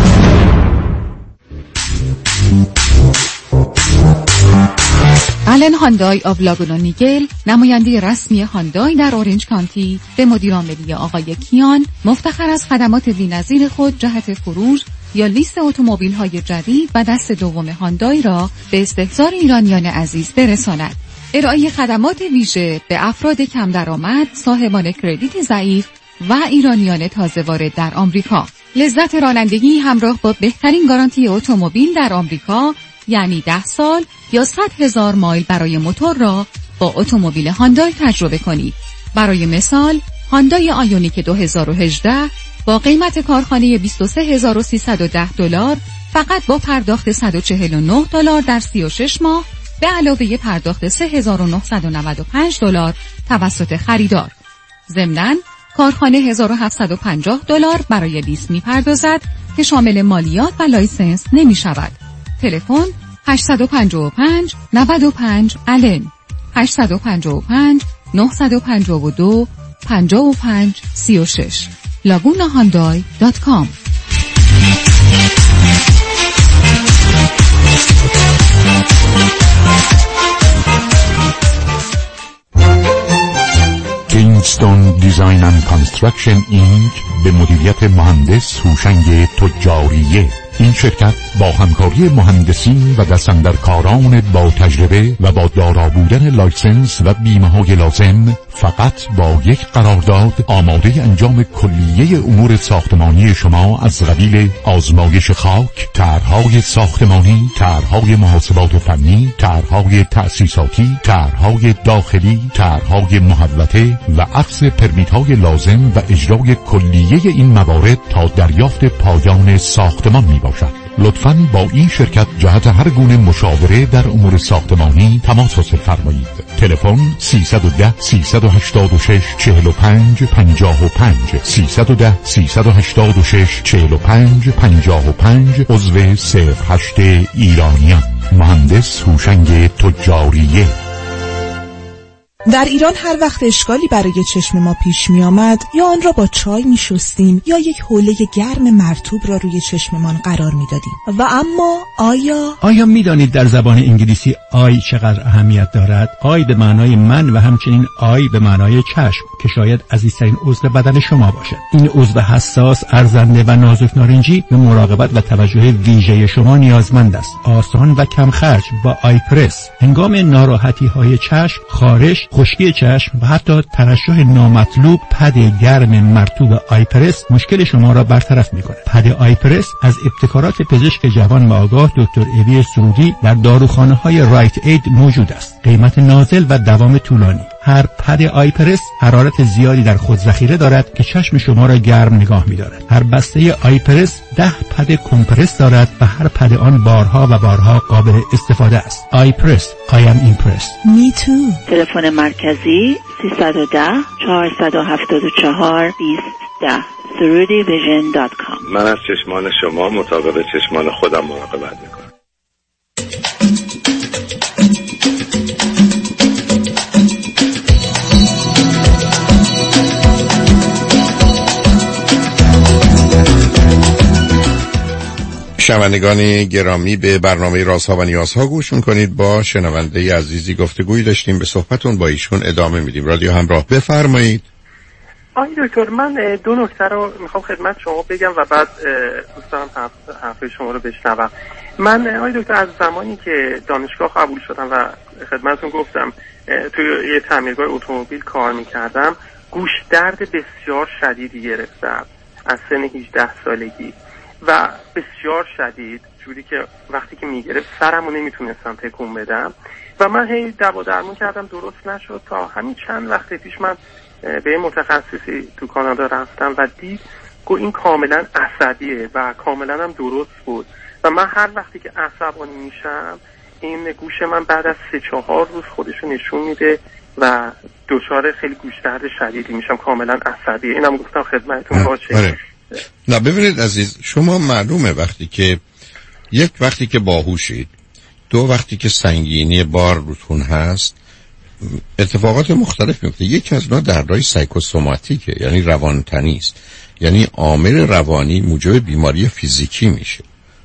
آلن هاندای آف لاگونا نیگل، نماینده رسمی هاندای در اورنج کانتی، به مدیر عاملی آقای کیان مفتخر از خدمات بی‌نظیر خود جهت فروش یا لیست اتومبیل‌های جدید و دست دوم هاندای را به استحضار ایرانیان عزیز برساند. ارائه خدمات ویژه به افراد کم درآمد، صاحبان کردیت ضعیف و ایرانیان تازه وارد در آمریکا. لذت رانندگی همراه با بهترین گارانتی اتومبیل در آمریکا، یعنی ده سال یا صد هزار مایل برای موتور را با اتومبیل هاندای تجربه کنید. برای مثال، هاندای آیونیک دو هزار و هجده با قیمت کارخانه بیست و سه هزار و سیصد و ده دلار فقط با پرداخت صد و چهل و نه دلار در سی و شش ماه به علاوه پرداخت سه هزار و نهصد و نود و پنج دلار توسط خریدار. ضمناً کارخانه هزار و هفتصد و پنجاه دلار برای لیز می‌پردازد که شامل مالیات و لایسنس نمی‌شود. تلفن هشت پنج پنج نه پنج آلن هشت پنج پنج نه پنج دو پنج پنج سه شش لاگونا هاندای دات کام. کینگستون دیزاین اند کانستراکشن اینک به مدیریت مهندس هوشنگ تجاریه. این شرکت با همکاری مهندسین و دستاندرکاران با تجربه و با دارا بودن لایسنس و بیمه های لازم فقط با یک قرارداد آماده انجام کلیه امور ساختمانی شما از قبیل آزمایش خاک، طرح‌های ساختمانی، طرح‌های محاسبات فنی، طرح‌های تأسیساتی، طرح‌های داخلی، طرح‌های محوطه و اخذ پرمیت‌های لازم و اجرای کلیه این موارد تا دریافت پایان ساختمان می باشد. لطفاً با این شرکت جهت هر گونه مشاوره در امور ساختمانی تماس حاصل فرمایید. تلفن سیصد و ده سیصد و هشتاد و شش چهل و پنج پنجاه و پنج سیصد و ده سیصد و هشتاد و شش چهل و پنج پنجاه و پنج عضو صفر هشت ایرانیان. مهندس هوشنگ تجاریه. در ایران هر وقت اشکالی برای چشم ما پیش می آمد یا آن را با چای می شستیم یا یک حوله گرم مرطوب را روی چشممان قرار می دادیم. و اما آیا آیا می دانید در زبان انگلیسی آی چقدر اهمیت دارد؟ آی به معنای من و همچنین آی به معنای چشم که شاید عزیزترین عضو بدن شما باشد. این عضو حساس، ارزنده و نازک نارنجی به مراقبت و توجه ویژه شما نیازمند است. آسان و کم خرج با آی پرس هنگام ناراحتی های چشم، خارش، خشکی چشم و حتی ترشح نامطلوب، پد گرم مرطوب آیپرس مشکل شما را برطرف می‌کند. پد آیپرس از ابتکارات پزشک جوان و آگاه دکتر اوی سرودی در داروخانه‌های رایت اید موجود است. قیمت نازل و دوام طولانی. هر پد آیپرس حرارت زیادی در خود ذخیره دارد که چشم شما را گرم نگاه می‌دارد. هر بسته آیپرس ده پد کمپرس دارد و هر پد آن بارها و بارها قابل استفاده است. آیپرس I am impressed. Me too. تلفن مرکزی سیصد و ده چهارصد و هفتاد و چهار بیست ده سرودی ویژن دات کام. من از چشمان شما مطابق چشمان خودم مراقبت میکنم. شنوندگان گرامی، به برنامه رازها و نیازها گوش میکنید. با شنونده عزیزی گفتگویی داشتیم، به صحبتون با ایشون ادامه میدیم. رادیو همراه، بفرمایید. آقای دکتر، من دو نکته رو میخوام خدمت شما بگم و بعد دوست دارم حرف شما رو بشنوم. من آقای دکتر از زمانی که دانشگاه قبول شدم و خدمتتون گفتم توی یه تعمیرگاه اتومبیل کار میکردم، گوش درد بسیار شدیدی گرفتم از سن هجده سالگی و بسیار شدید، جوری که وقتی که میگرفت سرمو نمیتونستم تکون بدم و من هی دوا درمون کردم، درست نشد. تا همین چند وقت پیش من به متخصصی تو کانادا رفتم و دید که این کاملا عصبیه و کاملا هم درست بود و من هر وقتی که عصبانی میشم این گوش من بعد از سه چهار روز خودشو نشون میده و دچار خیلی گوش درد شدیدی میشم، کاملا عصبیه. اینم گفتم خدمتتون باشه. نه ببینید عزیز، شما معلومه وقتی که یک وقتی که باهوشید، دو وقتی که سنگینی بار روتون هست، اتفاقات مختلف میفته. یکی از اینا دردهای سایکوسوماتیکه، یعنی روانتنی است. یعنی عامل روانی موجب بیماری فیزیکی میشه،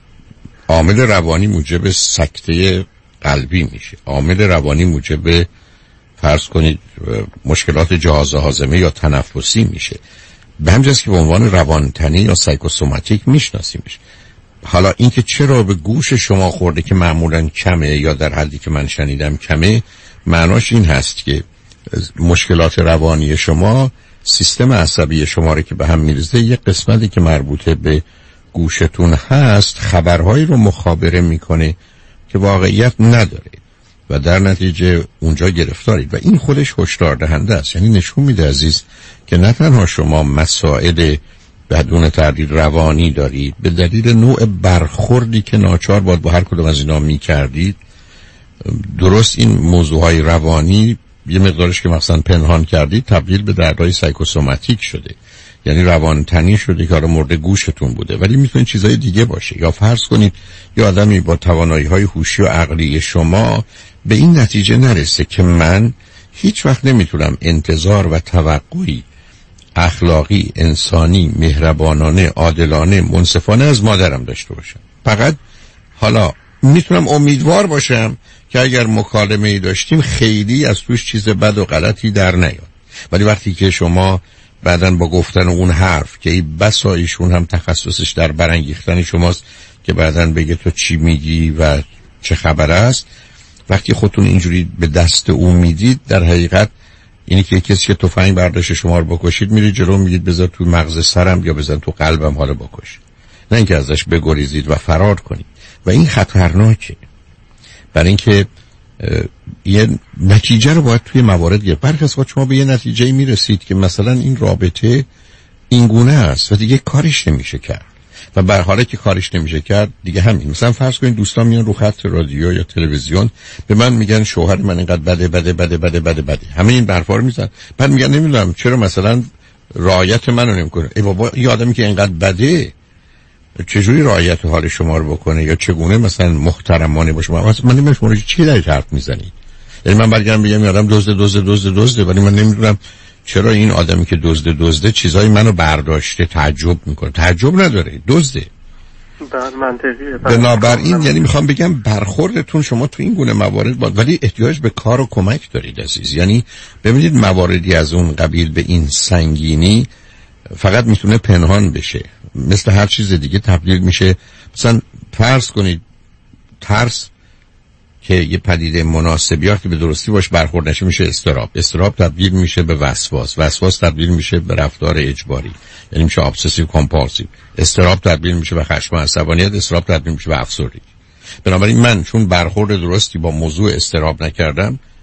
عامل روانی موجب سکته قلبی میشه، عامل روانی موجب فرض کنید مشکلات جهاز هاضمه یا تنفسی میشه. به همین جاست که به عنوان روانتنی یا سایکوسوماتیک میشناسیمش. حالا اینکه چرا به گوش شما خورده که معمولا کمه یا در حدی که من شنیدم کمه، معناش این هست که مشکلات روانی شما، سیستم عصبی شما رو که به هم میریزه، یک قسمتی که مربوطه به گوشتون هست خبرهایی رو مخابره میکنه که واقعیت نداره و در نتیجه اونجا گرفتارید و این خودش هشدار دهنده است. یعنی نشون میده عزیز که نه تنها شما مسائل بدون تردید روانی دارید، به دلیل نوع برخوردی که ناچار باید با هر کدوم از اینا میکردید. درست این موضوعهای روانی یه مقدارش که مثلا پنهان کردید تبدیل به دردهای سایکوسوماتیک شده، یعنی روانتنی شده که مورد گوشتون بوده، ولی میتونه چیزای دیگه باشه. یا فرض کنید یه آدمی با توانایی‌های هوشی و عقلی شما به این نتیجه نرسه که من هیچ وقت نمیتونم انتظار و توقعی اخلاقی، انسانی، مهربانانه، عادلانه، منصفانه از مادرم داشته باشم. فقط حالا میتونم امیدوار باشم که اگر مکالمه‌ای داشتیم خیلی از توش چیز بد و غلطی در نیاد. ولی وقتی که شما بعدن با گفتن اون حرف که ای بسا ایشون هم تخصصش در برانگیختن شماست که بعدن بگه تو چی میگی و چه خبر است، وقتی خودتون اینجوری به دست اون میدید، در حقیقت اینی که کسی که تفنگ برداشت شما رو بکشید میری جلو میگید بذار تو مغز سرم یا بزن تو قلبم حالا بکش، نه اینکه ازش بگریزید و فرار کنید. و این خطرناکه، برای اینکه یه نتیجه رو باید توی موارد گرفت. برخی از شما به یه نتیجه میرسید که مثلا این رابطه این گونه است و دیگه کارش نمیشه کرد و به حالی که کارش نمیشه کرد دیگه همین. مثلا فرض کنید دوستان میان رو خط رادیو یا تلویزیون به من میگن شوهر من اینقدر بده بده بده بده بده بده، همه این حرفا رو میزنن، بعد میگن نمیدونم چرا مثلا رعایت منو نمیکنه. ای بابا، این آدمی که اینقدر بده چجوری رعایت حال شما رو بکنه یا چگونه مثلا محترمانه باشه؟ من نمیدونم شما چی دارید حرف میزنید. یعنی من برگردم بگم آدم دزد دزد دزد دزد، ولی من نمیدونم چرا این آدمی که دزد دزده چیزای منو برداشته تعجب میکنه. تعجب نداره، دزده. بر منطقیه. بنابراین یعنی میخوام بگم برخوردتون شما تو این گونه موارد باید، ولی احتیاج به کار و کمک دارید عزیز. یعنی ببینید مواردی از اون قبیل به این سنگینی فقط میتونه پنهان بشه، مثل هر چیز دیگه تبدیل میشه. مثلا فرض کنید ترس که یه پدیده مناسبی که به درستی باش برخورد نشه میشه استراب، استراب تبدیل میشه به وسواس، وسواس تبدیل میشه به رفتار اجباری، یعنی میشه ابسسیو کامپالسیو، استراب تبدیل میشه به خشم و عصبانیت، استراب تبدیل میشه به افسردگی. بنابراین من چون برخورد درستی با موضوع استراب نکردم،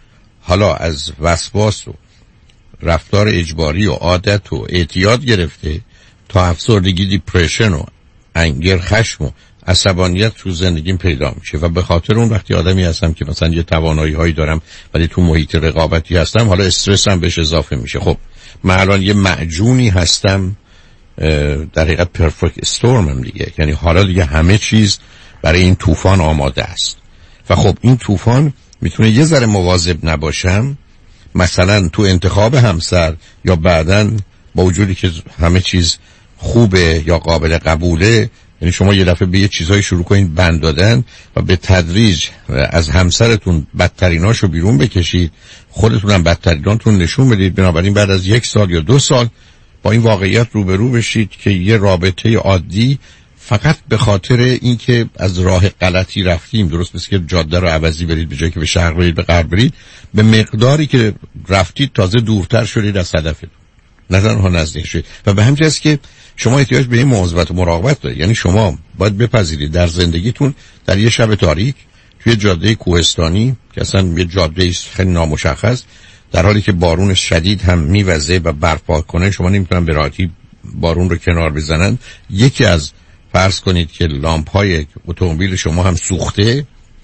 حالا از وسواس و رفتار اجباری و عادت و اعتیاد گرفته تا افسردگی، دیپرشن و انگر، خشم و عصبانیت تو زندگیم پیدا میشه. و به خاطر اون وقتی آدمی هستم که مثلا یه توانایی هایی دارم ولی تو محیط رقابتی هستم، حالا استرس هم بهش اضافه میشه. خب من الان یه معجونی هستم، در حقیقت پرفکت استورمم دیگه، یعنی حالا دیگه همه چیز برای این طوفان آماده است. و خب این طوفان میتونه یه ذره مواظب نباشم، مثلا تو انتخاب همسر یا بعدن با وجودی که همه چیز خوبه یا قابل قبوله، یعنی شما یه دفعه به یه چیزهای شروع کنید بند دادن و به تدریج از همسرتون بدتریناشو بیرون بکشید، خودتونم بدتریناتون نشون بدید. بنابراین بعد از یک سال یا دو سال با این واقعیت روبرو بشید که یه رابطه عادی فقط به خاطر اینکه از راه غلطی رفتیم، درست مثل که جاده رو عوضی برید به جای که به شرق برید به غرب برید، به مقداری که رفتید تازه دورتر شدید از هدفتون، نه تنها نزدیک شدید. و به همین جاست که شما احتیاج به این مواظبت و مراقبت دارید. یعنی شما باید بپذیرید در زندگیتون در یه شب تاریک توی جاده کوهستانی که اصلا یه جاده خیلی نامشخص، در حالی که بارون شدید هم میوزه و برف کنه، شما نمیتونن به راحتی بارون رو کنار بزنن. یکی از فرض کنید که لامپ های اتومبیل شما هم سوخته،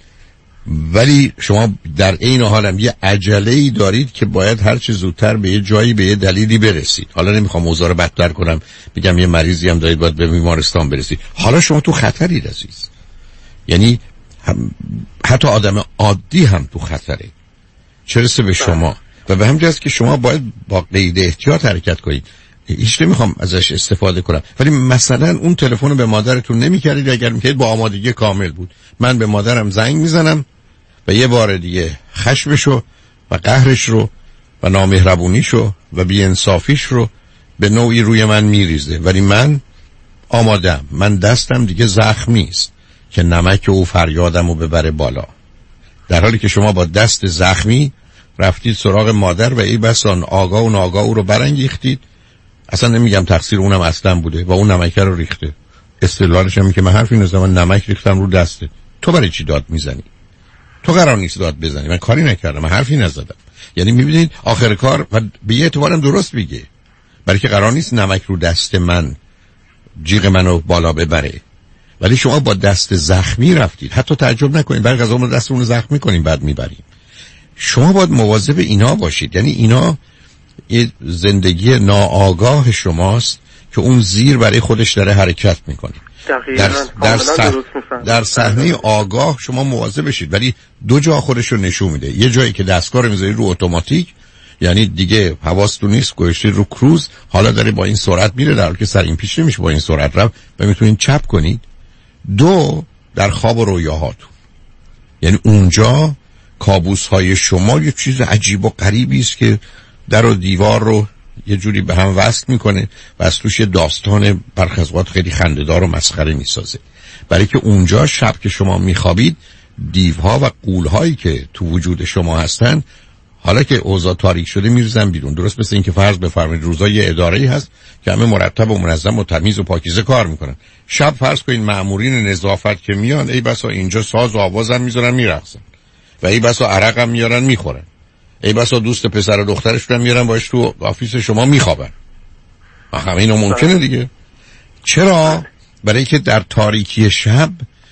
ولی شما در این حال هم یه عجله‌ای دارید که باید هر چه زودتر به یه جایی به یه دلیلی برسید. حالا نمیخوام اوضاع رو بدتر کنم، بگم یه مریضی هم دارید باید به بیمارستان برسید. حالا شما تو خطرید عزیز، یعنی هم حتی آدم عادی هم تو خطره، چه رسه به شما. و به همین جاست که شما باید با قید احتیاط حرکت کنید. هیچ نمیخوام ازش استفاده کنم، ولی مثلا اون تلفن رو به مادرتون نمیکردید اگر میکردید با آمادگی کامل بود. من به مادرم زنگ میزنم و یه بار دیگه خشمشو و قهرش رو و نامهربونیشو و بی‌انصافیش رو به نوعی روی من میریزه، ولی من آمادم، من دستم دیگه زخمی است که نمک او فریادم رو ببره بالا. در حالی که شما با دست زخمی رفتید سراغ مادر و ای بسان آگاه و ناگاه او رو برانگیختید. اصلا نمیگم تقصیر اونم اصلا بوده و اون نمک رو ریخته. استدلالش هم که من حرفی نزدم، من نمک ریختم رو دسته. تو برای چی داد میزنی؟ تو قرار نیست داد بزنی، من کاری نکردم، من حرفی نزدم. یعنی میبینید آخر کار و به یه اعتبارم درست میگه، برای که قرار نیست نمک رو دست من جیغ منو بالا ببره، ولی شما با دست زخمی رفتید. حتی تعجب نکنید برای غذا رو دستمون زخمی کنیم بعد میبریم. شما باید مواظب اینا باشید. یعنی اینا یه زندگی ناآگاه شماست که اون زیر برای خودش داره حرکت میکنه. در در, صح... در صحنه آگاه شما مواظب بشید، ولی دو جا خودش رو نشون میده. یه جایی که دستگاه رو میذاری رو اتوماتیک، یعنی دیگه حواستون نیست، گوشتی رو کروز، حالا داره با این سرعت میره در حالی که سر این پیش نمیشه با این سرعت رفت و میتونید چپ کنید. دو، در خواب و رویاهاتون، یعنی اونجا کابوس های شما یه چیز عجیب و غریبی است که در و دیوار رو یه جوری به هم وصل میکنه و از توش یه داستان برخی از اوقات خیلی خنده‌دار و مسخره میسازه. برای که اونجا شب که شما میخوابید، دیوها و غول‌هایی که تو وجود شما هستن حالا که اوضاع تاریک شده میرزن بیرون. درست مثل این که فرض بفرمایید روزا یه اداره‌ای هست که همه مرتب و منظم و تمیز و پاکیزه کار میکنن. شب فرض کنید مأمورین نظافت که میان، ای بسا اینجا ساز و آوازم میذارن میرقصن و ای بسا عرقم میارن میخورن، ای بسا دوست پسر و دخترش رو میارن باش تو آفیس شما میخوابن. همه اینا ممکنه دیگه. چرا؟ برای که در تاریکی شب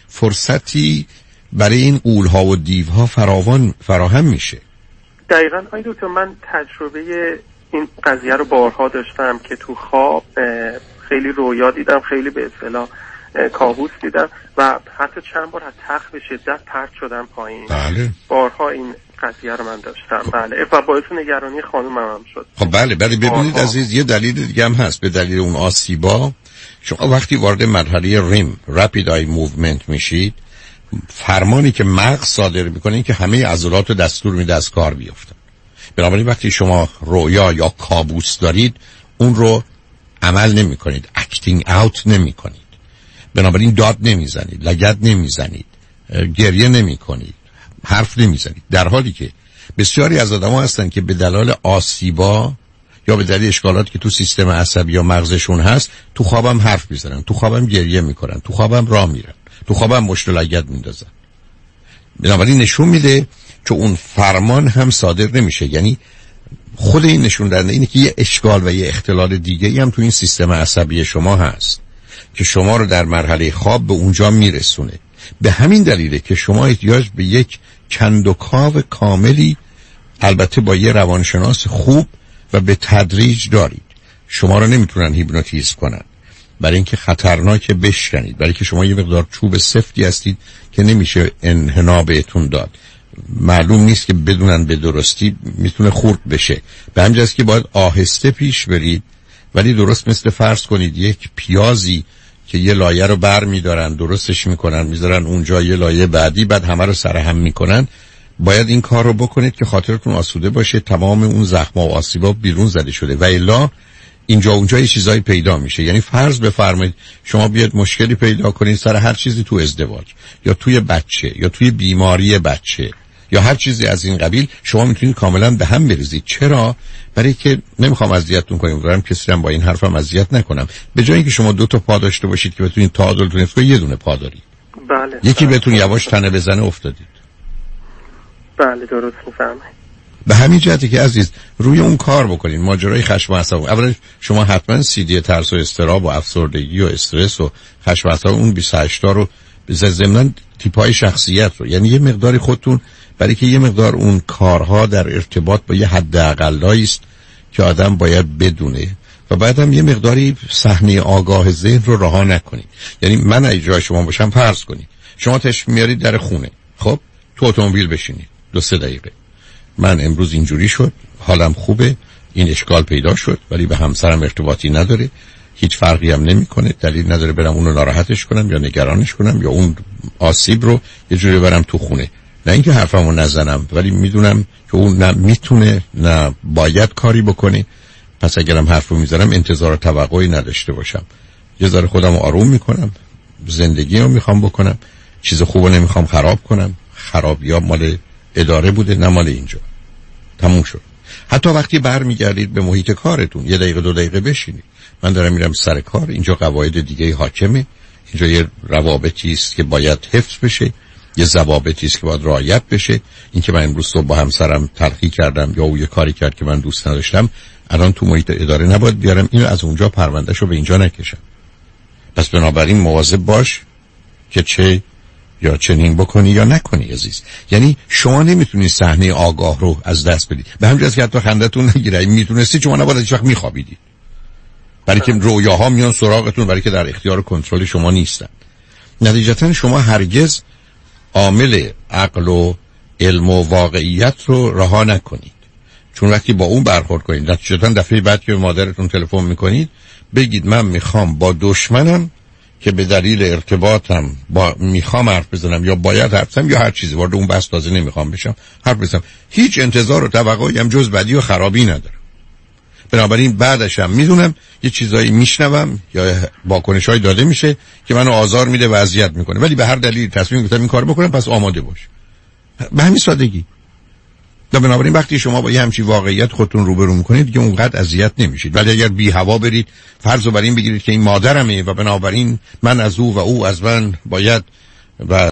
فرصتی برای این غول‌ها و دیوها فراوان فراهم میشه. دقیقاً آقای دکتر، من تجربه این قضیه رو بارها داشتم که تو خواب خیلی رویا دیدم، خیلی به اصطلاح کابوس دیدم و حتی چند بار از تخت به شدت پرت شدم پایین. بله. بارها این قضیه رو من داشتم. بله. و باعث نگرانی خانومم هم شد. خب بله بله ببینید عزیز، یه دلیل دیگه هم هست. به دلیل اون آسیبا شما وقتی وارد مرحله ریم رپید آی موومنت میشید، فرمانی که مغز صادر میکنه این که همه عضلات رو دستور میده از کار بیفتن. بنابراین وقتی شما رویا یا کابوس دارید اون رو عمل نمی کنید، اکتینگ اوت نمی کنید. بنابراین داد نمی زنید، لگد نمی زنید، گریه نمی کنید، حرف نمی زنید. در حالی که بسیاری از آدم ها هستن که به دلایل آسیبا یا به دلیل اشکالاتی که تو سیستم عصبی یا مغزشون هست تو خوابم حرف میزنن، تو خوابم گریه میکنن، تو خوابم راه میرن، تو خوابم مشت و لگد میندازن. بنابراین نشون میده چون اون فرمان هم صادر نمیشه. یعنی خود این نشون دهنده اینه که یه اشکال و یه اختلال دیگه ای هم تو این سیستم عصبی شما هست که شما رو در مرحله خواب به اونجا میرسونه. به همین دلیله که شما احتیاج به یک کندوکاو کاملی، البته با یه روانشناس خوب و به تدریج دارید. شما رو نمیتونن هیپنوتیزم کنن، برای اینکه خطرناکه بشکنید، برای که شما یه مقدار چوب سفتی هستید که نمیشه انحنا بهتون داد. معلوم نیست که بدونن به درستی میتونه خورد بشه. به همین جاست که باید آهسته پیش برید، ولی درست مثل فرض کنید یک پیازی که یه لایه رو بر میدارن، درستش میکنن، میذارن اونجا یه لایه بعدی، بعد همه رو سرهم میکنن. باید این کار رو بکنید که خاطرتون آسوده باشه، تمام اون زخم‌ها و آسیب‌ها بیرون زده شده، و الا اینجا اونجا یه چیزایی پیدا میشه. یعنی فرض بفرمایید شما بیاد مشکلی پیدا کنید سر هر چیزی تو ازدواج یا توی بچه یا توی بیماری بچه یا هر چیزی از این قبیل، شما میتونید کاملا به هم بریزید. چرا؟ برای که نمیخوام اذیتتون کنم، دارم کسی با این حرفم اذیت نکنم. به جای اینکه شما دو تا پا داشته باشید که بتونید تعادلتون رو یه دونه پا دارید، بله، یکی بله. بهتون یواش تنه بزنه افتادید. بله درست میفهمید. به همین جهتی که عزیز روی اون کار بکنین. ماجرای خشم و عصب، اولا شما حتما سی دی ترس و اضطراب و افسردگی و استرس و خشم و عصب اون بیست و هشت تا رو ضمن تیپ‌های شخصیت رو، یعنی یه مقداری خودتون، برای که یه مقدار اون کارها در ارتباط با یه حد اقلایی است که آدم باید بدونه، و بعد هم یه مقداری صحنه آگاه ذهن رو رها نکنید. یعنی من اگه جای شما باشم، فرض کنید شما تشریف میارید در خونه، خب تو اتومبیل بشینید دو سه دقیقه، من امروز اینجوری شد، حالم خوبه، این اشکال پیدا شد، ولی به همسرم ارتباطی نداره، هیچ فرقی هم نمیکنه، دلیل نداره برم اونو ناراحتش کنم یا نگرانش کنم یا اون آسیب رو یه جوری برم تو خونه. نه اینکه حرفمو نزنم، ولی میدونم که اون نه میتونه نه باید کاری بکنه، پس اگرم حرفو میزنم انتظار و توقعی نداشته باشم. یه ذره خودم آروم میکنم، زندگی رو میخوام بکنم، چیز خوبو نمیخوام خراب کنم. خرابی‌ها مال اداره بوده نه مال اینجا. تموم شد. حتی وقتی برمیگردید به محیط کارتون، یه دقیقه دو دقیقه بشینید. من دارم میرم سر کار، اینجا قواعد دیگه حاکمه، اینجا یه روابطی است که باید حفظ بشه، یه ضوابطی است که باید رعایت بشه. این که من امروز صبح با همسرم تلخی کردم یا او یه کاری کرد که من دوست نداشتم، الان تو محیط اداره نباید بیارم اینو از اونجا پروندهشو به اینجا نکشم. پس بنابراین مواظب باش که چه یا چنین بکنی یا نکنی عزیز. یعنی شما نمیتونی صحنه آگاه رو از دست بدید. به همین جهت که حتی خندتون نگیره، میتونستی شما نباید هیچ وقت میخوابیدید، برای که رویاها میان سراغتون، برای که در اختیار کنترل شما نیستن. نتیجتا شما هرگز عامل عقل و علم و واقعیت رو رها نکنید، چون وقتی با اون برخورد کنید، نتیجتا دفعه بعد که به مادرتون تلفن میکنید بگید من میخوام با دشمنم که به دلیل ارتباطم با میخوام حرف بزنم یا باید حرف بزنم یا هر چیزی، وارد اون بحث تازه نمیخوام بشم، حرف بزنم، هیچ انتظار و توقعی هم جز بدی و خرابی ندارم. بنابراین بعدش هم میدونم یه چیزایی میشنوم یا واکنش‌های داده میشه که منو آزار میده و اذیت میکنه، ولی به هر دلیل تصمیم گرفتم این کارو بکنم، پس آماده باش. به همین سادگی. و بنابراین وقتی شما با یه همچین واقعیت خودتون روبرو میکنید دیگه اونقدر اذیت نمیشید. ولی اگر بی هوا برید فرض رو بر این بگیرید که این مادرمه و بنابراین من از او و او از من باید و